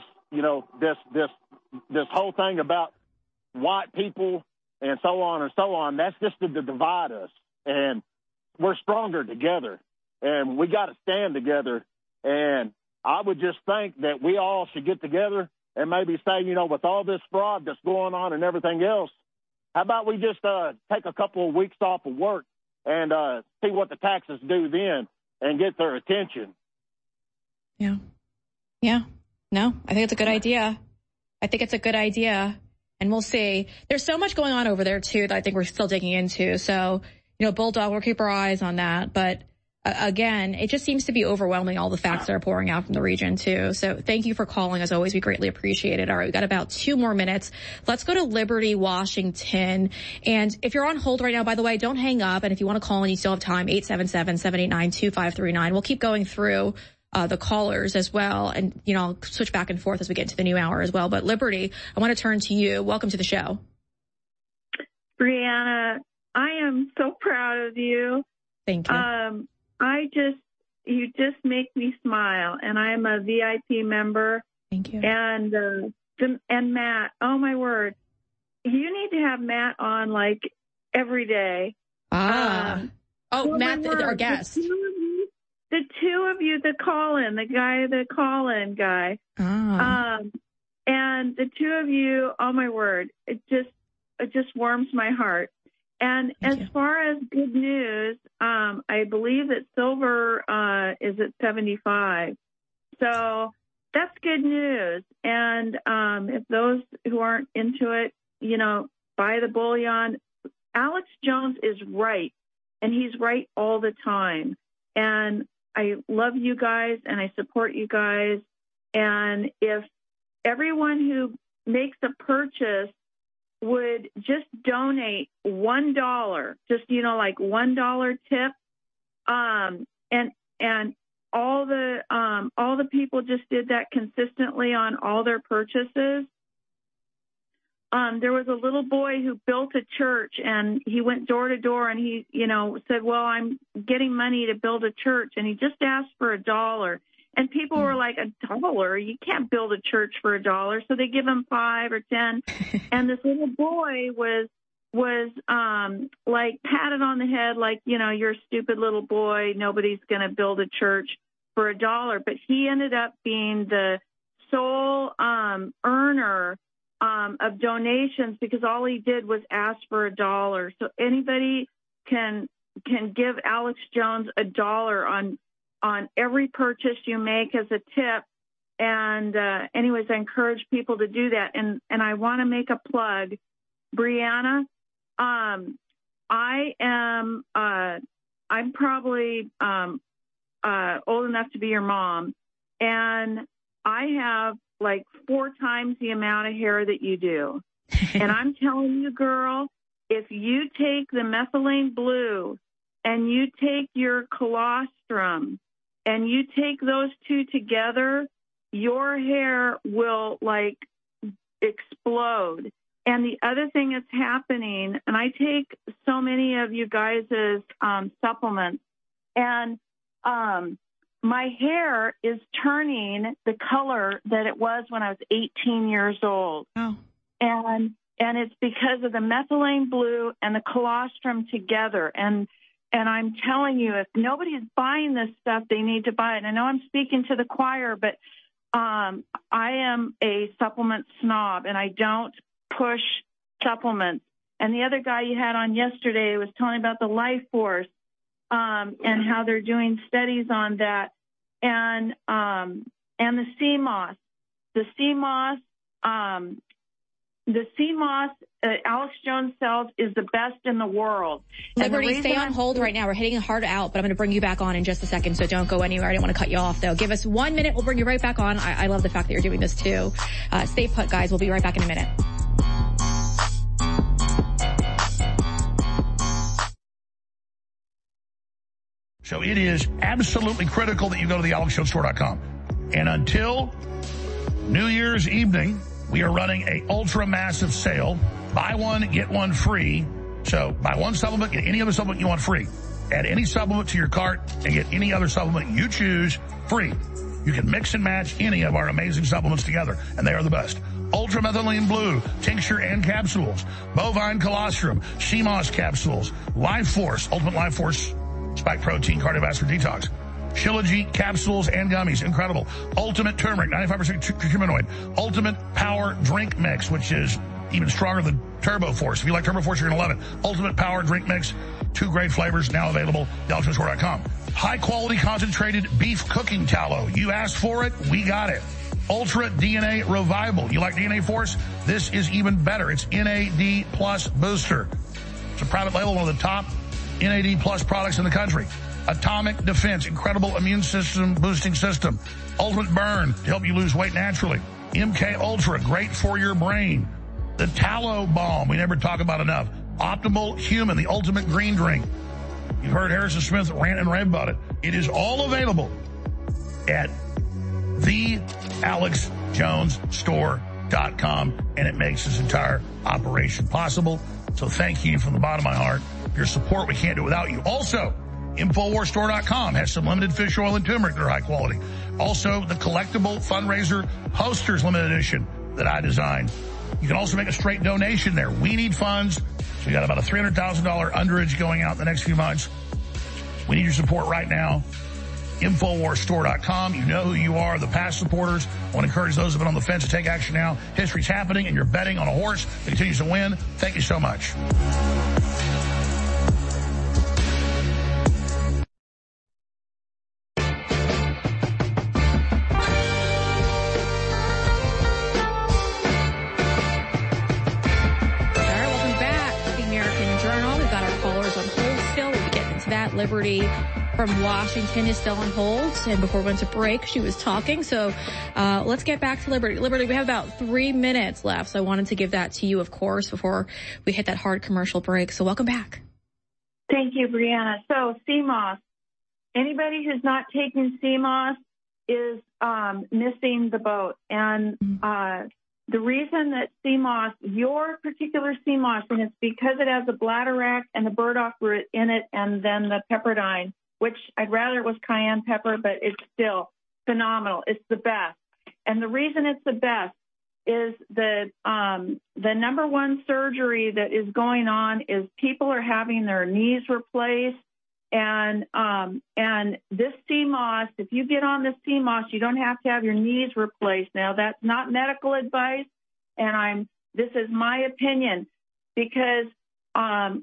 this whole thing about white people and so on and so on. That's just to divide us. And we're stronger together. And we got to stand together. And I would just think that we all should get together and maybe say, with all this fraud that's going on and everything else, how about we just take a couple of weeks off of work and see what the taxes do then and get their attention. Yeah. Yeah. No, I think it's a good idea. And we'll see. There's so much going on over there, too, that I think we're still digging into. So, Bulldog, we'll keep our eyes on that. But again, it just seems to be overwhelming, all the facts that are pouring out from the region, too. So thank you for calling. As always, we greatly appreciate it. All right, we got about 2 more minutes. Let's go to Liberty, Washington. And if you're on hold right now, by the way, don't hang up. And if you want to call in, you still have time, 877-789-2539. We'll keep going through the callers as well. And, I'll switch back and forth as we get into the new hour as well. But Liberty, I want to turn to you. Welcome to the show. Brianna, I am so proud of you. Thank you. You just make me smile, and I'm a VIP member. Thank you. And Matt, oh my word, you need to have Matt on like every day. Matt, our guest. The two of you that call in, the call-in guy. And the two of you, oh my word, it just warms my heart. And as far as good news, I believe that silver is at 75. So that's good news. And if those who aren't into it, buy the bullion. Alex Jones is right, and he's right all the time. And I love you guys, and I support you guys. And if everyone who makes a purchase would just donate $1, just, like $1 tip. And all the people just did that consistently on all their purchases. There was a little boy who built a church, and he went door to door, and he, said, well, I'm getting money to build a church. And he just asked for $1. And people were like, $1? You can't build a church for $1. So they give him 5 or 10. And this little boy was like patted on the head, like, you're a stupid little boy. Nobody's going to build a church for $1. But he ended up being the sole earner of donations, because all he did was ask for $1. So anybody can give Alex Jones $1 on every purchase you make as a tip. And anyways, I encourage people to do that. And I want to make a plug. Brianna, I'm probably old enough to be your mom, and I have like 4 times the amount of hair that you do. And I'm telling you, girl, if you take the methylene blue and you take your colostrum and you take those two together, your hair will like explode. And the other thing that's happening, and I take so many of you guys' supplements, and my hair is turning the color that it was when I was 18 years old. Oh. And it's because of the methylene blue and the colostrum together. And I'm telling you, if nobody's buying this stuff, they need to buy it. And I know I'm speaking to the choir, but I am a supplement snob, and I don't push supplements. And the other guy you had on yesterday was telling about the Life Force and how they're doing studies on that, and the CMOS. The CMOS Alex Jones sells is the best in the world. Liberty, stay on hold right now. We're hitting hard out, but I'm going to bring you back on in just a second, so don't go anywhere. I didn't want to cut you off, though. Give us 1 minute. We'll bring you right back on. I love the fact that you're doing this, too. Stay put, guys. We'll be right back in a minute. So it is absolutely critical that you go to the AlexJonesStore.com. And until New Year's evening, we are running a ultra massive sale. Buy one, get one free. So buy one supplement, get any other supplement you want free. Add any supplement to your cart and get any other supplement you choose free. You can mix and match any of our amazing supplements together, and they are the best. Ultra Methylene Blue, tincture and capsules. Bovine Colostrum, CMOS capsules. Life Force, Ultimate Life Force, Spike Protein, Cardiovascular Detox. Shilajit capsules and gummies, incredible. Ultimate Turmeric, 95% curcuminoid. Ultimate Power Drink Mix, which is even stronger than Turbo Force. If you like Turbo Force, you're going to love it. Ultimate Power Drink Mix, 2 great flavors, now available at AlexJonesStore.com. High quality concentrated beef cooking tallow. You asked for it, we got it. Ultra DNA Revival. You like DNA Force? This is even better. It's NAD Plus Booster. It's a private label, one of the top NAD Plus products in the country. Atomic Defense, incredible immune system boosting system. Ultimate Burn to help you lose weight naturally. MK Ultra, great for your brain. The Tallow Balm, we never talk about enough. Optimal Human, the ultimate green drink. You've heard Harrison Smith rant and rave about it. It is all available at thealexjonesstore.com, and it makes this entire operation possible. So thank you from the bottom of my heart. Your support, we can't do without you. Also, InfoWarsStore.com has some limited fish oil and turmeric that are high quality. Also, the collectible fundraiser posters limited edition that I designed. You can also make a straight donation there. We need funds. So we got about a $300,000 underage going out in the next few months. We need your support right now. InfoWarsStore.com. You know who you are, the past supporters. I want to encourage those who have been on the fence to take action now. History's happening, and you're betting on a horse that continues to win. Thank you so much. Liberty from Washington is still on hold, and before we went to break, she was talking. So let's get back to Liberty. Liberty, we have about 3 minutes left, so I wanted to give that to you, of course, before we hit that hard commercial break. So welcome back. Thank you, Brianna. So CMOS, anybody who's not taking CMOS is missing the boat. And the reason that CMOS, your particular CMOS, and it's because it has the bladderwrack and the burdock root in it, and then the pepperdine, which I'd rather it was cayenne pepper, but it's still phenomenal. It's the best. And the reason it's the best is the number one surgery that is going on is people are having their knees replaced. And this CMOS, if you get on this CMOS, you don't have to have your knees replaced. Now, that's not medical advice, and this is my opinion, because I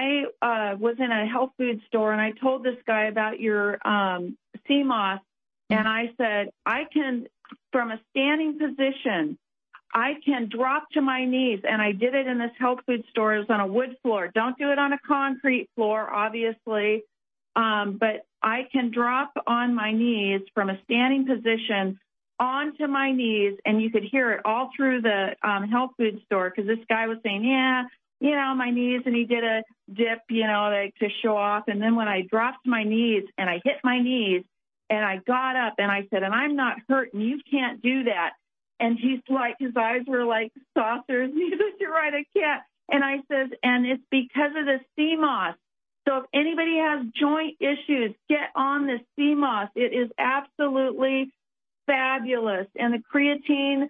was in a health food store, and I told this guy about your CMOS, and I said, I can, from a standing position, I can drop to my knees, and I did it in this health food store. It was on a wood floor. Don't do it on a concrete floor, obviously. But I can drop on my knees from a standing position onto my knees, and you could hear it all through the health food store, because this guy was saying, yeah, my knees, and he did a dip, like to show off. And then when I dropped my knees and I hit my knees and I got up and I said, and I'm not hurt, and you can't do that. And he's like, his eyes were like saucers. And he said, you're right, I can't. And I said, and it's because of the CMOS. So if anybody has joint issues, get on the CMOS. It is absolutely fabulous. And the creatine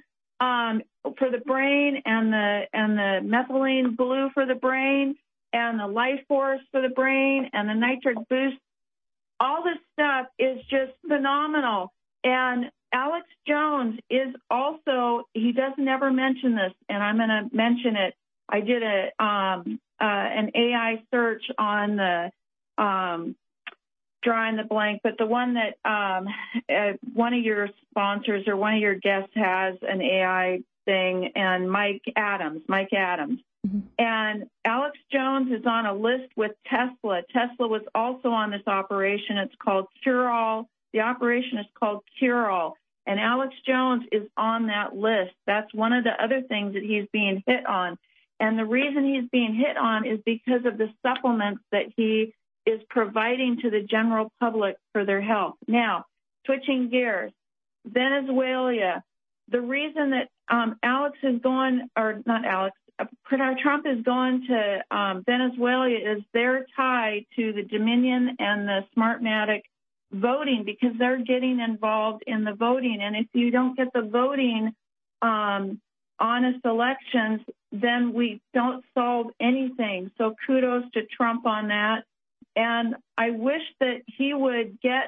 for the brain, and the methylene blue for the brain, and the Life Force for the brain, and the nitric boost, all this stuff is just phenomenal. And Alex Jones is also, he does never mention this, and I'm going to mention it. I did an AI search on the drawing the blank, but the one that one of your sponsors or one of your guests has an AI thing, and Mike Adams. Mm-hmm. And Alex Jones is on a list with Tesla. Tesla was also on this operation. It's called Cure-All. The operation is called Cure-All. And Alex Jones is on that list. That's one of the other things that he's being hit on. And the reason he's being hit on is because of the supplements that he is providing to the general public for their health. Now, switching gears, Venezuela, the reason that Trump is going to Venezuela is their tie to the Dominion and the Smartmatic voting, because they're getting involved in the voting. And if you don't get the voting honest elections, then we don't solve anything. So kudos to Trump on that. And I wish that he would get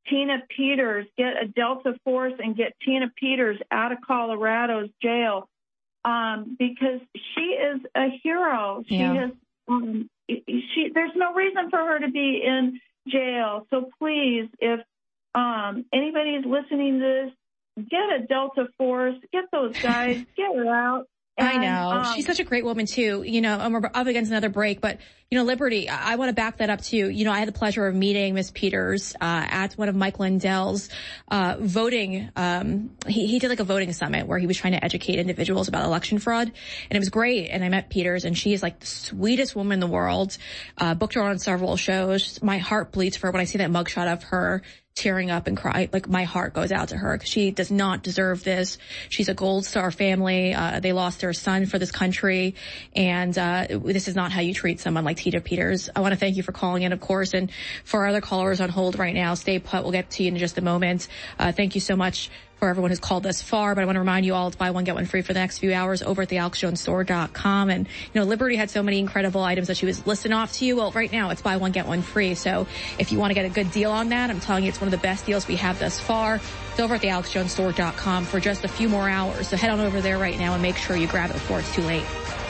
a Delta Force and get Tina Peters out of Colorado's jail, because she is a hero. There's no reason for her to be in jail. So please, if anybody is listening to this, get a Delta Force, get those guys, get her out. And, I know. She's such a great woman, too. And we're up against another break. But, Liberty, I want to back that up, too. I had the pleasure of meeting Ms. Peters at one of Mike Lindell's voting. He did like a voting summit where he was trying to educate individuals about election fraud. And it was great. And I met Peters, and she is like the sweetest woman in the world. Booked her on several shows. My heart bleeds for her when I see that mugshot of her tearing up and cry. Like, my heart goes out to her because she does not deserve this. She's a Gold Star family. They lost their son for this country, and this is not how you treat someone like Tita Peters. I want to thank you for calling in, of course, and for our other callers on hold right now, stay put. We'll get to you in just a moment. Thank you so much for everyone who's called thus far, but I want to remind you all it's buy one, get one free for the next few hours over at the AlexJonesStore.com. And, Liberty had so many incredible items that she was listing off to you. Well, right now it's buy one, get one free. So if you want to get a good deal on that, I'm telling you it's one of the best deals we have thus far. It's over at the AlexJonesStore.com for just a few more hours. So head on over there right now and make sure you grab it before it's too late.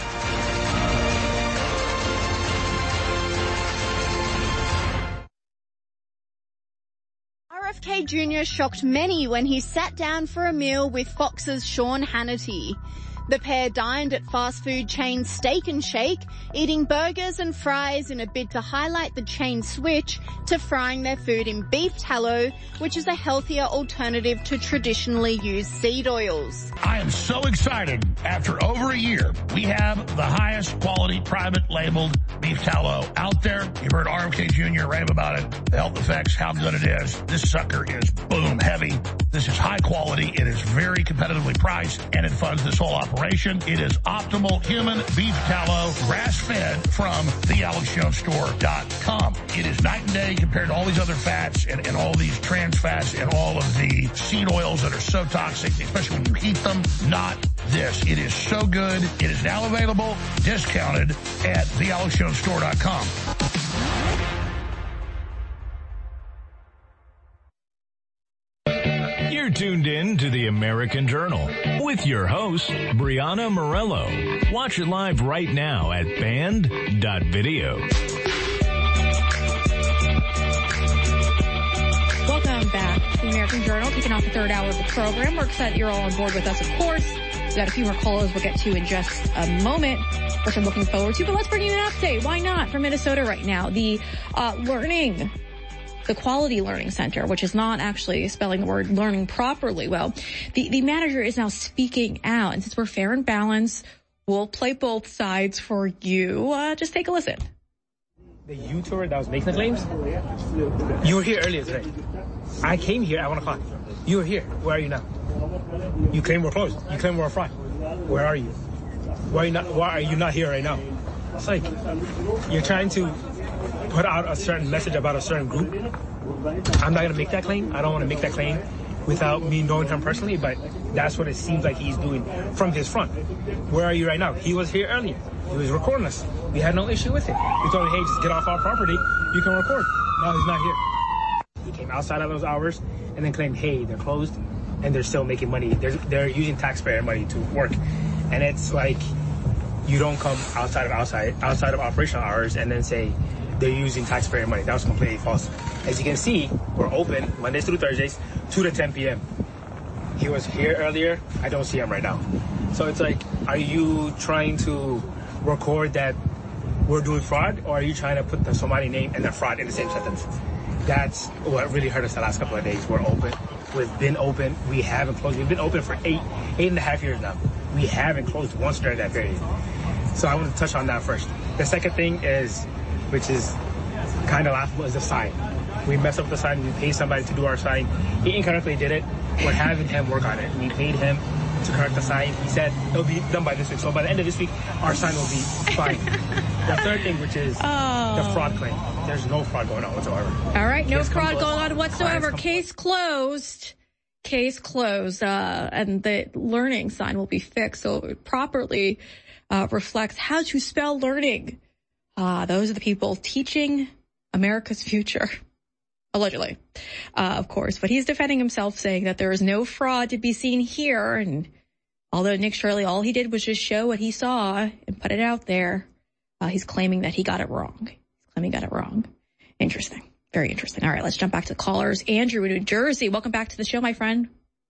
RFK Jr. shocked many when he sat down for a meal with Fox's Sean Hannity. The pair dined at fast food chain Steak and Shake, eating burgers and fries in a bid to highlight the chain's switch to frying their food in beef tallow, which is a healthier alternative to traditionally used seed oils. I am so excited. After over a year, we have the highest quality private labeled beef tallow out there. You've heard RFK Jr. rave about it, the health effects, how good it is. This sucker is boom heavy. This is high quality. It is very competitively priced, and it funds this whole operation. It is optimal human beef tallow, grass-fed from thealexjonesstore.com. It is night and day compared to all these other fats and all these trans fats and all of the seed oils that are so toxic, especially when you heat them. Not this. It is so good. It is now available, discounted at thealexjonesstore.com. You're tuned in to the American Journal with your host, Brianna Morello. Watch it live right now at band.video. Welcome back to the American Journal, kicking off the third hour of the program. We're excited you're all on board with us, of course. We've got a few more callers we'll get to in just a moment, which I'm looking forward to. But let's bring you an update. Why not? From Minnesota right now. The Quality Learning Center, which is not actually spelling the word learning properly well. The manager is now speaking out. And since we're fair and balanced, we'll play both sides for you. Just take a listen. The YouTuber that was making the claims, you were here earlier today. I came here at 1 o'clock. You were here. Where are you now? You claim we're closed. You claim we're on Friday. Where are you? Why are you not here right now? It's like you're trying to put out a certain message about a certain group. I'm not going to make that claim. I don't want to make that claim without me knowing him personally, but that's what it seems like he's doing from his front. Where are you right now? He was here earlier. He was recording us. We had no issue with it. We told him, hey, just get off our property. You can record. No, he's not here. He came outside of those hours and then claimed, hey, they're closed and they're still making money. They're using taxpayer money to work. And it's like, you don't come outside of operational hours and then say they're using taxpayer money. That was completely false. As you can see, we're open Mondays through Thursdays, 2 to 10 p.m. He was here earlier. I don't see him right now. So it's like, are you trying to record that we're doing fraud, or are you trying to put the Somali name and the fraud in the same sentence? That's what really hurt us the last couple of days. We're open. We've been open. We haven't closed. We've been open for eight and a half years now. We haven't closed once during that period. So I want to touch on that first. The second thing is, which is kind of laughable, is the sign. We messed up the sign. We paid somebody to do our sign. He incorrectly did it. We're having him work on it. We paid him to correct the sign. He said it'll be done by this week. So by the end of this week, our sign will be fine. The third thing, which is the fraud claim. There's no fraud going on whatsoever. All right, no fraud going on whatsoever. Case closed. Case closed. And the learning sign will be fixed so it properly reflects how to spell learning. Those are the people teaching America's future. Allegedly, of course. But he's defending himself, saying that there is no fraud to be seen here. And although Nick Shirley, all he did was just show what he saw and put it out there, he's claiming that he got it wrong. He's claiming he got it wrong. Interesting. Very interesting. All right, let's jump back to the callers. Andrew in New Jersey, welcome back to the show, my friend.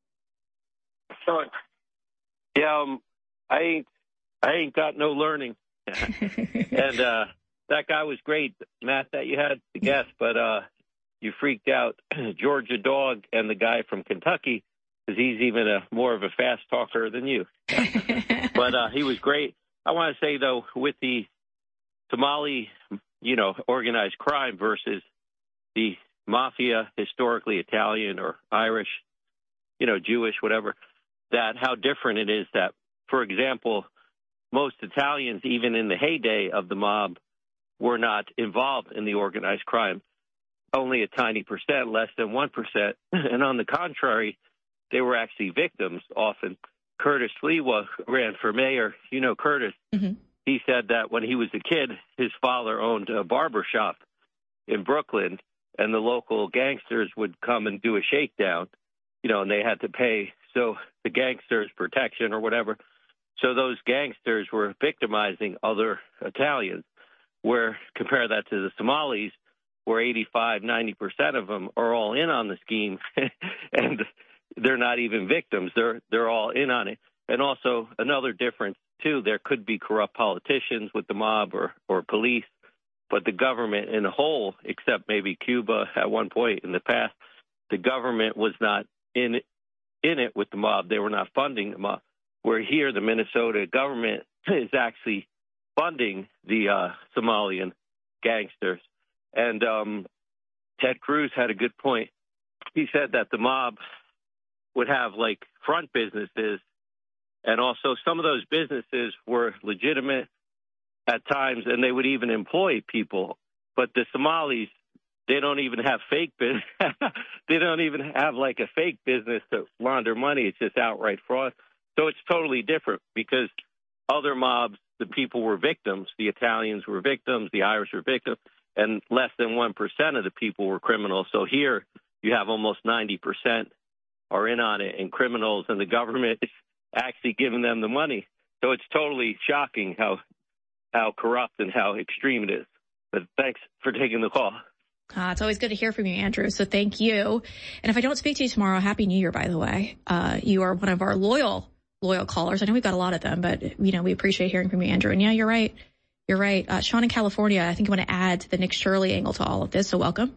Yeah, I ain't got no learning. And that guy was great, Matt, that you had the guest, but you freaked out Georgia Dog and the guy from Kentucky, because he's even more of a fast talker than you. But he was great. I want to say, though, with the Somali, organized crime versus the mafia, historically Italian or Irish, Jewish, whatever, that how different it is that, for example, most Italians, even in the heyday of the mob, were not involved in the organized crime. Only a tiny percent, less than 1%. And on the contrary, they were actually victims often. Curtis Sliwa ran for mayor. Curtis. Mm-hmm. He said that when he was a kid, his father owned a barber shop in Brooklyn, and the local gangsters would come and do a shakedown, and they had to pay the gangsters protection or whatever. So those gangsters were victimizing other Italians, where compare that to the Somalis, where 85-90% of them are all in on the scheme, and they're not even victims. They're all in on it. And also another difference, too, there could be corrupt politicians with the mob or police, but the government in a whole, except maybe Cuba at one point in the past, the government was not in it with the mob. They were not funding the mob. Where here, the Minnesota government is actually funding the Somalian gangsters. And Ted Cruz had a good point. He said that the mob would have, front businesses, and also some of those businesses were legitimate at times, and they would even employ people. But the Somalis, they don't even have fake business. They don't even have, a fake business to launder money. It's just outright fraud. So it's totally different because other mobs, the people were victims. The Italians were victims. The Irish were victims. And less than 1% of the people were criminals. So here you have almost 90% are in on it, and criminals, and the government is actually giving them the money. So it's totally shocking how corrupt and how extreme it is. But thanks for taking the call. It's always good to hear from you, Andrew. So thank you. And if I don't speak to you tomorrow, Happy New Year, by the way. You are one of our loyal callers. I know we've got a lot of them, but, we appreciate hearing from you, Andrew. And yeah, you're right. You're right. Sean in California, I think you want to add the Nick Shirley angle to all of this. So welcome.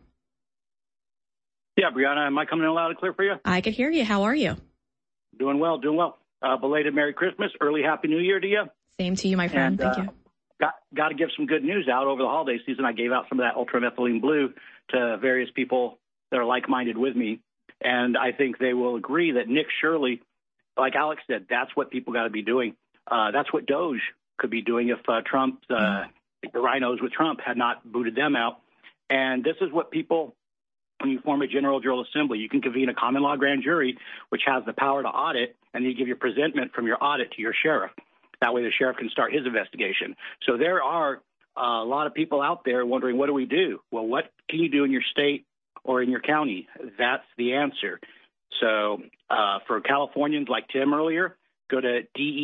Yeah, Brianna, am I coming in loud and clear for you? I could hear you. How are you? Doing well. Belated Merry Christmas, early Happy New Year to you. Same to you, my friend. Thank you. Got to give some good news out over the holiday season. I gave out some of that ultramethylene blue to various people that are like-minded with me, and I think they will agree that Nick Shirley, like Alex said, that's what people got to be doing. That's what Doge could be doing if Trump, the rhinos with Trump, had not booted them out. And this is what people, when you form a general assembly, you can convene a common law grand jury, which has the power to audit, and you give your presentment from your audit to your sheriff. That way the sheriff can start his investigation. So there are a lot of people out there wondering, what do we do? Well, what can you do in your state or in your county? That's the answer. So for Californians like Tim earlier, go to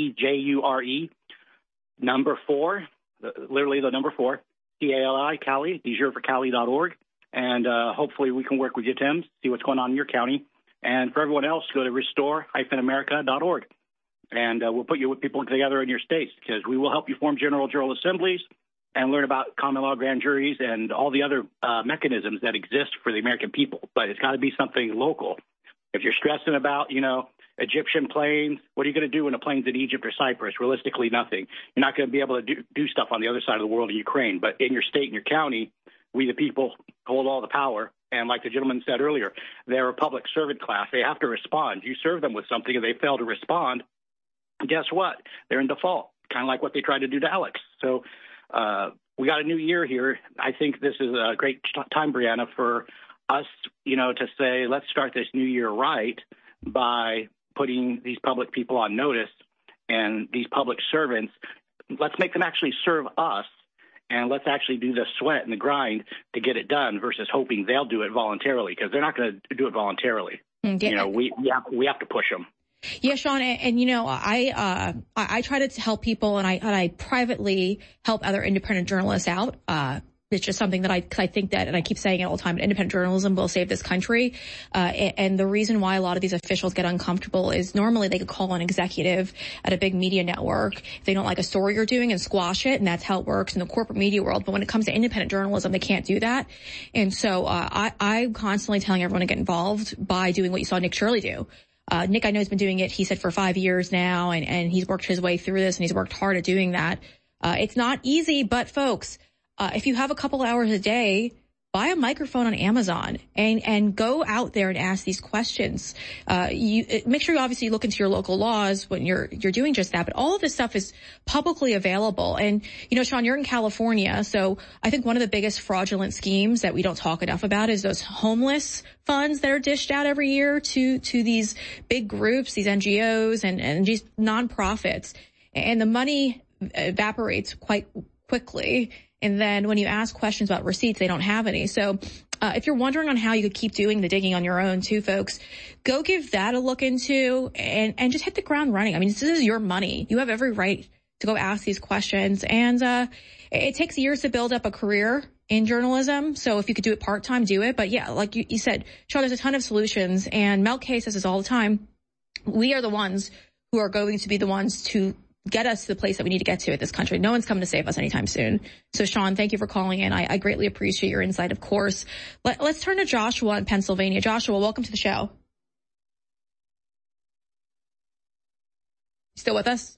DEJURE, number 4, literally the number 4, CALI, Cali, DeJureforCali.org. And hopefully we can work with you, Tim, see what's going on in your county. And for everyone else, go to restore-america.org. And we'll put you with people together in your states, because we will help you form general assemblies and learn about common law grand juries and all the other mechanisms that exist for the American people. But it's got to be something local. If you're stressing about, Egyptian planes, what are you going to do when a plane's in Egypt or Cyprus? Realistically, nothing. You're not going to be able to do stuff on the other side of the world in Ukraine. But in your state and your county, we the people hold all the power. And like the gentleman said earlier, they're a public servant class. They have to respond. You serve them with something and they fail to respond, guess what? They're in default, kind of like what they tried to do to Alex. So we got a new year here. I think this is a great time, Brianna, for us, to say, let's start this new year right by putting these public people on notice, and these public servants, let's make them actually serve us, and let's actually do the sweat and the grind to get it done versus hoping they'll do it voluntarily, because they're not going to do it voluntarily. Yeah. We have to push them. Yeah, Sean, and I try to help people, and I privately help other independent journalists out. It's just something that I think that, and I keep saying it all the time, independent journalism will save this country. And the reason why a lot of these officials get uncomfortable is normally they could call an executive at a big media network if they don't like a story you're doing and squash it, and that's how it works in the corporate media world. But when it comes to independent journalism, they can't do that. And so I'm constantly telling everyone to get involved by doing what you saw Nick Shirley do. Nick, I know, has been doing it, he said, for 5 years now, and he's worked his way through this, and he's worked hard at doing that. It's not easy, but folks, if you have a couple hours a day, buy a microphone on Amazon and go out there and ask these questions. Make sure you obviously look into your local laws when you're doing just that, but all of this stuff is publicly available. And, Sean, you're in California, so I think one of the biggest fraudulent schemes that we don't talk enough about is those homeless funds that are dished out every year to these big groups, these NGOs and these nonprofits. And the money evaporates quite quickly. And then when you ask questions about receipts, they don't have any. So if you're wondering on how you could keep doing the digging on your own too, folks, go give that a look into and just hit the ground running. I mean, this is your money. You have every right to go ask these questions. And it takes years to build up a career in journalism. So if you could do it part-time, do it. But yeah, like you said, Sean, there's a ton of solutions. And Mel K says this all the time. We are the ones who are going to be the ones to get us to the place that we need to get to at this country. No one's coming to save us anytime soon. So, Sean, thank you for calling in. I greatly appreciate your insight, of course. Let's turn to Joshua in Pennsylvania. Joshua, welcome to the show. Still with us?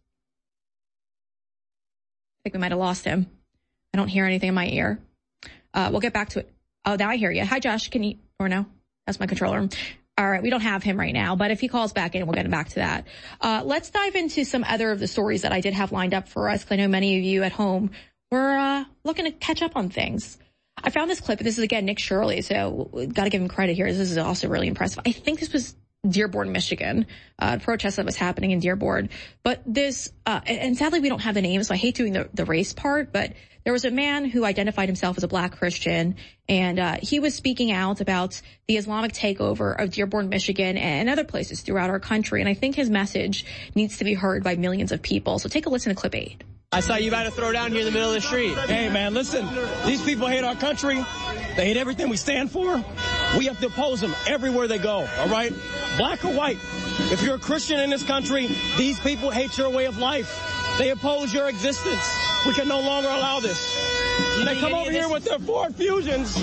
I think we might have lost him. I don't hear anything in my ear. We'll get back to it. Oh, now I hear you. Hi, Josh. Can you, or no? That's my controller. All right. We don't have him right now, but if he calls back in, we'll get him back to that. Let's dive into some other of the stories that I did have lined up for us, because I know many of you at home were looking to catch up on things. I found this clip. This is, again, Nick Shirley, so got to give him credit here. This is also really impressive. I think this was Dearborn, Michigan, protest that was happening in Dearborn. But this, and sadly we don't have the name, so I hate doing the race part, but there was a man who identified himself as a black Christian, and he was speaking out about the Islamic takeover of Dearborn, Michigan, and other places throughout our country. And I think his message needs to be heard by millions of people. So take a listen to clip 8. I saw you about to throw down here in the middle of the street. Hey, man, listen, these people hate our country. They hate everything we stand for. We have to oppose them everywhere they go, all right? Black or white. If you're a Christian in this country, these people hate your way of life. They oppose your existence. We can no longer allow this. They come over here with their Ford Fusions.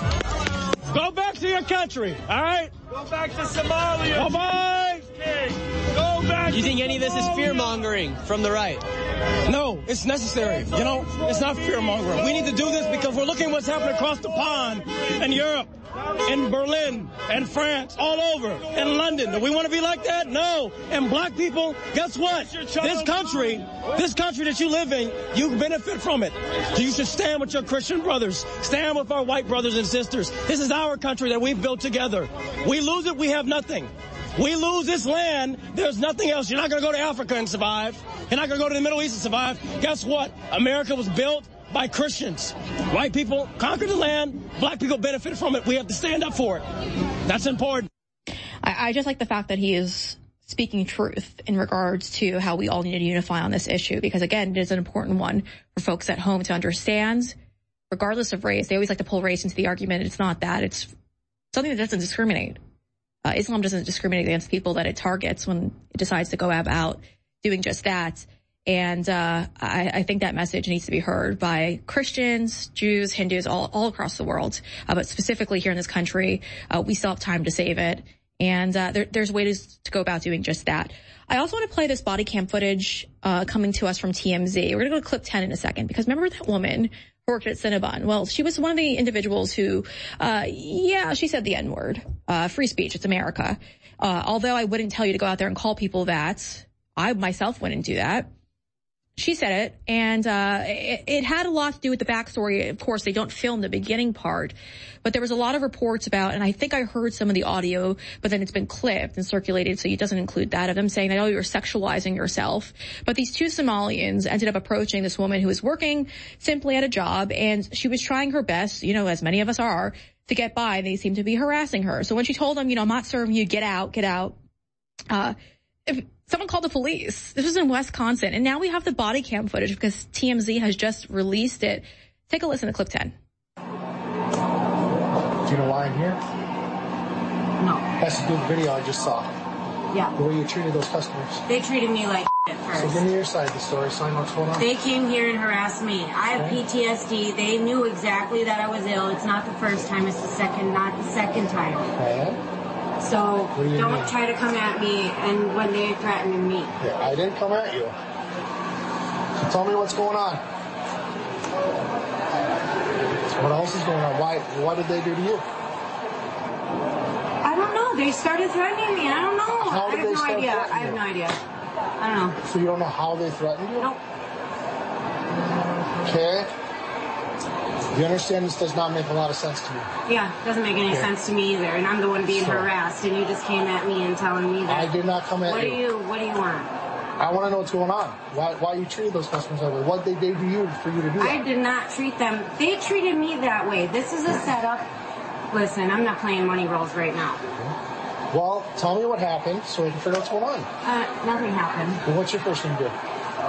Go back to your country, all right? Go back to Somalia. Bye-bye. Go back. You think any of this is fear-mongering from the right? No, it's necessary. You know, it's not fear-mongering. We need to do this because we're looking what's happening across the pond in Europe, in Berlin, and France, all over, in London. Do we want to be like that? No. And black people, guess what? This country that you live in, you benefit from it. So you should stand with your Christian brothers. Stand with our white brothers and sisters. This is our country that we've built together. We lose it, we have nothing. We lose this land, there's nothing else. You're not going to go to Africa and survive. You're not going to go to the Middle East and survive. Guess what? America was built by Christians. White people conquered the land. Black people benefited from it. We have to stand up for it. That's important. I just like the fact that he is speaking truth in regards to how we all need to unify on this issue, because, again, it is an important one for folks at home to understand, regardless of race. They always like to pull race into the argument. It's not that. It's something that doesn't discriminate. Islam doesn't discriminate against people that it targets when it decides to go about doing just that. And I think that message needs to be heard by Christians, Jews, Hindus, all across the world. But specifically here in this country, we still have time to save it. And there's ways to go about doing just that. I also want to play this body cam footage coming to us from TMZ. We're going to go to clip 10 in a second, because remember that woman who worked at Cinnabon? Well, she was one of the individuals who, she said the N-word. Free speech, it's America. Although I wouldn't tell you to go out there and call people that. I myself wouldn't do that. She said it, and it had a lot to do with the backstory. Of course, they don't film the beginning part, but there was a lot of reports about, and I think I heard some of the audio, but then it's been clipped and circulated, so it doesn't include that, of them saying that, oh, you're sexualizing yourself. But these two Somalians ended up approaching this woman who was working simply at a job, and she was trying her best, you know, as many of us are, to get by. They seemed to be harassing her. So when she told them, you know, I'm not serving you, get out, someone called the police. This was in Wisconsin. And now we have the body cam footage because TMZ has just released it. Take a listen to clip 10. Do you know why I'm here? No. Has to do with the video I just saw. Yeah. The way you treated those customers. They treated me like at first. So give me your side of the story so I know what's going on. They came here and harassed me. I have PTSD. They knew exactly that I was ill. It's not the first time. It's not the second time. Okay. So don't try to come at me and when they threaten me. Yeah, I didn't come at you. So tell me what's going on. What else is going on? What did they do to you? I don't know. They started threatening me. I don't know. How did they start threatening you? I have no idea. I don't know. So you don't know how they threatened you? Nope. Okay. You understand this does not make a lot of sense to me. Yeah, it doesn't make any sense to me either. And I'm the one being harassed, and you just came at me and telling me that. I did not come at you. What do you want? I want to know what's going on. Why you treated those customers that way? What they did to you for you to do that? I did not treat them. They treated me that way. This is a setup. Listen, I'm not playing money rolls right now. Well, tell me what happened so we can figure out what's going on. Nothing happened. Well, what's your first name, dude?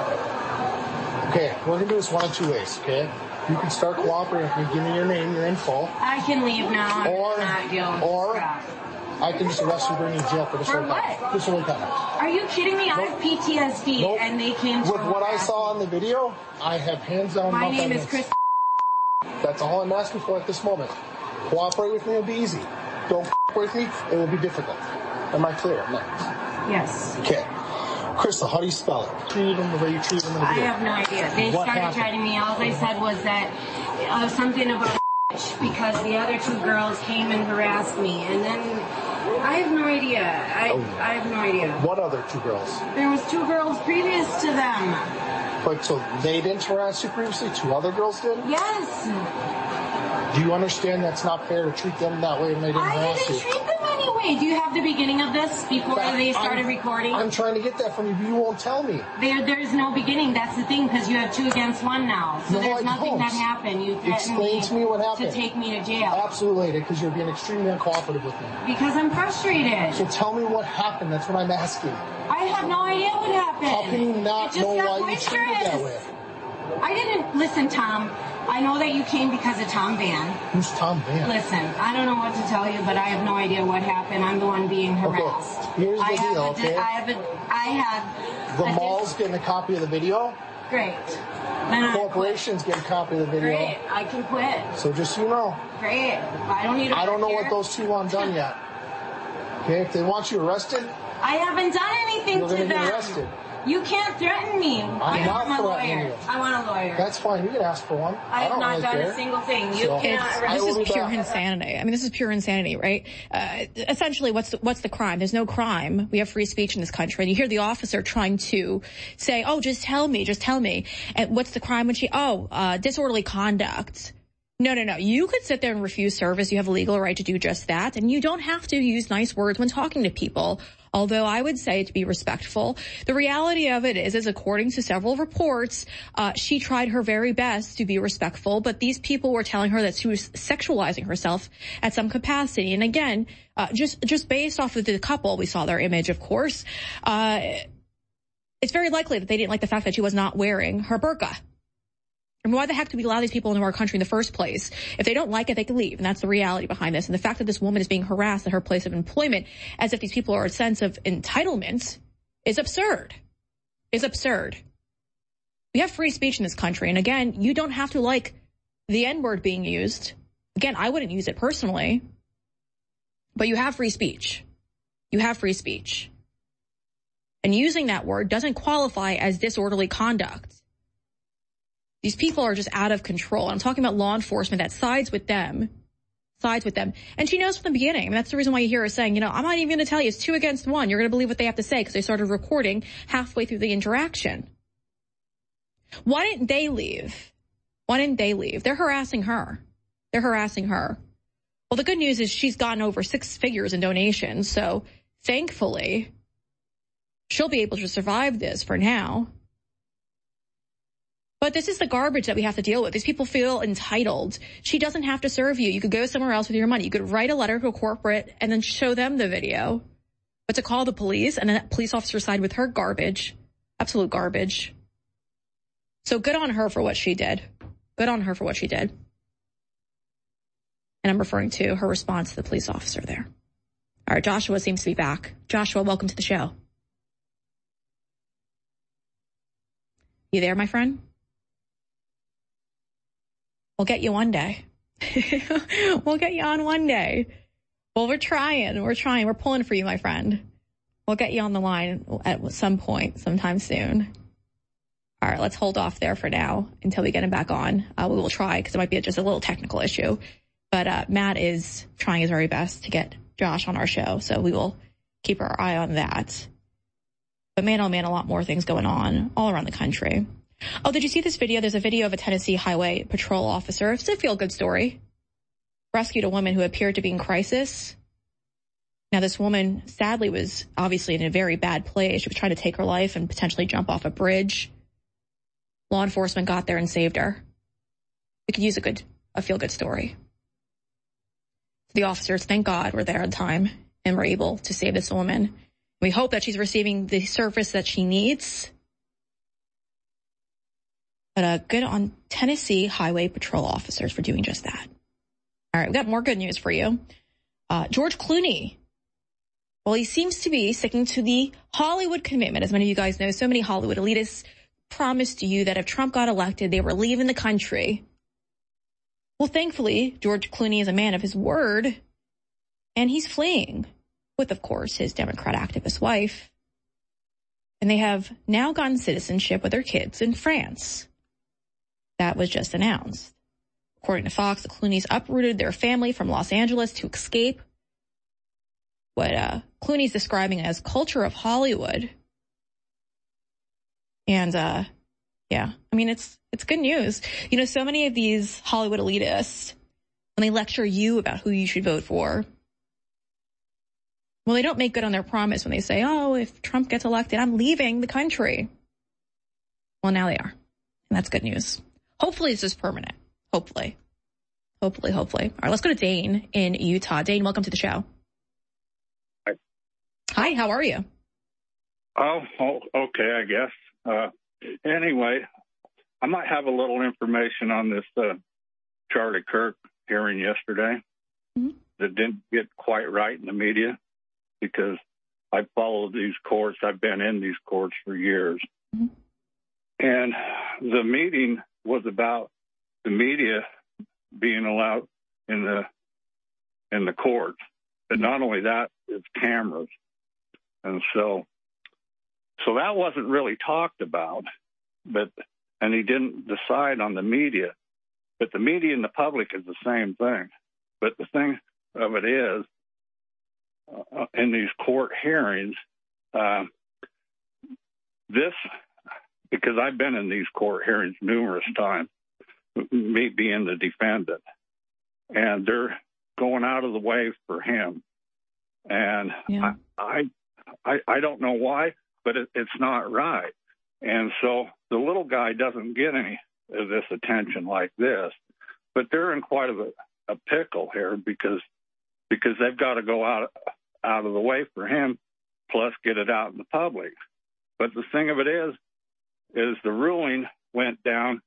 Okay, we're going to do this one of two ways, okay? You can start cooperating with me. Give me your name, your info. I can leave now. I'm not dealing with crap. I can just arrest you and bring you to jail for disorderly conduct. Disorderly conduct. Are you kidding me? I have PTSD, and they came to with what I saw on the video, I have hands down. My name is Chris. That's all I'm asking for at this moment. Cooperate with me, it'll be easy. Don't cooperate with me, it will be difficult. Am I clear? No. Yes. Okay. Crystal, how do you spell it? Treat them the way you treat them in the video. I have no idea. They started treating me. All they said was that something about because the other two girls came and harassed me, and then I have no idea. I have no idea. What other two girls? There was two girls previous to them. But so they didn't harass you previously? Two other girls did? Yes. Do you understand that's not fair to treat them that way when they didn't harass you? I didn't treat them anyway. Do you have the beginning of this before they started recording? I'm trying to get that from you, but you won't tell me. There's no beginning. That's the thing, because you have 2 against 1 now. So there's nothing that happened. You threatened Explain to me what happened. To take me to jail. Absolutely, because you're being extremely uncooperative with me. Because I'm frustrated. So tell me what happened. That's what I'm asking. I have no idea what happened. How can you not know why you treated that way? I didn't listen, Tom. I know that you came because of Tom Van. Who's Tom Van? Listen, I don't know what to tell you, but I have no idea what happened. I'm the one being harassed. Okay. Here's the deal, okay? The mall's getting a copy of the video. Great. The corporation's getting a copy of the video. Great. I can quit. So just so you know. Great. I don't need to I don't know what those two want done yet. Okay, if they want you arrested. I haven't done anything to them. You're going to get arrested. You can't threaten me. I'm not threatening you. I want a lawyer. That's fine. You can ask for one. I have not done a single thing. You cannot. This is pure insanity. I mean, this is pure insanity, right? Essentially, what's the crime? There's no crime. We have free speech in this country. And you hear the officer trying to say, oh, just tell me. And what's the crime when disorderly conduct. No. You could sit there and refuse service. You have a legal right to do just that. And you don't have to use nice words when talking to people. Although I would say to be respectful. The reality of it is according to several reports, she tried her very best to be respectful, but these people were telling her that she was sexualizing herself at some capacity. And again, just based off of the couple, we saw their image, of course, it's very likely that they didn't like the fact that she was not wearing her burqa. I mean, why the heck do we allow these people into our country in the first place? If they don't like it, they can leave. And that's the reality behind this. And the fact that this woman is being harassed at her place of employment as if these people are a sense of entitlement is absurd. We have free speech in this country. And again, you don't have to like the N-word being used. Again, I wouldn't use it personally. But you have free speech. And using that word doesn't qualify as disorderly conduct. These people are just out of control. I'm talking about law enforcement that sides with them. And she knows from the beginning. And that's the reason why you hear her saying, I'm not even going to tell you. It's 2 against 1. You're going to believe what they have to say because they started recording halfway through the interaction. Why didn't they leave? They're harassing her. Well, the good news is she's gotten over 6 figures in donations. So thankfully, she'll be able to survive this for now. But this is the garbage that we have to deal with. These people feel entitled. She doesn't have to serve you. You could go somewhere else with your money. You could write a letter to a corporate and then show them the video. But to call the police and a police officer side with her garbage, absolute garbage. So good on her for what she did. And I'm referring to her response to the police officer there. All right, Joshua seems to be back. Joshua, welcome to the show. You there, my friend? We'll get you one day. We'll get you on one day. Well, we're trying. We're pulling for you, my friend. We'll get you on the line at some point, sometime soon. All All right, let's hold off there for now until we get him back on. We will try because it might be just a little technical issue. But Matt is trying his very best to get Josh on our show, so we will keep our eye on that. But man, oh man, a lot more things going on all around the country. Oh, did you see this video? There's a video of a Tennessee highway patrol officer. It's a feel-good story. Rescued a woman who appeared to be in crisis. Now, this woman, sadly, was obviously in a very bad place. She was trying to take her life and potentially jump off a bridge. Law enforcement got there and saved her. We could use a feel-good story. The officers, thank God, were there on time and were able to save this woman. We hope that she's receiving the service that she needs. But good on Tennessee highway patrol officers for doing just that. All right, we've got more good news for you. George Clooney. Well, he seems to be sticking to the Hollywood commitment. As many of you guys know, so many Hollywood elitists promised you that if Trump got elected, they were leaving the country. Well, thankfully, George Clooney is a man of his word, and he's fleeing with, of course, his Democrat activist wife. And they have now gotten citizenship with their kids in France. That was just announced. According to Fox, the Clooneys uprooted their family from Los Angeles to escape what Clooney's describing as culture of Hollywood. And, yeah, I mean, it's good news. You know, so many of these Hollywood elitists, when they lecture you about who you should vote for, well, they don't make good on their promise when they say, oh, if Trump gets elected, I'm leaving the country. Well, now they are. And that's good news. Hopefully this is permanent. Hopefully. All right, let's go to Dane in Utah. Dane, welcome to the show. Hi, how are you? Oh, okay, I guess. Anyway, I might have a little information on this Charlie Kirk hearing yesterday that didn't get quite right in the media, because I followed these courts. I've been in these courts for years. And the meeting was about the media being allowed in the courts. But not only that, it's cameras. And so that wasn't really talked about, and he didn't decide on the media. But the media and the public is the same thing. But the thing of it is, in these court hearings, because I've been in these court hearings numerous times, me being the defendant, and they're going out of the way for him. And yeah. I don't know why, but it's not right. And so the little guy doesn't get any of this attention like this, but they're in quite a pickle here because they've got to go out of the way for him, plus get it out in the public. But the thing of it is the ruling went down.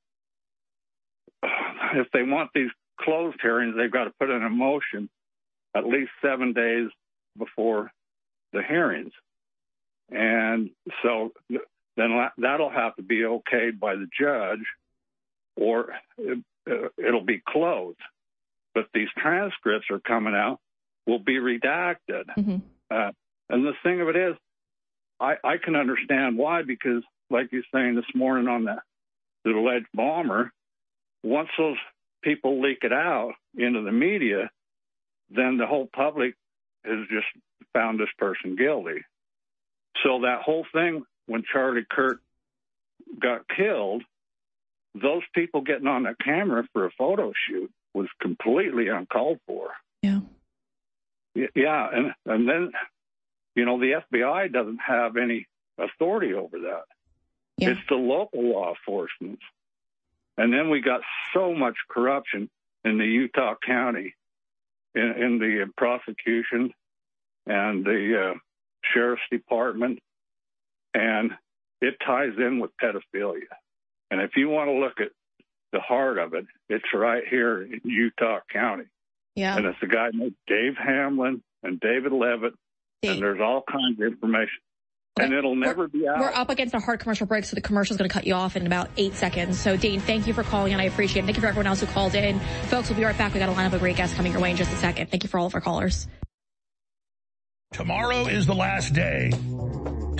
If they want these closed hearings, they've got to put in a motion at least 7 days before the hearings. And so then that'll have to be okayed by the judge, or it'll be closed. But these transcripts are coming out, will be redacted. And the thing of it is, I can understand why, because like you're saying this morning on the alleged bomber, once those people leak it out into the media, then the whole public has just found this person guilty. So that whole thing, when Charlie Kirk got killed, those people getting on the camera for a photo shoot was completely uncalled for. Yeah. Yeah, and then, you know, the FBI doesn't have any authority over that. Yeah. It's the local law enforcement. And then we got so much corruption in the Utah County, in the prosecution and the sheriff's department, and it ties in with pedophilia. And if you want to look at the heart of it, it's right here in Utah County. Yeah. And it's a guy named Dave Hamlin and David Levitt, and there's all kinds of information. Okay. And it'll never be out. We're up against a hard commercial break, so the commercial is going to cut you off in about 8 seconds. So, Dane, thank you for calling, and I appreciate it. Thank you for everyone else who called in. Folks, we'll be right back. We got a line of a great guest coming your way in just a second. Thank you for all of our callers. Tomorrow is the last day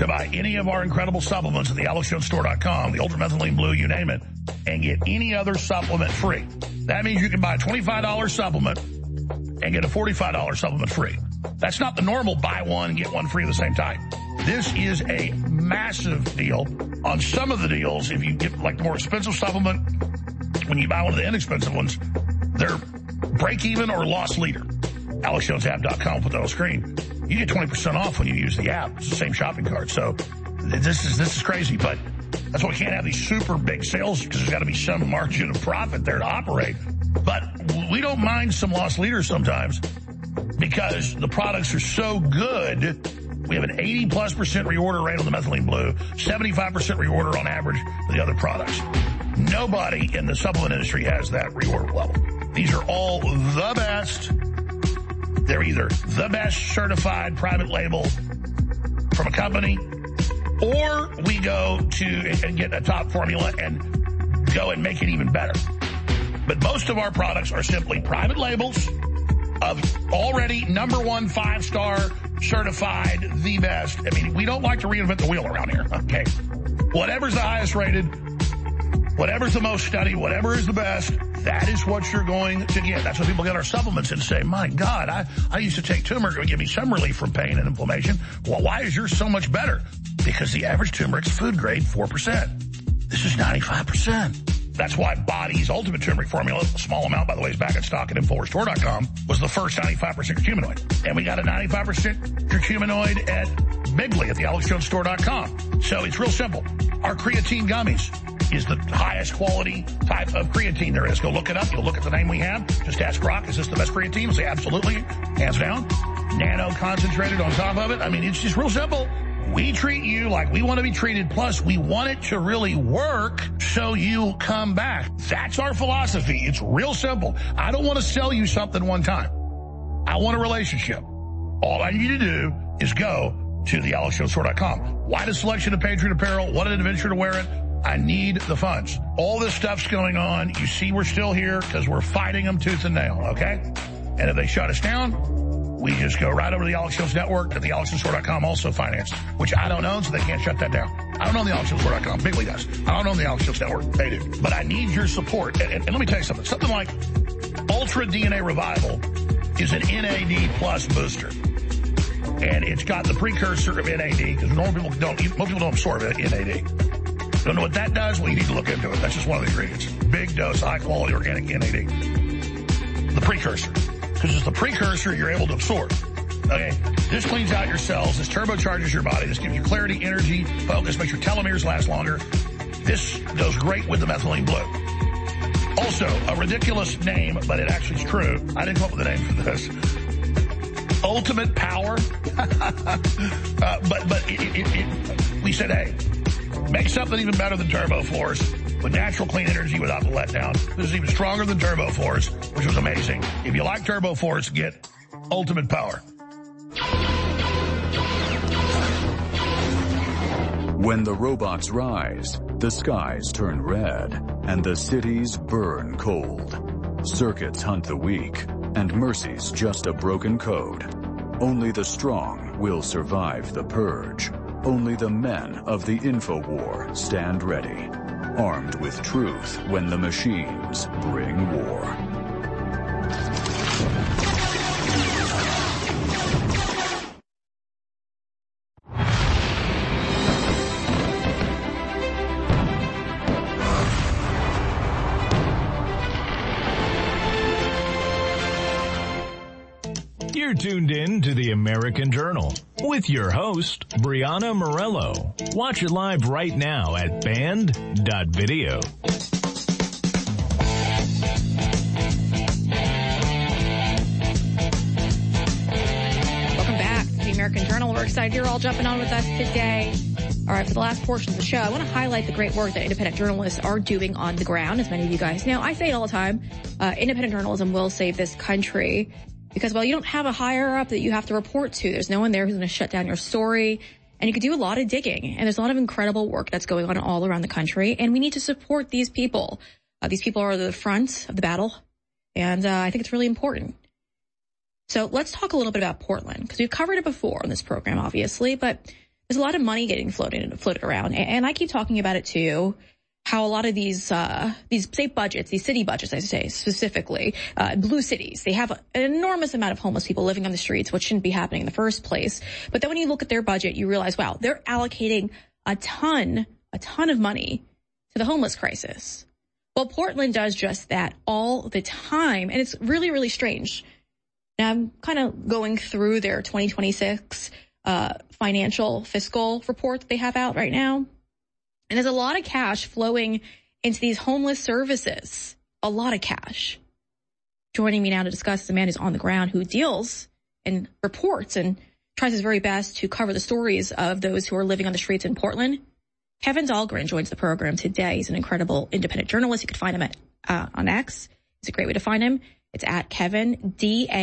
to buy any of our incredible supplements at the AlexJonesStore.com, the Ultramethylene Blue, you name it, and get any other supplement free. That means you can buy a $25 supplement and get a $45 supplement free. That's not the normal buy one and get one free at the same time. This is a massive deal. On some of the deals, if you get like the more expensive supplement, when you buy one of the inexpensive ones, they're break even or loss leader. AlexJonesApp.com, put that on the screen. You get 20% off when you use the app. It's the same shopping cart. So this is crazy, but that's why we can't have these super big sales because there's got to be some margin of profit there to operate. But we don't mind some loss leaders sometimes because the products are so good. We have an 80+% reorder rate on the Methylene Blue, 75% reorder on average for the other products. Nobody in the supplement industry has that reorder level. These are all the best. They're either the best certified private label from a company, or we go to and get a top formula and go and make it even better. But most of our products are simply private labels of already number 1 5-star certified, the best. I mean, we don't like to reinvent the wheel around here, okay? Whatever's the highest rated, whatever's the most studied, whatever is the best, that is what you're going to get. That's what people get our supplements and say, my God, I used to take turmeric. It would give me some relief from pain and inflammation. Well, why is yours so much better? Because the average turmeric's food grade 4%. This is 95%. That's why Body's Ultimate Turmeric Formula, a small amount, by the way, is back in stock at InfoWarsStore.com, was the first 95% curcuminoid. And we got a 95% curcuminoid at Bigley at the AlexJonesStore.com. So it's real simple. Our creatine gummies is the highest quality type of creatine there is. Go look it up. You'll look at the name we have. Just ask Rock, is this the best creatine? We'll say absolutely, hands down. Nano concentrated on top of it. I mean, it's just real simple. We treat you like we want to be treated, plus we want it to really work so you come back. That's our philosophy. It's real simple. I don't want to sell you something one time. I want a relationship. All I need you to do is go to the AlexJonesStore.com. Wide a selection of Patriot apparel. What an adventure to wear it. I need the funds. All this stuff's going on. You see we're still here because we're fighting them tooth and nail, okay? And if they shut us down, we just go right over to the Alex Jones Network at the AlexJonesStore.com, also financed, which I don't own, so they can't shut that down. I don't own the AlexJonesStore.com. Bigley does. I don't own the Alex Jones Network. They do. But I need your support. And let me tell you something. Something like Ultra DNA Revival is an NAD plus booster. And it's got the precursor of NAD, because most people don't absorb NAD. Don't know what that does? Well, you need to look into it. That's just one of the ingredients. Big dose, high-quality organic NAD. The precursor. Because it's the precursor you're able to absorb. Okay? This cleans out your cells. This turbocharges your body. This gives you clarity, energy, focus, makes your telomeres last longer. This goes great with the Methylene Blue. Also, a ridiculous name, but it actually is true. I didn't come up with a name for this. Ultimate Power. We said, hey, make something even better than Turbo Force with natural clean energy without the letdown. This is even stronger than Turbo Force, which was amazing. If you like Turbo Force, get Ultimate Power. When the robots rise, the skies turn red and the cities burn cold. Circuits hunt the weak, and Mercy's just a broken code. Only the strong will survive the purge. Only the men of the InfoWar stand ready, armed with truth when the machines bring war. You're tuned in to the American Journal with your host, Brianna Morello. Watch it live right now at band.video. Welcome back to the American Journal. We're excited you're all jumping on with us today. All right, for the last portion of the show, I want to highlight the great work that independent journalists are doing on the ground. As many of you guys know, I say it all the time, independent journalism will save this country. Because, well, you don't have a higher up that you have to report to. There's no one there who's going to shut down your story. And you can do a lot of digging. And there's a lot of incredible work that's going on all around the country. And we need to support these people. These people are the front of the battle. And I think it's really important. So let's talk a little bit about Portland. Because we've covered it before on this program, obviously. But there's a lot of money getting floated around. And I keep talking about it too, how a lot of these state budgets, these city budgets, I say specifically, blue cities, they have an enormous amount of homeless people living on the streets, which shouldn't be happening in the first place. But then when you look at their budget, you realize, wow, they're allocating a ton of money to the homeless crisis. Well, Portland does just that all the time. And it's really, really strange. Now, I'm kind of going through their 2026 financial fiscal report that they have out right now. And there's a lot of cash flowing into these homeless services. A lot of cash. Joining me now to discuss the man who's on the ground, who deals and reports and tries his very best to cover the stories of those who are living on the streets in Portland. Kevin Dahlgren joins the program today. He's an incredible independent journalist. You can find him on X. It's a great way to find him. It's at Kevin,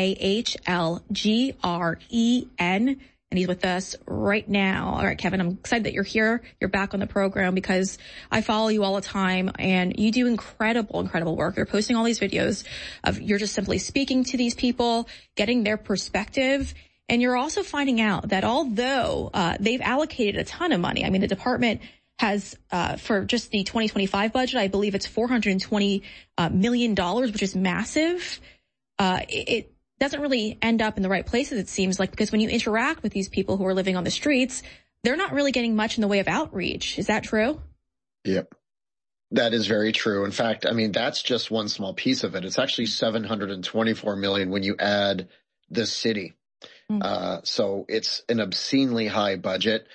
Dahlgren. And he's with us right now. All right, Kevin, I'm excited that you're here. You're back on the program because I follow you all the time and you do incredible work. You're posting all these videos of you're just simply speaking to these people, getting their perspective. And you're also finding out that although they've allocated a ton of money, I mean, the department has, for just the 2025 budget, I believe it's $420 million, which is massive. It doesn't really end up in the right places, it seems like, because when you interact with these people who are living on the streets, they're not really getting much in the way of outreach. Is that true? Yep. That is very true. In fact, I mean, that's just one small piece of it. It's actually $724 million when you add the city. So it's an obscenely high budget.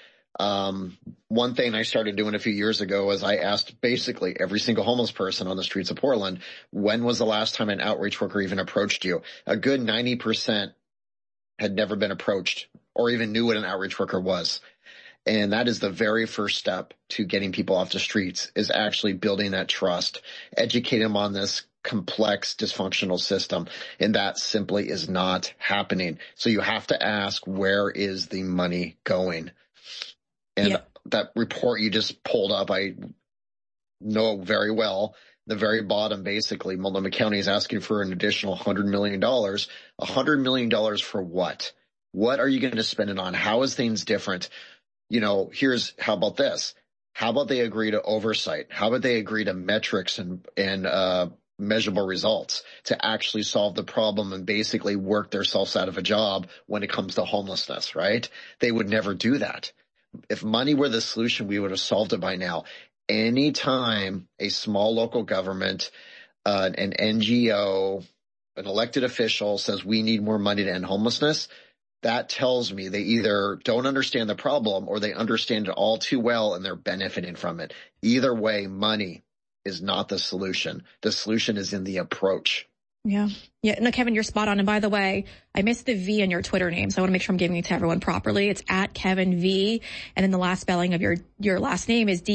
One thing I started doing a few years ago is I asked basically every single homeless person on the streets of Portland, when was the last time an outreach worker even approached you? A good 90% had never been approached or even knew what an outreach worker was. And that is the very first step to getting people off the streets, is actually building that trust, educate them on this complex, dysfunctional system. And that simply is not happening. So you have to ask, where is the money going? And that report you just pulled up, I know very well. The very bottom, basically, Multnomah County is asking for an additional $100 million. $100 million for what? What are you going to spend it on? How is things different? You know, how about this? How about they agree to oversight? How about they agree to metrics and measurable results to actually solve the problem and basically work themselves out of a job when it comes to homelessness, right? They would never do that. If money were the solution, we would have solved it by now. Anytime a small local government, an NGO, an elected official says we need more money to end homelessness, that tells me they either don't understand the problem or they understand it all too well and they're benefiting from it. Either way, money is not the solution. The solution is in the approach. Yeah. No, Kevin, you're spot on. And by the way, I missed the V in your Twitter name, so I want to make sure I'm giving it to everyone properly. It's at Kevin V. And then the last spelling of your last name is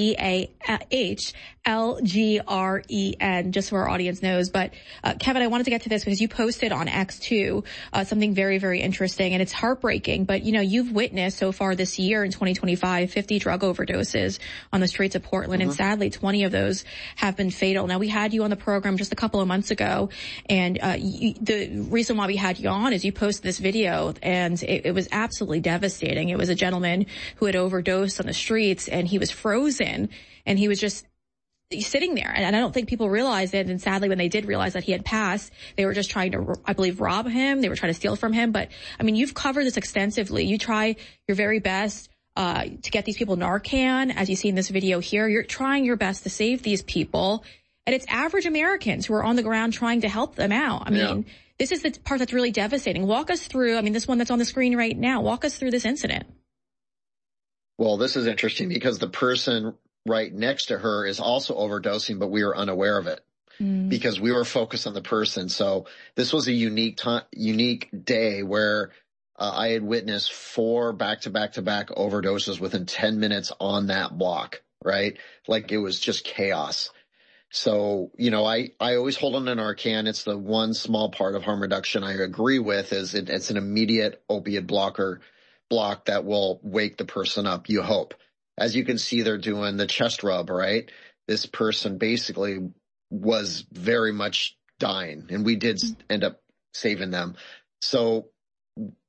Dahlgren, just so our audience knows. But, Kevin, I wanted to get to this because you posted on X too, something very, very interesting, and it's heartbreaking. But, you know, you've witnessed so far this year in 2025, 50 drug overdoses on the streets of Portland. And sadly, 20 of those have been fatal. Now, we had you on the program just a couple of months ago, and the reason why we had you on is you posted this video, and it was absolutely devastating. It was a gentleman who had overdosed on the streets, and he was frozen, and he was just sitting there. And I don't think people realized it. And sadly, when they did realize that he had passed, they were just trying to, I believe, rob him. They were trying to steal from him. But I mean, you've covered this extensively. You try your very best to get these people Narcan, as you see in this video here. You're trying your best to save these people. And it's average Americans who are on the ground trying to help them out. I mean, this is the part that's really devastating. Walk us through, I mean, this one that's on the screen right now, walk us through this incident. Well, this is interesting because the person right next to her is also overdosing, but we were unaware of it because we were focused on the person. So this was a unique day where I had witnessed 4 back-to-back-to-back overdoses within 10 minutes on that block, right? Like it was just chaos. So, you know, I always hold on to Narcan. It's the one small part of harm reduction I agree with is it's an immediate opiate block that will wake the person up, you hope. As you can see, they're doing the chest rub, right? This person basically was very much dying, and we did end up saving them. So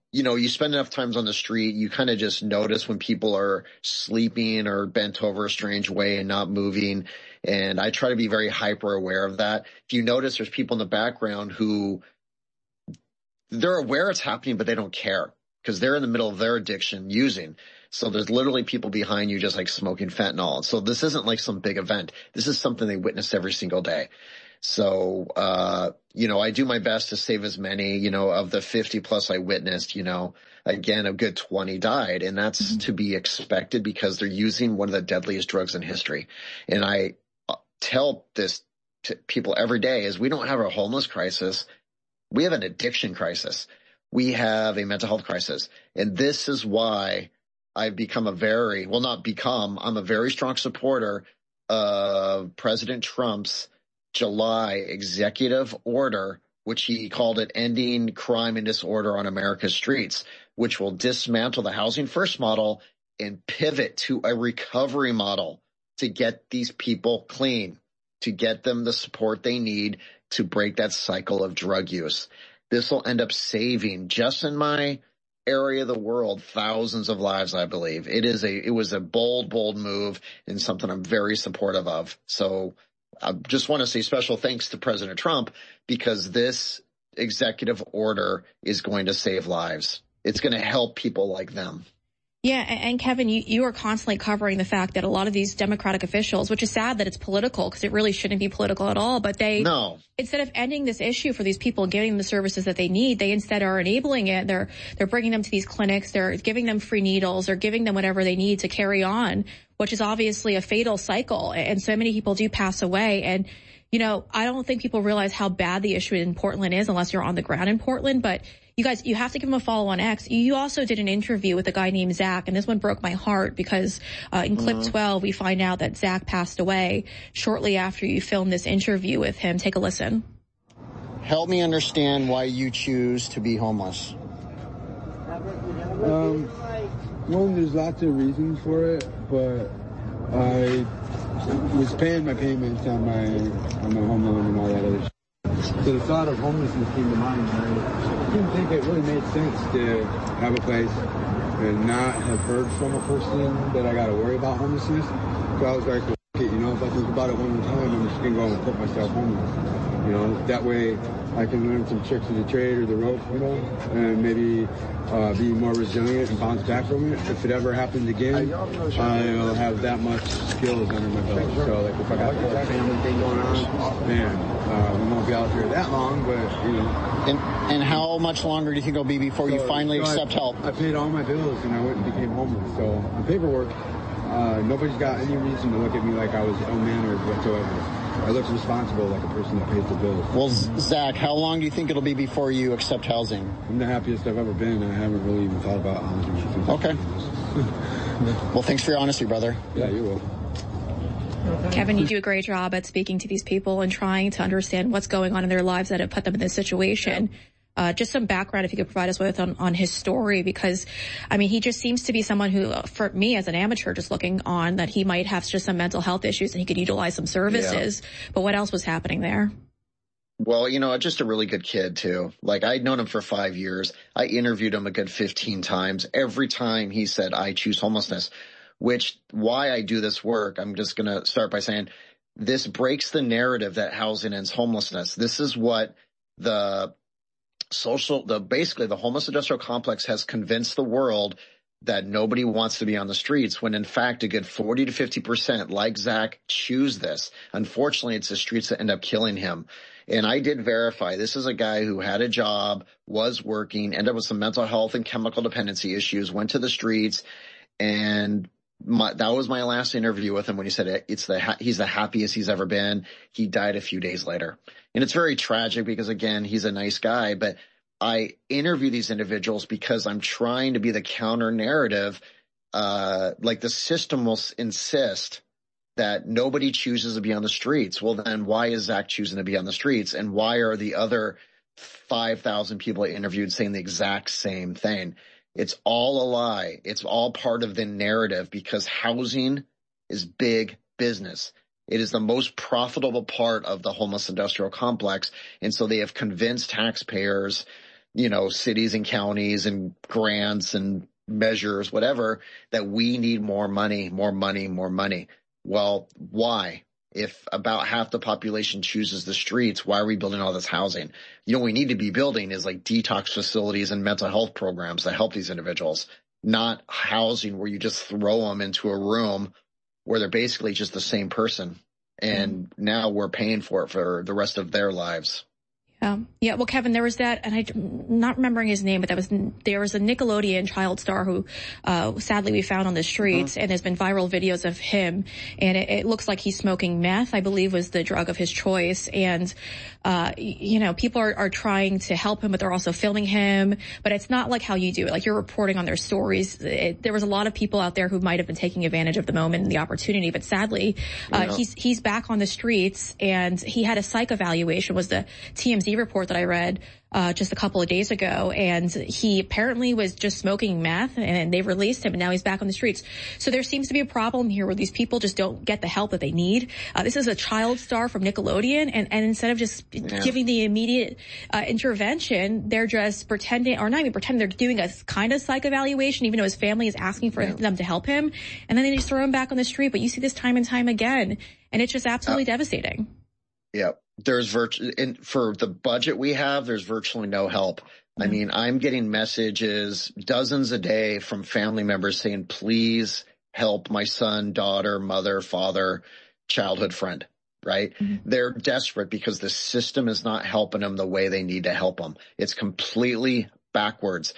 you spend enough times on the street, you kind of just notice when people are sleeping or bent over a strange way and not moving. And I try to be very hyper aware of that. If you notice there's people in the background who they're aware it's happening, but they don't care because they're in the middle of their addiction using. So there's literally people behind you just like smoking fentanyl. So this isn't like some big event. This is something they witness every single day. So, I do my best to save as many, of the 50 plus I witnessed, again, a good 20 died. And that's to be expected because they're using one of the deadliest drugs in history. And I tell this to people every day is we don't have a homeless crisis. We have an addiction crisis. We have a mental health crisis. And this is why I've become I'm a very strong supporter of President Trump's July executive order, which he called it Ending Crime and Disorder on America's Streets, which will dismantle the housing first model and pivot to a recovery model to get these people clean, to get them the support they need to break that cycle of drug use. This will end up saving, just in my area of the world, thousands of lives, I believe. It was a bold move and something I'm very supportive of. So I just want to say special thanks to President Trump because this executive order is going to save lives. It's going to help people like them. Yeah, and Kevin, you are constantly covering the fact that a lot of these Democratic officials, which is sad that it's political because it really shouldn't be political at all, but instead of ending this issue for these people and giving them the services that they need, they instead are enabling it. They're bringing them to these clinics. They're giving them free needles. They're giving them whatever they need to carry on, which is obviously a fatal cycle. And so many people do pass away. And, I don't think people realize how bad the issue in Portland is unless you're on the ground in Portland. But you guys, you have to give him a follow on X. You also did an interview with a guy named Zach, and this one broke my heart because in clip 12, we find out that Zach passed away shortly after you filmed this interview with him. Take a listen. Help me understand why you choose to be homeless. Well, there's lots of reasons for it, but I was paying my payments on my home loan and all that other shit. So the thought of homelessness came to mind. I didn't think it really made sense to have a place and not have heard from a person that I got to worry about homelessness. So I was like, well, if I think about it one more time, I'm just going to go and put myself homeless. That way I can learn some tricks of the trade or the rope, and maybe be more resilient and bounce back from it. If it ever happens again, I'll have that much skills under my belt. So, like, if I got a family thing going on, man, we won't be out here that long, but, And how much longer do you think it'll be before you finally accept help? I paid all my bills, and I went and became homeless. So, on paperwork, nobody's got any reason to look at me like I was ill-mannered whatsoever. I look responsible like a person that pays the bills. Well, Zach, how long do you think it'll be before you accept housing? I'm the happiest I've ever been. I haven't really even thought about housing. Okay. Well, thanks for your honesty, brother. Yeah, you're welcome. Kevin, you do a great job at speaking to these people and trying to understand what's going on in their lives that have put them in this situation. Just some background, if you could provide us with on his story, because, he just seems to be someone who, for me as an amateur just looking on, that he might have just some mental health issues and he could utilize some services. Yeah. But what else was happening there? Well, just a really good kid, too. Like, I'd known him for 5 years. I interviewed him a good 15 times. Every time he said, I choose homelessness, why I do this work, I'm just going to start by saying this breaks the narrative that housing ends homelessness. This is what basically the homeless industrial complex has convinced the world that nobody wants to be on the streets, when in fact a good 40 to 50%, like Zach, choose this. Unfortunately, it's the streets that end up killing him. And I did verify this is a guy who had a job, was working, ended up with some mental health and chemical dependency issues, went to the streets, and that was my last interview with him when he said he's the happiest he's ever been. He died a few days later. And it's very tragic because, again, he's a nice guy, but I interview these individuals because I'm trying to be the counter narrative. Like the system will insist that nobody chooses to be on the streets. Well, then why is Zach choosing to be on the streets? And why are the other 5,000 people I interviewed saying the exact same thing? It's all a lie. It's all part of the narrative because housing is big business. It is the most profitable part of the homeless industrial complex. And so they have convinced taxpayers cities and counties and grants and measures, whatever, that we need more money. Well, why? If about half the population chooses the streets, why are we building all this housing? What we need to be building is like detox facilities and mental health programs that help these individuals, not housing where you just throw them into a room where they're basically just the same person. And now we're paying for it for the rest of their lives. Yeah. Well, Kevin, there was that, and I'm not remembering his name, but there was a Nickelodeon child star who, sadly we found on the streets, and there's been viral videos of him, and it looks like he's smoking meth, I believe was the drug of his choice. And, people are trying to help him, but they're also filming him, but it's not like how you do it. Like, you're reporting on their stories. There was a lot of people out there who might have been taking advantage of the moment and the opportunity, but sadly, he's back on the streets, and he had a psych evaluation, was the TMZ report that I read just a couple of days ago, and he apparently was just smoking meth, and they released him, and now he's back on the streets. So there seems to be a problem here where these people just don't get the help that they need. This is a child star from Nickelodeon, and instead of just giving the immediate intervention, they're just pretending, or not even pretending, they're doing a kind of psych evaluation, even though his family is asking for them to help him, and then they just throw him back on the street. But you see this time and time again, and it's just absolutely devastating. Yeah. For the budget we have, there's virtually no help. I mean, I'm getting messages, dozens a day from family members saying, please help my son, daughter, mother, father, childhood friend, right? They're desperate because the system is not helping them the way they need to help them. It's completely backwards.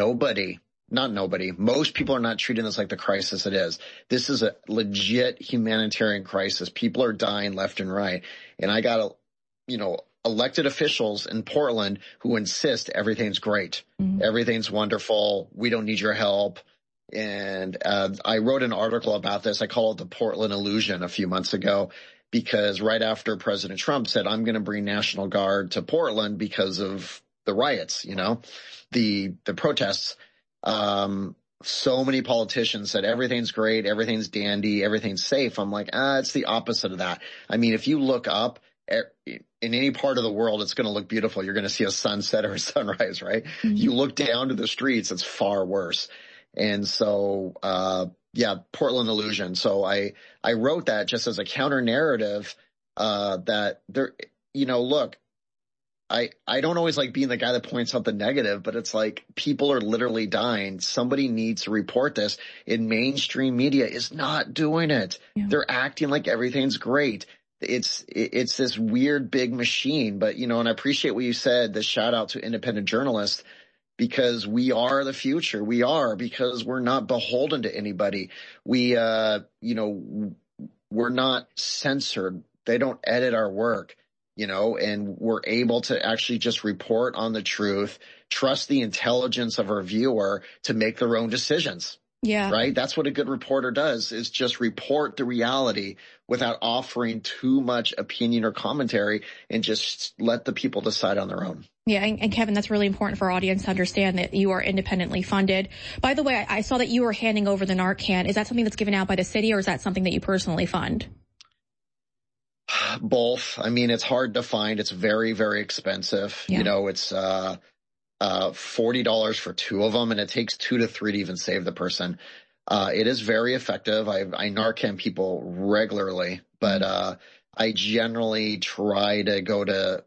Most people are not treating this like the crisis it is. This is a legit humanitarian crisis. People are dying left and right. And I got elected officials in Portland who insist everything's great. Everything's wonderful. We don't need your help. And I wrote an article about this. I call it the Portland illusion a few months ago, because right after President Trump said, I'm going to bring National Guard to Portland because of the riots, the protests. So many politicians said everything's great, everything's dandy, everything's safe. I'm like, it's the opposite of that. I mean, if you look up in any part of the world, it's going to look beautiful. You're going to see a sunset or a sunrise, right? You look down to the streets, it's far worse. And so, Portland illusion. So I wrote that just as a counter narrative, that there, look, I don't always like being the guy that points out the negative, but it's like people are literally dying. Somebody needs to report this, and mainstream media is not doing it. They're acting like everything's great. It's this weird big machine, but and I appreciate what you said, the shout out to independent journalists, because we are the future. We are, because we're not beholden to anybody. We're not censored. They don't edit our work. And we're able to actually just report on the truth, trust the intelligence of our viewer to make their own decisions. Yeah. Right? That's what a good reporter does, is just report the reality without offering too much opinion or commentary, and just let the people decide on their own. Yeah, and Kevin, that's really important for our audience to understand that you are independently funded. By the way, I saw that you were handing over the Narcan. Is that something that's given out by the city, or is that something that you personally fund? Both. I mean, it's hard to find. It's very, very expensive. Yeah. It's $40 for 2 of them, and it takes 2 to 3 to even save the person. It is very effective. I Narcan people regularly, but I generally try to go to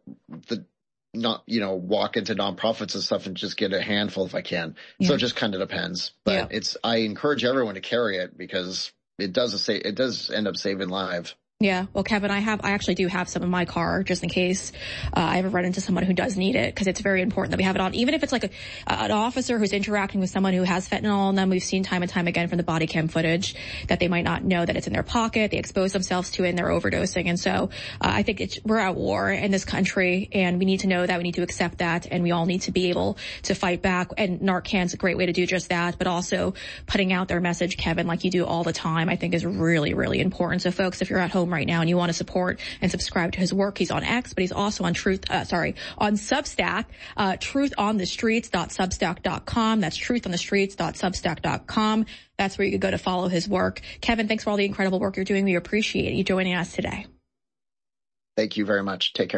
walk into nonprofits and stuff and just get a handful if I can. Yeah. So it just kind of depends. But I encourage everyone to carry it, because it does end up saving lives. Yeah. Well, Kevin, I actually do have some in my car just in case I ever run into someone who does need it, because it's very important that we have it on. Even if it's like an officer who's interacting with someone who has fentanyl on them, we've seen time and time again from the body cam footage that they might not know that it's in their pocket. They expose themselves to it and they're overdosing. And so I think we're at war in this country, and we need to know that. We need to accept that, and we all need to be able to fight back. And Narcan's a great way to do just that, but also putting out their message, Kevin, like you do all the time, I think is really, really important. So folks, if you're at home right now and you want to support and subscribe to his work, he's on X, but he's also on on Substack, truthonthestreets.substack.com. That's truthonthestreets.substack.com. That's where you could go to follow his work. Kevin, thanks for all the incredible work you're doing. We appreciate you joining us today. Thank you very much. Take care.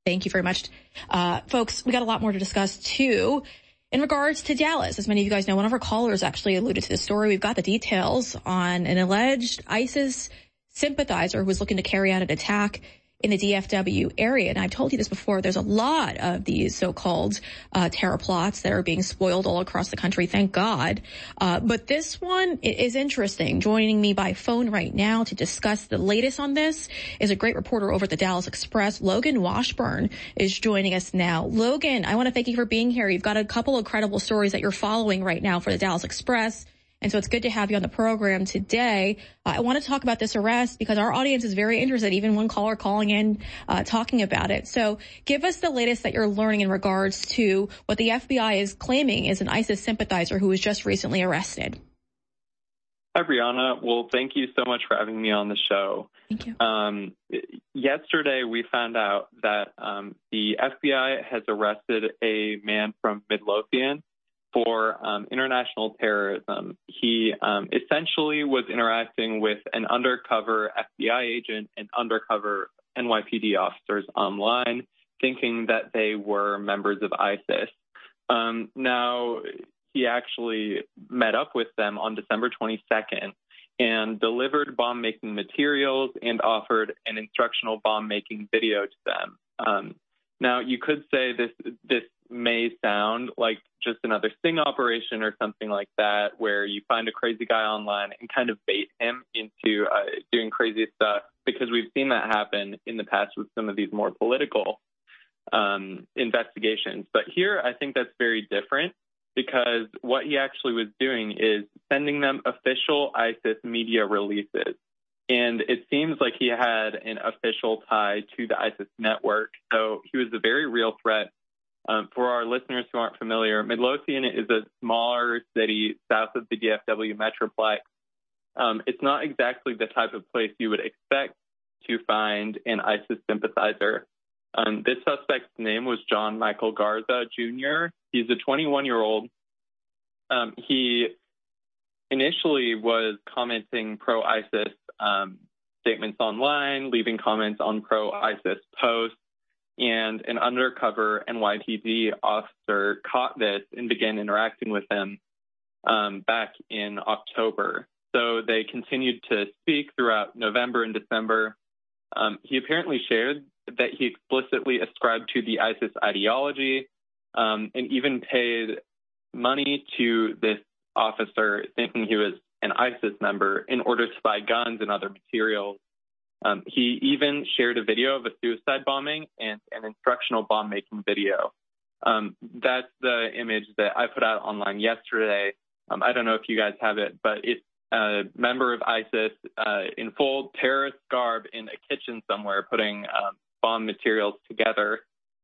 Thank you very much. Folks, we got a lot more to discuss, too. In regards to Dallas, as many of you guys know, one of our callers actually alluded to this story. We've got the details on an alleged ISIS sympathizer who was looking to carry out an attack in the DFW area. And I've told you this before, there's a lot of these so-called terror plots that are being spoiled all across the country, thank God. But this one is interesting. Joining me by phone right now to discuss the latest on this is a great reporter over at the Dallas Express. Logan Washburn is joining us now. Logan, I want to thank you for being here. You've got a couple of credible stories that you're following right now for the Dallas Express. And so it's good to have you on the program today. I want to talk about this arrest because our audience is very interested, even one caller calling in, talking about it. So give us the latest that you're learning in regards to what the FBI is claiming is an ISIS sympathizer who was just recently arrested. Hi, Brianna. Well, thank you so much for having me on the show. Thank you. Yesterday, we found out that the FBI has arrested a man from Midlothian for international terrorism. He essentially was interacting with an undercover FBI agent and undercover NYPD officers online, thinking that they were members of ISIS. Now, he actually met up with them on December 22nd and delivered bomb-making materials and offered an instructional bomb-making video to them. Now, you could say this may sound like just another sting operation or something like that, where you find a crazy guy online and kind of bait him into doing crazy stuff, because we've seen that happen in the past with some of these more political investigations. But here, I think that's very different, because what he actually was doing is sending them official ISIS media releases. And it seems like he had an official tie to the ISIS network. So he was a very real threat. For our listeners who aren't familiar, Midlothian is a smaller city south of the DFW Metroplex. It's not exactly the type of place you would expect to find an ISIS sympathizer. This suspect's name was John Michael Garza, Jr. He's a 21-year-old. He initially was commenting pro-ISIS statements online, leaving comments on pro-ISIS posts, and an undercover NYPD officer caught this and began interacting with him back in October. So they continued to speak throughout November and December. He apparently shared that he explicitly ascribed to the ISIS ideology and even paid money to this officer thinking he was an ISIS member in order to buy guns and other materials. He even shared a video of a suicide bombing and an instructional bomb-making video. That's the image that I put out online yesterday. I don't know if you guys have it, but it's a member of ISIS in full terrorist garb in a kitchen somewhere putting bomb materials together.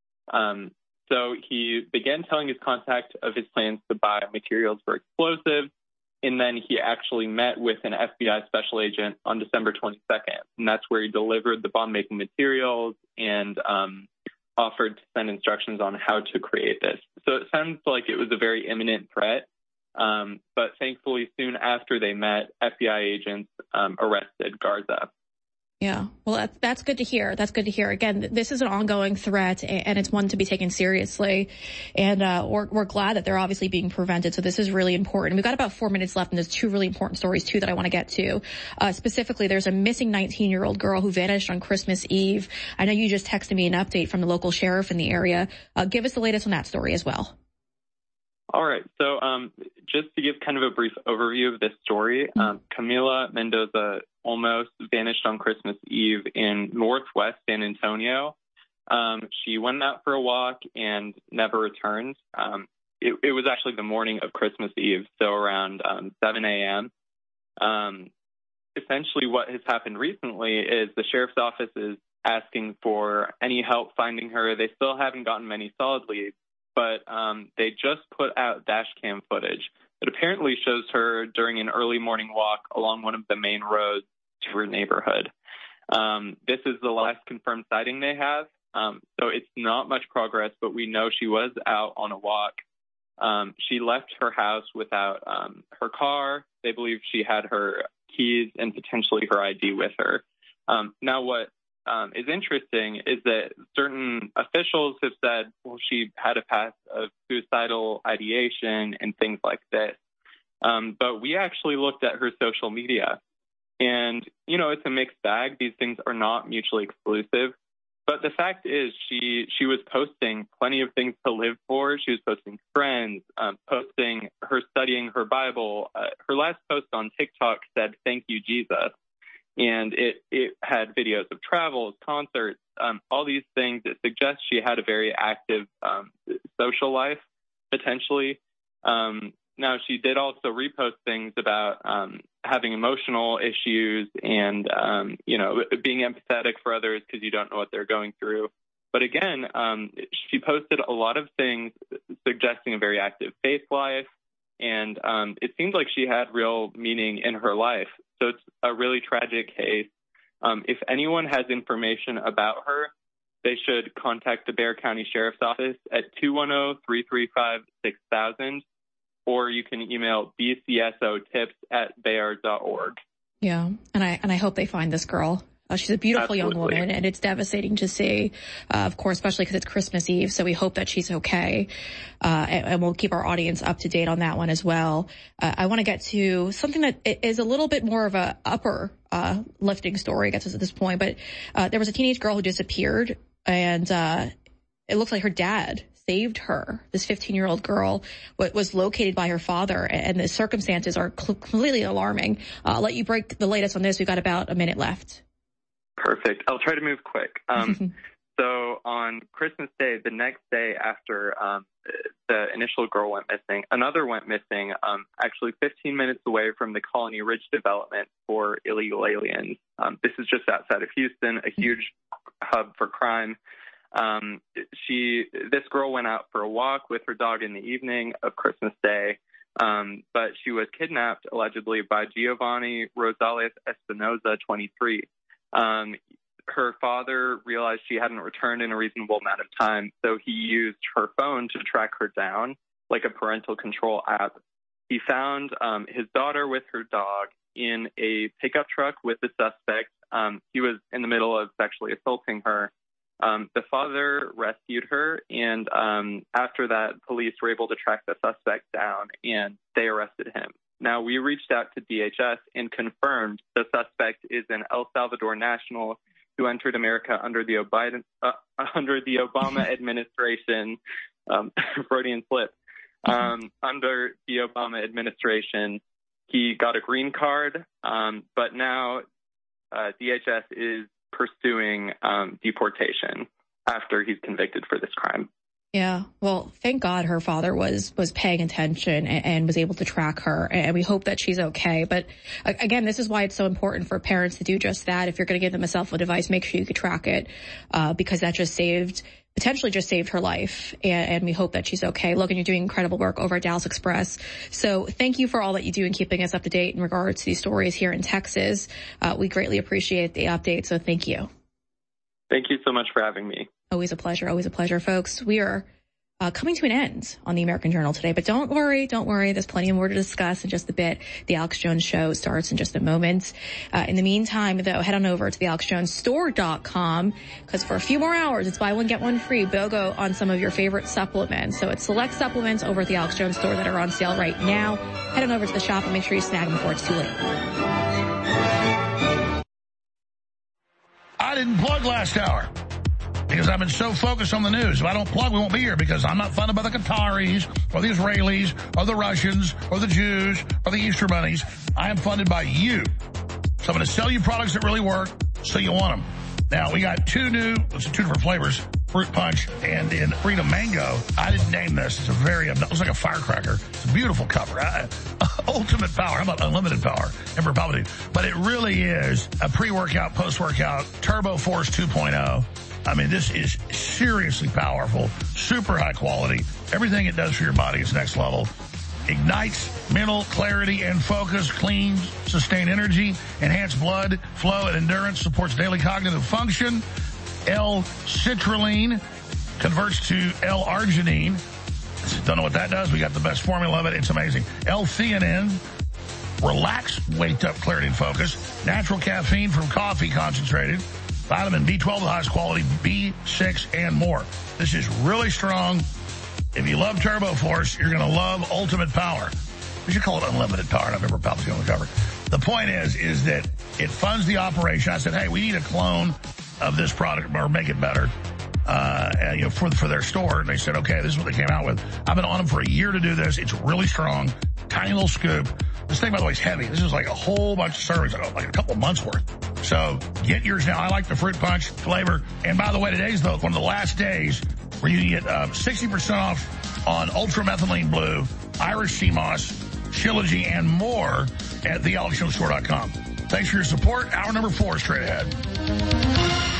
So he began telling his contact of his plans to buy materials for explosives, and then he actually met with an FBI special agent on December 22nd, and that's where he delivered the bomb-making materials and offered to send instructions on how to create this. So it sounds like it was a very imminent threat, but thankfully soon after they met, FBI agents arrested Garza. Yeah, well, that's good to hear. That's good to hear. Again, this is an ongoing threat, and it's one to be taken seriously. And we're glad that they're obviously being prevented. So this is really important. We've got about 4 minutes left, and there's two really important stories, too, that I want to get to. Specifically, there's a missing 19-year-old girl who vanished on Christmas Eve. I know you just texted me an update from the local sheriff in the area. Give us the latest on that story as well. All right. So just to give kind of a brief overview of this story, Camila Mendoza almost vanished on Christmas Eve in northwest San Antonio. She went out for a walk and never returned. It was actually the morning of Christmas Eve, so around 7 a.m. Essentially what has happened recently is the sheriff's office is asking for any help finding her. They still haven't gotten many solid leads, but they just put out dash cam footage that apparently shows her during an early morning walk along one of the main roads to her neighborhood. This is the last confirmed sighting they have, so it's not much progress, but we know she was out on a walk. She left her house without her car. They believe she had her keys and potentially her ID with her. Now, what is interesting is that certain officials have said, well, she had a past of suicidal ideation and things like this. But we actually looked at her social media. And, you know, it's a mixed bag. These things are not mutually exclusive. But the fact is she was posting plenty of things to live for. She was posting friends, posting her studying her Bible. Her last post on TikTok said, "Thank you, Jesus." And it had videos of travels, concerts, all these things that suggest she had a very active social life, potentially. Now, she did also repost things about having emotional issues and, you know, being empathetic for others because you don't know what they're going through. But again, she posted a lot of things suggesting a very active faith life. And it seems like she had real meaning in her life. So it's a really tragic case. If anyone has information about her, they should contact the Bexar County Sheriff's Office at 210-335-6000. Or you can email bcsotips@bayard.org. Yeah, and I hope they find this girl. She's a beautiful young woman, and it's devastating to see, of course, especially because it's Christmas Eve. So we hope that she's okay, and we'll keep our audience up to date on that one as well. I want to get to something that is a little bit more of a upper lifting story, I guess, at this point. But there was a teenage girl who disappeared, and it looks like her dad saved her. This 15-year-old girl was located by her father, and the circumstances are completely alarming. I'll let you break the latest on this. We've got about a minute left. Perfect. I'll try to move quick. So on Christmas Day, the next day after the initial girl went missing, another went missing, actually 15 minutes away from the Colony Ridge development for illegal aliens. This is just outside of Houston, a huge hub for crime. This girl went out for a walk with her dog in the evening of Christmas Day, but she was kidnapped allegedly by Giovanni Rosales Espinoza, 23. Her father realized she hadn't returned in a reasonable amount of time, so he used her phone to track her down, like a parental control app. He found his daughter with her dog in a pickup truck with the suspect. He was in the middle of sexually assaulting her. The father rescued her, and after that, police were able to track the suspect down, and they arrested him. Now, we reached out to DHS and confirmed the suspect is an El Salvador national who entered America under the Obama administration. Freudian slip. Under the Obama administration, he got a green card, but now DHS is pursuing deportation after he's convicted for this crime. Yeah, well, thank God her father was paying attention and was able to track her, and we hope that she's okay. But again, this is why it's so important for parents to do just that. If you're going to give them a cell phone device, make sure you can track it, because that potentially just saved her life, and we hope that she's okay. Logan, you're doing incredible work over at Dallas Express. So thank you for all that you do in keeping us up to date in regards to these stories here in Texas. We greatly appreciate the update, so thank you. Thank you so much for having me. Always a pleasure, folks. We are coming to an end on the American Journal today, but don't worry. There's plenty more to discuss in just a bit. The Alex Jones Show starts in just a moment. In the meantime, though, head on over to the AlexJonesStore.com, because for a few more hours, it's buy one, get one free BOGO on some of your favorite supplements. So it's select supplements over at the Alex Jones Store that are on sale right now. Head on over to the shop and make sure you snag them before it's too late. I didn't plug last hour because I've been so focused on the news. If I don't plug, we won't be here, because I'm not funded by the Qataris or the Israelis or the Russians or the Jews or the Easter bunnies. I am funded by you. So I'm going to sell you products that really work so you want them. Now, we got two different flavors, Fruit Punch and in Freedom Mango. I didn't name this. It's it looks like a firecracker. It's a beautiful cover. Ultimate power. How about unlimited power? Emperor Palpatine. But it really is a pre-workout, post-workout, Turbo Force 2.0. I mean, this is seriously powerful, super high quality. Everything it does for your body is next level. Ignites mental clarity and focus, cleans, sustained energy, enhanced blood flow and endurance, supports daily cognitive function. L-citrulline converts to L-arginine. Don't know what that does. We got the best formula of it. It's amazing. L-theanine, relax, wake up, clarity and focus. Natural caffeine from coffee concentrated. Vitamin B12, the highest quality, B6, and more. This is really strong. If you love Turbo Force, you're going to love Ultimate Power. We should call it Unlimited Power. I've never probably on the cover. The point is that it funds the operation. I said, hey, we need a clone of this product or make it better, for their store. And they said, okay, this is what they came out with. I've been on them for a year to do this. It's really strong. Tiny little scoop. This thing, by the way, is heavy. This is like a whole bunch of servings, like a couple of months worth. So get yours now. I like the fruit punch flavor. And by the way, today's one of the last days where you get 60% off on Ultra Methylene Blue, Irish Sea Moss, Shilajit, and more at thealexjonesstore.com. Thanks for your support. Hour number 4 is straight ahead.